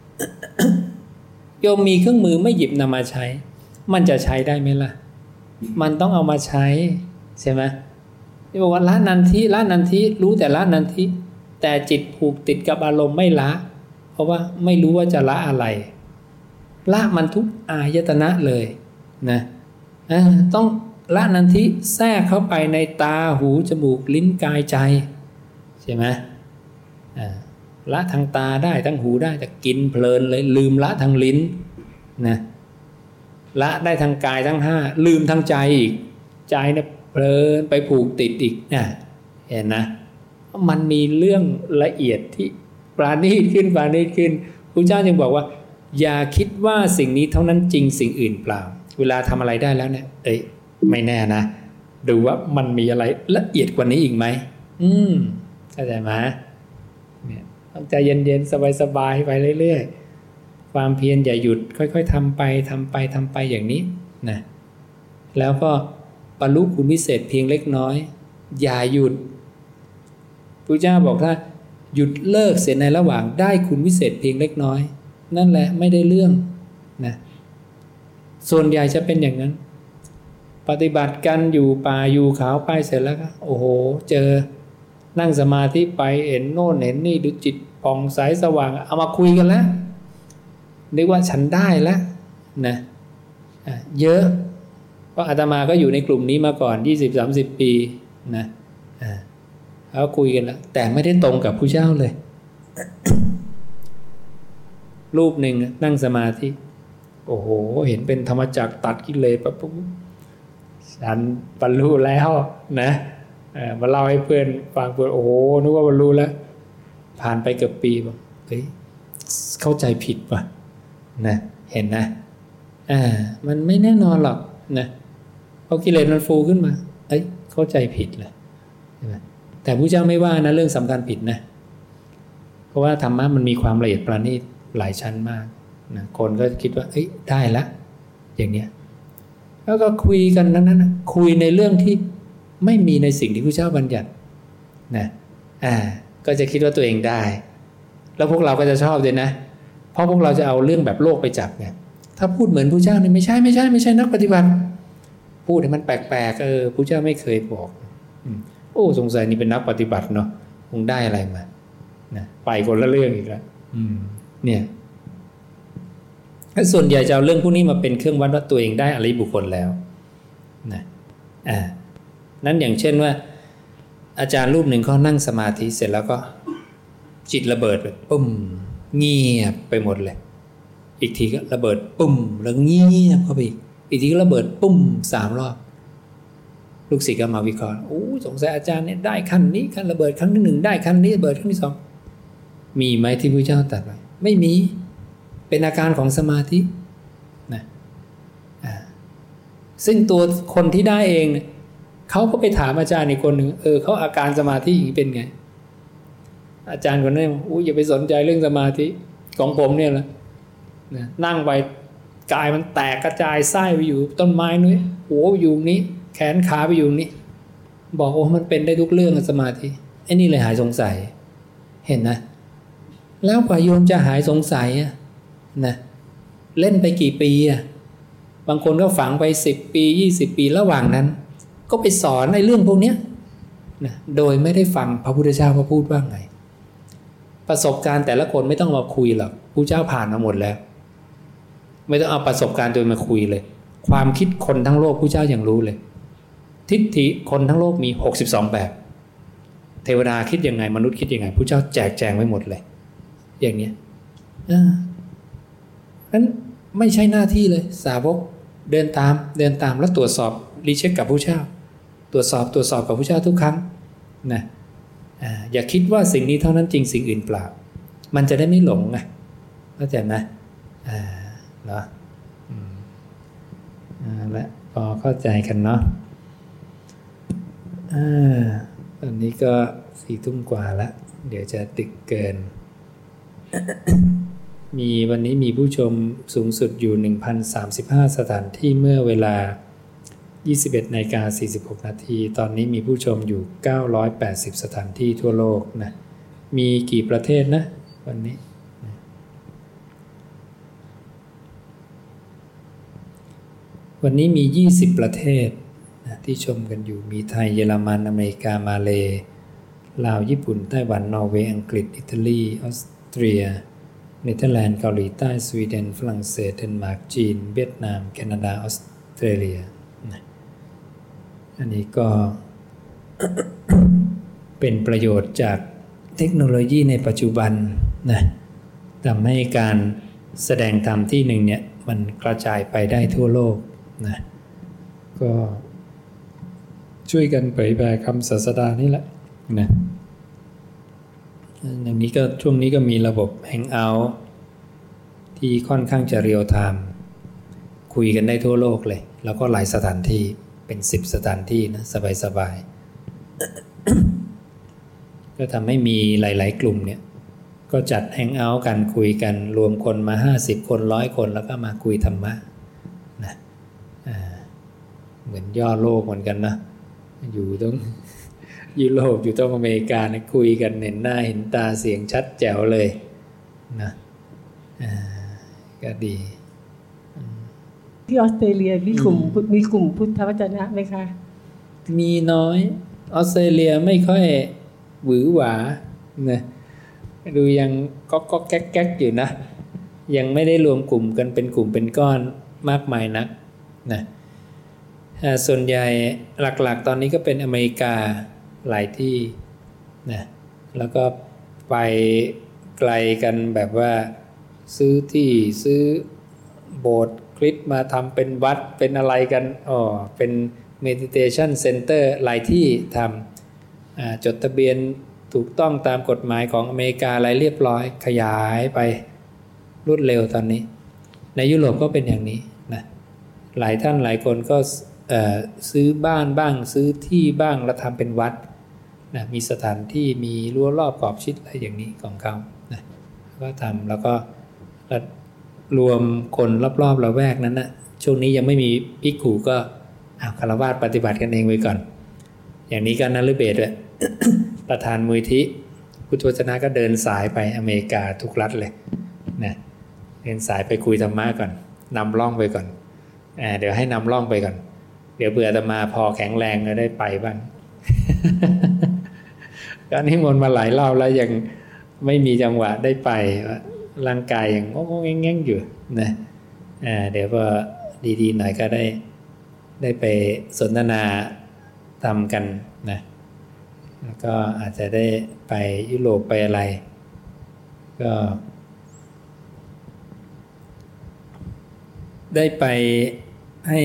โยมมีเครื่องมือไม่หยิบนำมาใช้มันจะใช้ได้ไหมล่ะมันต้องเอามาใช้ใช่ไหมที่บอกว่าละนันทิละนันทิรู้แต่ละนันทิแต่จิตผูกติดกับอารมณ์ไม่ละเพราะว่าไม่รู้ว่าจะละอะไรละมันทุกอายตนะเลยนะต้องละนันทิแทรกเข้าไปในตาหูจมูกลิ้นกายใจใช่ไหมละทางตาได้ทั้งหูได้แต่กินเพลินเลยลืมละทางลิ้นนะละได้ทางกายทั้งห้าลืมทางใจอีกใจเนี่ยเพลินไปผูกติดอีกนะเห็นนะมันมีเรื่องละเอียดที่ปราณีตขึ้นปราณีตขึ้นพระเจ้าจึงบอกว่าอย่าคิดว่าสิ่งนี้เท่านั้นจริงสิ่งอื่นเปล่าเวลาทำอะไรได้แล้วเนี่ยเอ้ยไม่แน่นะดูว่ามันมีอะไรละเอียดกว่านี้อีกไหมอืมเข้าใจไหมเนี่ยต้องใจเย็นๆสบายๆไปเรื่อยๆความเพียรอย่าหยุดค่อยๆทำไปทำไปทำไปอย่างนี้นะแล้วก็บรรลุคุณวิเศษเพียงเล็กน้อยอย่าหยุดพระเจ้าบอกถ้าหยุดเลิกเสียในระหว่างได้คุณวิเศษเพียงเล็กน้อยนั่นแหละไม่ได้เรื่องนะส่วนใหญ่จะเป็นอย่างนั้นปฏิบัติกันอยู่ป่าอยู่เขาไปเสร็จแล้วก็โอ้โหเจอนั่งสมาธิไปเห็นโน่นเห็นนี่ดูจิตผ่องใสสว่างเอามาคุยกันแล้วนึกว่าฉันได้แล้วนะเยอะเพราะอาตมาก็อยู่ในกลุ่มนี้มาก่อน ยี่สิบถึงสามสิบ ปีนะเขาคุยกันแล้วแต่ไม่ได้ตรงกับผู้เจ้าเลย รูปหนึ่งนั่งสมาธิโอ้โหเห็นเป็นธรรมจักรตัดกิเลสปุ๊บฉันบรรลุแล้วนะมาเล่าให้เพื่อนฟังเพื่อนโอ้โหนึกว่าบรรลุแล้วผ่านไปเกือบปีบอกเฮ้ยเข้าใจผิดป่ะนะเห็นนะอ่ามันไม่แน่นอนหรอกนะพอกิเลสมันฟูขึ้นมาเอ้ยเข้าใจผิดเลยใช่ไหมแต่พระเจ้าไม่ว่านะเรื่องสำคัญผิดนะเพราะว่าธรรมะมันมีความละเอียดประณีตหลายชั้นมากนะคนก็คิดว่าเอ้ยได้ละอย่างเนี้ยแล้วก็คุยกันนั้นนะคุยในเรื่องที่ไม่มีในสิ่งที่พระเจ้าบัญญัตินะอ่าก็จะคิดว่าตัวเองได้แล้วพวกเราก็จะชอบด้วยนะเพราะพวกเราจะเอาเรื่องแบบโลกไปจับเนี่ยถ้าพูดเหมือนพระเจ้าเนี่ยไม่ใช่ไม่ใช่ไม่ใช่นักปฏิบัติพูดให้มันแปลกๆเออพระเจ้าไม่เคยบอกโอ้สงสัยนี่เป็นนักปฏิบัติเนาะคงได้อะไรมานะไปคนละเรื่องอีกแล้วเนี่ยส่วนใหญ่จะเอาเรื่องพวกนี้มาเป็นเครื่องวัดว่าตัวเองได้อริยบุคคลแล้วนะอ่านั้นอย่างเช่นว่าอาจารย์รูปหนึ่งเขานั่งสมาธิเสร็จแล้วก็จิตระเบิดไปปุ้มเงียบไปหมดเลยอีกทีก็ระเบิดปุ้มแล้วเงียบเข้าไปอีกอีกทีก็ระเบิดปุ้มสามรอบลูกศิษย์ก็มาวิเคราะห์โอ้สงสัยอาจารย์เนี่ยได้ขั้นนี้ขั้นระเบิดครั้งที่หนึ่งได้ขั้นนี้ระเบิดครั้งที่สองมีไหมที่พระเจ้าตรัสไว้ไม่มีเป็นอาการของสมาธินะอ่าซึ่งตัวคนที่ได้เองเนี่ยเขาก็ไปถามอาจารย์อีกคนหนึ่งเออเขาอาการสมาธิอย่างนี้เป็นไงอาจารย์คนนั้นอู้อย่าไปสนใจเรื่องสมาธิของผมเนี่ยแหละนะนั่งไปกายมันแตกกระจายไส้ไปอยู่ต้นไม้นู้นหัวอยู่นี้แขนขาไปอยู่นี้บอกโอ้มันเป็นได้ทุกเรื่องสมาธิไอ้นี่เลยหายสงสัยเห็นนะแล้วกว่าโยมจะหายสงสัยนะเล่นไปกี่ปีอ่ะบางคนก็ฝังไปสิบปียี่สิบปีระหว่างนั้นก็ไปสอนในเรื่องพวกนี้นะโดยไม่ได้ฟังพระพุทธเจ้าเขาพูดว่าไงประสบการณ์แต่ละคนไม่ต้องมาคุยหรอกพระเจ้าผ่านมาหมดแล้วไม่ต้องเอาประสบการณ์ตัวมาคุยเลยความคิดคนทั้งโลกพระเจ้ายังรู้เลยทิฏฐิคนทั้งโลกมีหกสิบสองแบบเทวดาคิดยังไงมนุษย์คิดยังไงพระเจ้าแจกแจงไว้หมดเลยอย่างนี้อ่านั้นไม่ใช่หน้าที่เลยสาวกเดินตามเดินตามแล้วตรวจสอบรีเช็คกับพระเจ้าตรวจสอบตรวจสอบกับพระเจ้าทุกครั้งนะอ่าอย่าคิดว่าสิ่งนี้เท่านั้นจริงสิ่งอื่นเปล่ามันจะได้ไม่หลงไงเข้าใจไหมอ่าเนาะอืมอ่าและพอเข้าใจกันเนาะอ่าตอนนี้ก็สี่ทุ่มกว่าแล้วเดี๋ยวจะดึกเกิน มีวันนี้มีผู้ชมสูงสุดอยู่ หนึ่งพันสามสิบห้า สถานที่เมื่อเวลา ยี่สิบเอ็ดนาฬิกาสี่สิบหก นาทีตอนนี้มีผู้ชมอยู่เก้าร้อยแปดสิบสถานที่ทั่วโลกนะมีกี่ประเทศนะวันนี้วันนี้มียี่สิบประเทศนะที่ชมกันอยู่มีไทยเยอรมันอเมริกามาเลลาวญี่ปุ่นไต้หวันนอร์เวย์อังกฤษอิตาลีออสเตรียเนเธอร์แลนด์เกาหลีใต้สวีเดนฝรั่งเศสเดนมาร์กจีนเวียดนามแคนาดาออสเตรเลียนะอันนี้ก็ เป็นประโยชน์จากเทคโนโลยีในปัจจุบันนะทำให้การแสดงธรรมที่หนึ่งเนี่ยมันกระจายไปได้ทั่วโลกนะก็ช่วยกันเผยแผ่คำศาสดานี่แหละนะอย่างนี้ก็ช่วงนี้ก็มีระบบ Hangout ที่ค่อนข้างจะเรียลไทม์คุยกันได้ทั่วโลกเลยแล้วก็หลายสถานที่เป็นสิบสถานที่นะสบายๆ ก็ทำให้มีหลายๆกลุ่มเนี่ยก็จัด Hangout กันคุยกันรวมคนมาห้าสิบคนร้อยคนแล้วก็มาคุยธรรมะนะเหมือนย่อโลกเหมือนกันนะอยู่ต้องยุโรปอยู่ต้องอเมริกานะคุยกันเห็นหน้าเห็นตาเสียงชัดแจ๋วเลยนะก็ดีที่ออสเตรเลียมีกลุ่มมีกลุ่มพุทธวจนะไหมคะมีน้อยออสเตรเลียไม่ค่อยหวือหวานะดูยังก็ก็แก๊กแก๊กอยู่นะยังไม่ได้รวมกลุ่มกันเป็นกลุ่มเป็นก้อนมากมายนักนะส่วนใหญ่หลักๆตอนนี้ก็เป็นอเมริกาหลายที่นะแล้วก็ไปไกลกันแบบว่าซื้อที่ซื้อโบสถ์คริสต์มาทำเป็นวัดเป็นอะไรกันอ๋อเป็น meditation center หลายที่ทำจดทะเบียนถูกต้องตามกฎหมายของอเมริกาอะไรเรียบร้อยขยายไปรวดเร็วตอนนี้ในยุโรปก็เป็นอย่างนี้นะหลายท่านหลายคนก็ซื้อบ้านบ้างซื้อที่บ้างแล้วทำเป็นวัดนะมีสถานที่มีรั้วรอบขอบชิดอะไรอย่างนี้ของเขานะก็ทำแล้วก็รวมคนรอบๆละแวกนั้นนะช่วงนี้ยังไม่มีภิกขุก็เอาฆราวาสปฏิบัติกันเองไว้ก่อนอย่างนี้ก็นฤเบศด้วย ประธานมูลที่พุทธวจนะก็เดินสายไปอเมริกาทุกรัฐเลยนะเดินสายไปคุยธรรมะก่อนนำร่องไปก่อนอ่าเดี๋ยวให้นำร่องไปก่อนเดี๋ยวเบื่ออาตมาพอแข็งแรงก็ได้ไปบ้าง ก็นิมนต์มาหลายรอบแล้วยังไม่มีจังหวะได้ไปร่างกายยังงงๆแง่งๆอยู่นะอ่าเดี๋ยวพอดีๆหน่อยก็ได้ได้ไปสนทนาทำกันนะแล้วก็อาจจะได้ไปยุโรปไปอะไรก็ได้ไปให้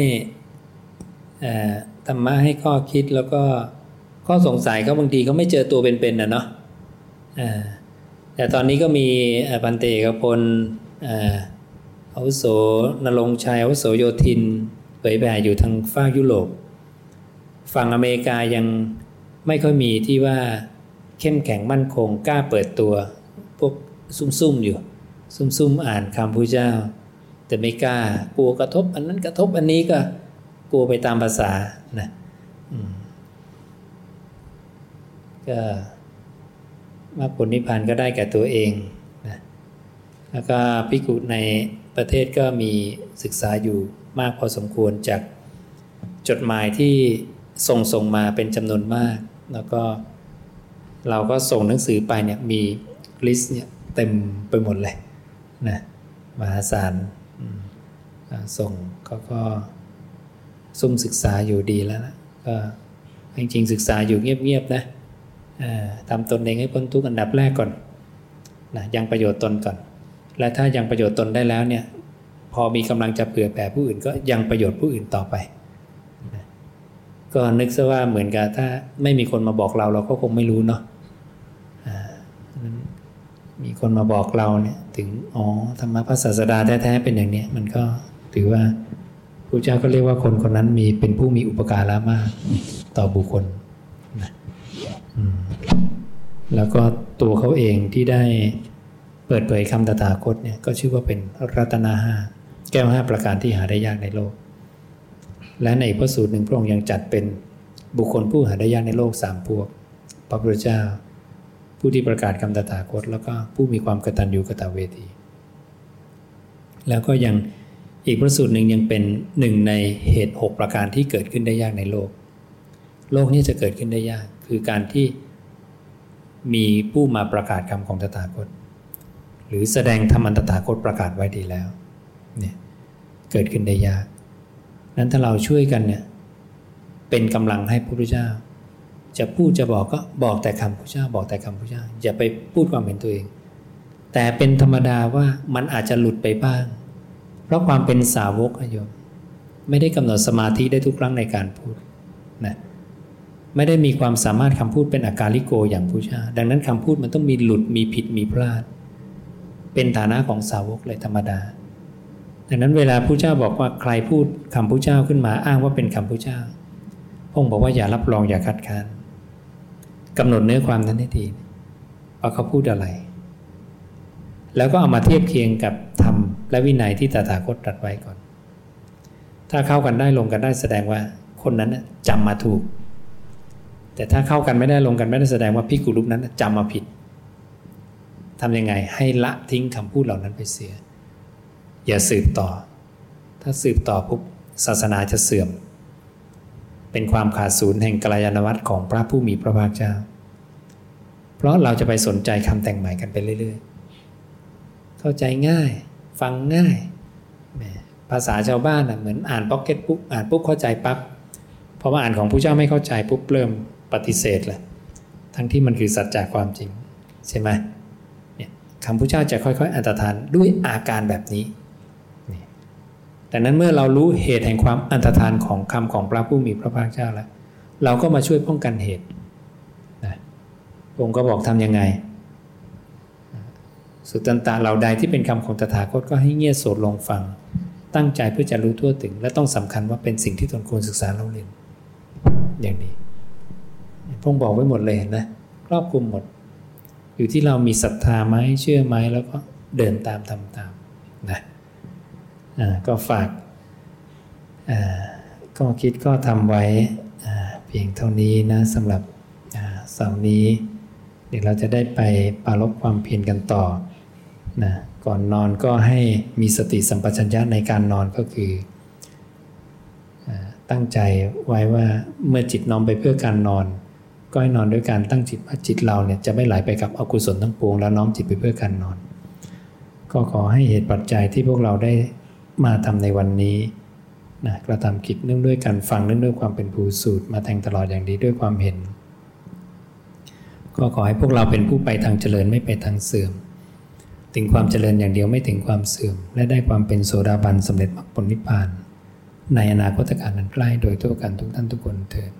ธรรมะให้ข้อคิดแล้วก็ข้อสงสัยเขาบางทีเขาไม่เจอตัวเป็นๆนะเนาะแต่ตอนนี้ก็มีพันเตกพลอาวุโสนรงค์ชัยอาวุโสโยธินเผยแผ่อยู่ทางฝั่งยุโรปฝั่งอเมริกายังไม่ค่อยมีที่ว่าเข้มแข็งมั่นคงกล้าเปิดตัวพวกซุ่มๆอยู่ซุ่มๆอ่านคำพุทธเจ้าแต่ไม่กล้ากลัวกระทบอันนั้นกระทบอันนี้ก็กลัวไปตามภาษานะก็มรรคผลนิพพานก็ได้แก่ตัวเองนะแล้วก็ภิกขุในประเทศก็มีศึกษาอยู่มากพอสมควรจากจดหมายที่ส่งส่งมาเป็นจำนวนมากแล้วก็เราก็ส่งหนังสือไปเนี่ยมีลิสต์เนี่ยเต็มไปหมดเลยนะมหาศาลส่งเขาก็ซุ่มศึกษาอยู่ดีแล้วนะก็จริงๆศึกษาอยู่เงียบๆนะทำตนเองให้พ้นทุกข์อันดับแรกก่อนนะยังประโยชน์ตนก่อนและถ้ายังประโยชน์ตนได้แล้วเนี่ยพอมีกำลังจะเผื่อแผ่ผู้อื่นก็ยังประโยชน์ผู้อื่นต่อไปนะก็นึกซะว่าเหมือนกับถ้าไม่มีคนมาบอกเราเราก็คงไม่รู้เนาะมีคนมาบอกเราเนี่ยถึงอ๋อธรรมะพระศาสดาแท้ๆเป็นอย่างนี้มันก็ถือว่าพระเจ้าก็เรียกว่าคนคนนั้นมีเป็นผู้มีอุปการะมากต่อบุคคลนะแล้วก็ตัวเขาเองที่ได้เปิดเผยคำตถาคตเนี่ยก็ชื่อว่าเป็นรัตนะห้าแก้วห้าประการที่หาได้ยากในโลกและในพระสูตรหนึ่งพระองค์ยังจัดเป็นบุคคลผู้หาได้ยากในโลกสามพวกพระพุทธเจ้าผู้ที่ประกาศคำตถาคตแล้วก็ผู้มีความกตัญญูกตเวทีแล้วก็ยังอีกพระสูตรหนึ่งยังเป็นหนึ่งในเหตุหกประการที่เกิดขึ้นได้ยากในโลกโลกนี้จะเกิดขึ้นได้ยากคือการที่มีผู้มาประกาศคำของตถาคตหรือแสดงธรรมอันตถาคตประกาศไว้ดีแล้วเนี่ยเกิดขึ้นได้ยากนั้นถ้าเราช่วยกันเนี่ยเป็นกำลังให้พระพุทธเจ้าจะพูดจะบอกก็บอกแต่คำพระพุทธเจ้าบอกแต่คำพระพุทธเจ้าอย่าไปพูดความเห็นตัวเองแต่เป็นธรรมดาว่ามันอาจจะหลุดไปบ้างเพราะความเป็นสาวกโยมไม่ได้กำหนดสมาธิได้ทุกครั้งในการพูดนะไม่ได้มีความสามารถคำพูดเป็นอากาลิโกอย่างพุทธเจ้าดังนั้นคำพูดมันต้องมีหลุดมีผิดมีพลาดเป็นฐานะของสาวกเลยธรรมดาดังนั้นเวลาพุทธเจ้าบอกว่าใครพูดคำพุทธเจ้าขึ้นมาอ้างว่าเป็นคำพุทธเจ้าพระองค์บอกว่าอย่ารับรองอย่าคัดค้านกำหนดเนื้อความนั้นให้ดีว่าเขาพูดอะไรแล้วก็เอามาเทียบเคียงกับธรรมและวินัยที่ตถาคตตรัสไว้ก่อนถ้าเข้ากันได้ลงกันได้แสดงว่าคนนั้นจำมาถูกแต่ถ้าเข้ากันไม่ได้ลงกันไม่ได้แสดงว่าภิกขุรูปนั้นจำมาผิดทำยังไงให้ละทิ้งคำพูดเหล่านั้นไปเสียอย่าสืบต่อถ้าสืบต่อปุ๊บศาสนาจะเสื่อมเป็นความขาดศูนย์แห่งกัลยาณวัตรของพระผู้มีพระภาคเจ้าเพราะเราจะไปสนใจคำแต่งใหม่กันไปเรื่อยๆเข้าใจง่ายฟังง่ายภาษาชาวบ้านเหมือนอ่านพ็อกเก็ตปุ๊บอ่านปุ๊บเข้าใจปั๊บพอมาอ่านของพระเจ้าไม่เข้าใจปุ๊บเริ่มปฏิเสธเลยทั้งที่มันคือสัจจะความจริงใช่ไหมเนี่ยคำพระเจ้าจะค่อยๆอันตรธานด้วยอาการแบบนี้ดังนั้นเมื่อเรารู้เหตุแห่งความอันตรธานของคำของพระผู้มีพระภาคเจ้าแล้วเราก็มาช่วยป้องกันเหตุนะองค์ก็บอกทำยังไงสุตตันตะเหล่าใดที่เป็นคำของตถาคตก็ให้เงี่ยโสดลงฟังตั้งใจเพื่อจะรู้ทั่วถึงและต้องสำคัญว่าเป็นสิ่งที่ตนควรศึกษาเล่าเรียนอย่างนี้พงบอกไว้หมดเลยนะครอบคลุมหมดอยู่ที่เรามีศรัทธาไหมเชื่อไหมแล้วก็เดินตามทำตามนะอ่าก็ฝากอ่าก็คิดก็ทำไว้อ่าเพียงเท่านี้นะสำหรับอ่าเสาร์นี้เดี๋ยวเราจะได้ไปปรารภความเพียรกันต่อนะก่อนนอนก็ให้มีสติสัมปชัญญะในการนอนก็คืออ่าตั้งใจไว้ว่าเมื่อจิตน้อมไปเพื่อการนอนก็ให้นอนด้วยการตั้งจิตว่าจิตเราเนี่ยจะไม่ไหลไปกับอกุศลทั้งปวงแล้วน้อมจิตไปเพื่อการนอนก็ขอให้เหตุปัจจัยที่พวกเราได้มาทำในวันนี้นะกระทำกิจเนื่องด้วยการฟังเนื่องด้วยความเป็นภูสูตรมาแทงตลอดอย่างดีด้วยความเห็นก็ขอให้พวกเราเป็นผู้ไปทางเจริญไม่ไปทางเสื่อมถึงความเจริญอย่างเดียวไม่ถึงความเสื่อมและได้ความเป็นโสดาบันสำเร็จมรรคผลนิพพานในอนาคตการนั้นใกล้โดยทั่วกันทุกท่านทุกคนเถิด